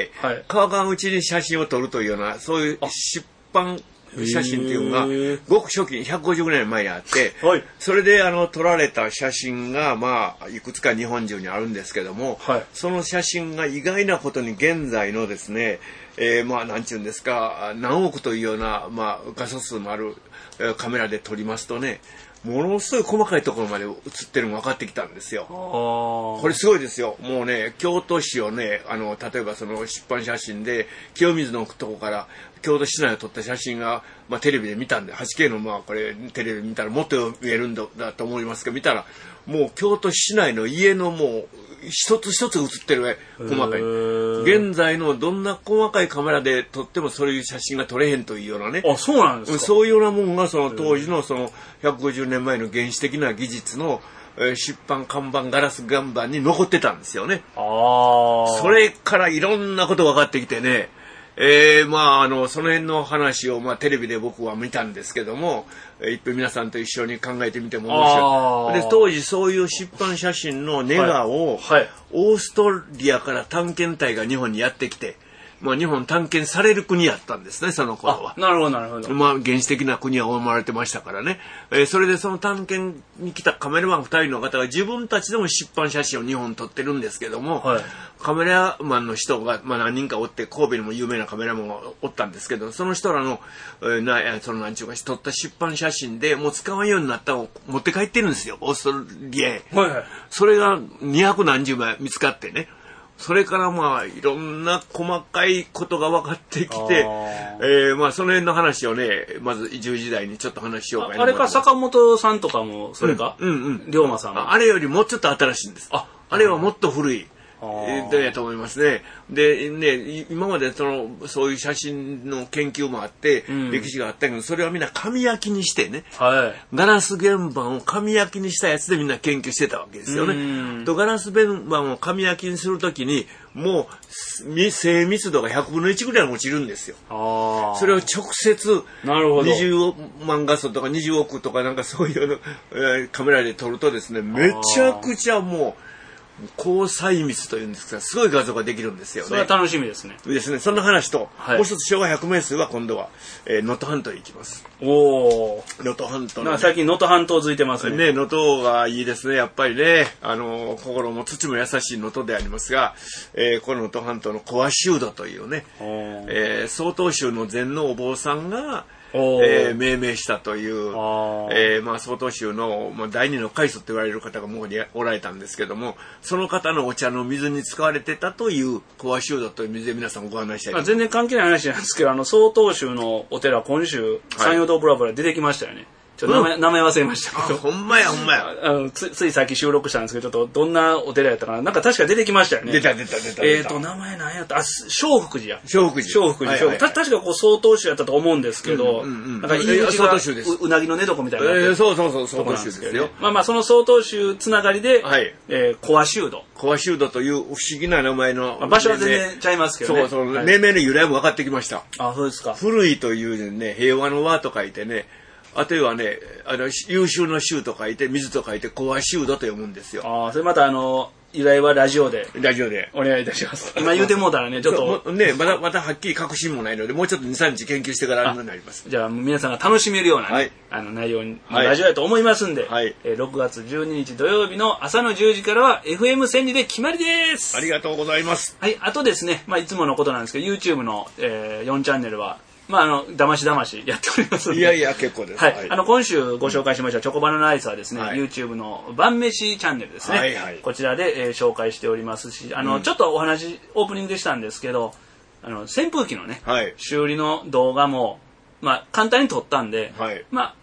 はい、乾かんうちに写真を撮るというような、そういう出版写真っていうのがごく初期にひゃくごじゅうぐらい前にあって、はい、それであの撮られた写真がまあいくつか日本中にあるんですけども、はい、その写真が意外なことに現在のですね、えー、まあなんていうんですか、何億というような、まあ、画素数のあるカメラで撮りますとね、ものすごい細かいところまで映ってるのが分かってきたんですよ。これすごいですよ。もうね、京都市をね、あの例えばその出版写真で清水のとこから京都市内を撮った写真が、まあ、テレビで見たんで はちケー のまあこれテレビ見たらもっと見えるんだと思いますけど、見たらもう京都市内の家のもう一つ一つ映ってる細かい。現在のどんな細かいカメラで撮ってもそういう写真が撮れへんというようなね。 あ、そうなんですか。 そういうようなもんがその当時のそのひゃくごじゅうねんまえの原始的な技術の出版看板ガラス岩盤に残ってたんですよね。あそれからいろんなこと分かってきてね。えー、まあ、あの、その辺の話を、まあ、テレビで僕は見たんですけども、えー、一遍皆さんと一緒に考えてみても面白い。で、当時そういう出版写真のネガを、はいはい、オーストリアから探検隊が日本にやってきて、まあ、日本探検される国やったんですね、その頃は。 なるほど、なるほど。 まあ、原始的な国は思われてましたからね。えー、それでその探検に来たカメラマンふたりの方が自分たちでも出版写真を日本撮ってるんですけども、はい、カメラマンの人が、まあ、何人かおって、神戸にも有名なカメラマンがおったんですけど、その人らの、えー、なその何ちゅうか、撮った出版写真でもう使わんようになったのを持って帰ってるんですよ、オーストリアへ。はいはい、それがにひゃくなんじゅうまい見つかってね。それからまあいろんな細かいことが分かってきて、えー、まあその辺の話をね、まずじゅうじ台にちょっと話しようかな。 あれか坂本さんとかもそれか、うん、うんうん龍馬さんも。 あれよりもうちょっと新しいんです。あ、あれはもっと古い。だやと思いますね。でね、今までそのそういう写真の研究もあって、うん、歴史があったけど、それはみんな紙焼きにしてね、はい、ガラス原板を紙焼きにしたやつでみんな研究してたわけですよね。とガラス原板を紙焼きにするときにもう精密度がひゃくぶんのいちぐらい落ちるんですよ。あそれを直接にじゅうまん画素とかにじゅうおくとかなんかそういう、えー、カメラで撮るとですね、めちゃくちゃもう高細密というんですが、すごい画像ができるんですよね。 それは楽しみですね。 ですね。そんな話と、はい、もう一つ昭和百名数は今度は能登、えー、半島へ行きます。 おお。 能登半島、 ね。なんか最近能登半島付いてますね。 ね、能登がいいですね。やっぱりね、あの心も土も優しい能登でありますが、えー、この能登半島の小和修道というね、えー、曹洞宗の禅のお坊さんがえー、命名したという、えー、まあ曹洞宗の、まあ、第二の開祖と言われる方がもうおられたんですけども、その方のお茶の水に使われてたという小和修道という水で皆さんご案内したいと思います。 全然関係ない話なんですけど、あの曹洞宗のお寺今週山陽堂ブラブラ出てきましたよね。はいちょっと名前、うん、名前忘れましたけど。 ほんまやほんまや。 あのつ、ついさっき収録したんですけど、ちょっとどんなお寺やったかな。なんか確か出てきましたよね。 出た出た出たえっ、ー、と、名前何やったあ、笑福寺や。 笑福寺。 笑福寺。はいはいはい、た確かこう、曹洞宗やったと思うんですけど、うんうんうん、なんか入り口が う, うなぎの寝床みたいな、えー。そうそうそう、曹洞宗ですよ。 まあまあ、その曹洞宗つながりで、はい、えー、小和修道。 小和修道という不思議な名前の。 まあ、場所は全然ちゃいますけどね。 そうそう、はい、命名の由来も分かってきました。 あ、そうですか。 古いというね、平和の和と書いてね、あとはね、あの優秀の秀と書いて水と書いて小和修道と読むんですよ。 ああ、それまたあの由来はラジオで。 ラジオでお願いいたします。今言うてもうたらね、ちょっとね、まだまだはっきり確信もないので、もうちょっとにさんにち研究してからになります。 じゃあ皆さんが楽しめるような、ねはい、あの内容のラジオだと思いますんで、はい、えー、ろくがつじゅうににち土曜日の朝のじゅうじからは エフエムせんに で決まりです。 ありがとうございます。 はい、あとですね、まあいつものことなんですけど、YouTube の、えー、よんチャンネルは。まあ、あの、だましだましやっておりますので。 いやいや、結構です。 はい。はい、あの、今週ご紹介しましたチョコバナナアイスはですね、はい、YouTube の晩飯チャンネルですね。はいはい、こちらで、えー、紹介しておりますし、あの、うん、ちょっとお話、オープニングでしたんですけど、あの、扇風機のね、はい、修理の動画も、まあ、簡単に撮ったんで、はい、まあ、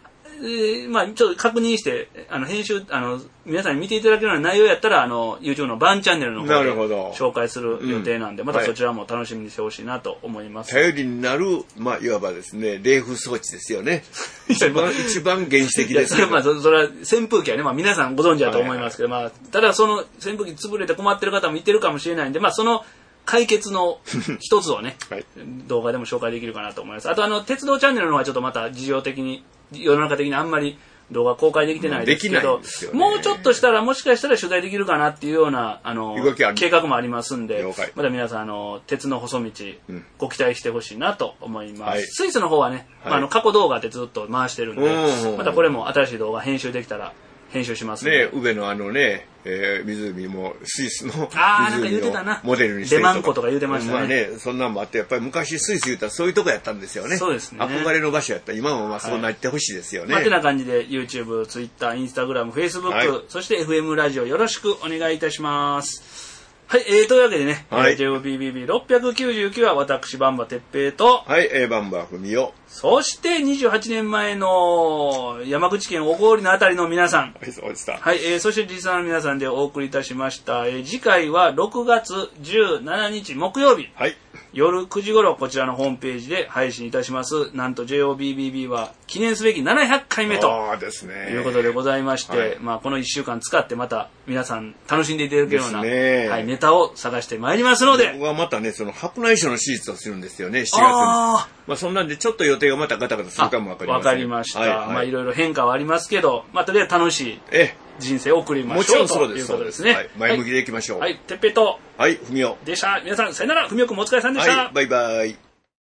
ー、まあちょっと確認して、あの、編集、あの、皆さんに見ていただけるような内容やったら、あの、YouTube のバンチャンネルの方で紹介する予定なんで、またそちらも楽しみにしてほしいなと思います。 頼りになる、まあ、いわばですね、冷風装置ですよね。一番、一番原始的ですけど。 まあ、それは扇風機はね、まあ皆さんご存知だと思いますけど、はいはい、まあ、ただその扇風機潰れて困ってる方もいてるかもしれないんで、まあその、解決の一つをね、はい、動画でも紹介できるかなと思います。あとあの、鉄道チャンネルの方はちょっとまた事情的に、世の中的にあんまり動画公開できてないですけど、も, ね、もうちょっとしたらもしかしたら取材できるかなっていうような、あの、計画もありますんで、また皆さん、あの、鉄の細道、うん、ご期待してほしいなと思います。はい、スイスの方はね、はい、まあ、あの、過去動画でずっと回してるんで、またこれも新しい動画編集できたら、編集しますね。宇部のあのね、えー、湖もスイスの湖のモデルにしてるとか。 デマンコとか言うてましたね。まあね、 そんなんもあって、やっぱり昔スイス言ったらそういうとこやったんですよね。 そうですね。 憧れの場所やったら今もまあそうなってほしいですよね。 はい、まあ、てな感じで YouTube、Twitter、Instagram、Facebook、はい、そして エフエム ラジオよろしくお願いいたします。はい、えー、というわけでね、はい、ジェイオービービービーろっぴゃくきゅうじゅうきゅうは私、バンバ哲平と、 はい、えー、バンバふみお。 そしてにじゅうはちねんまえの山口県小郡のあたりの皆さん。 はい、そうでした。 はい、えー、そして実際の皆さんでお送りいたしました。えー、次回はろくがつじゅうしちにち木曜日。はい。夜くじ頃こちらのホームページで配信いたします。なんと ジェイオービービービー は記念すべきななひゃっかいめということでございまして、はい、まあこのいっしゅうかん使ってまた皆さん楽しんでいただけるような、ね、はい、ネタを探してまいりますので。 僕はまたね、その白内障の手術をするんですよね、しちがつに。あまあそんなんでちょっと予定がまたガタガタするかもわかりません。 わかりました。はいはい、まあいろいろ変化はありますけど、まあとりあえず楽しい人生を送りましょう。もちろんそうです。ということですね。はい、 前向きでいきましょう。 はい、てっぺいと。 はい、ふみお。 でした。皆さん、さよなら。ふみおくんもお疲れさんでした。 はい、バイバイ。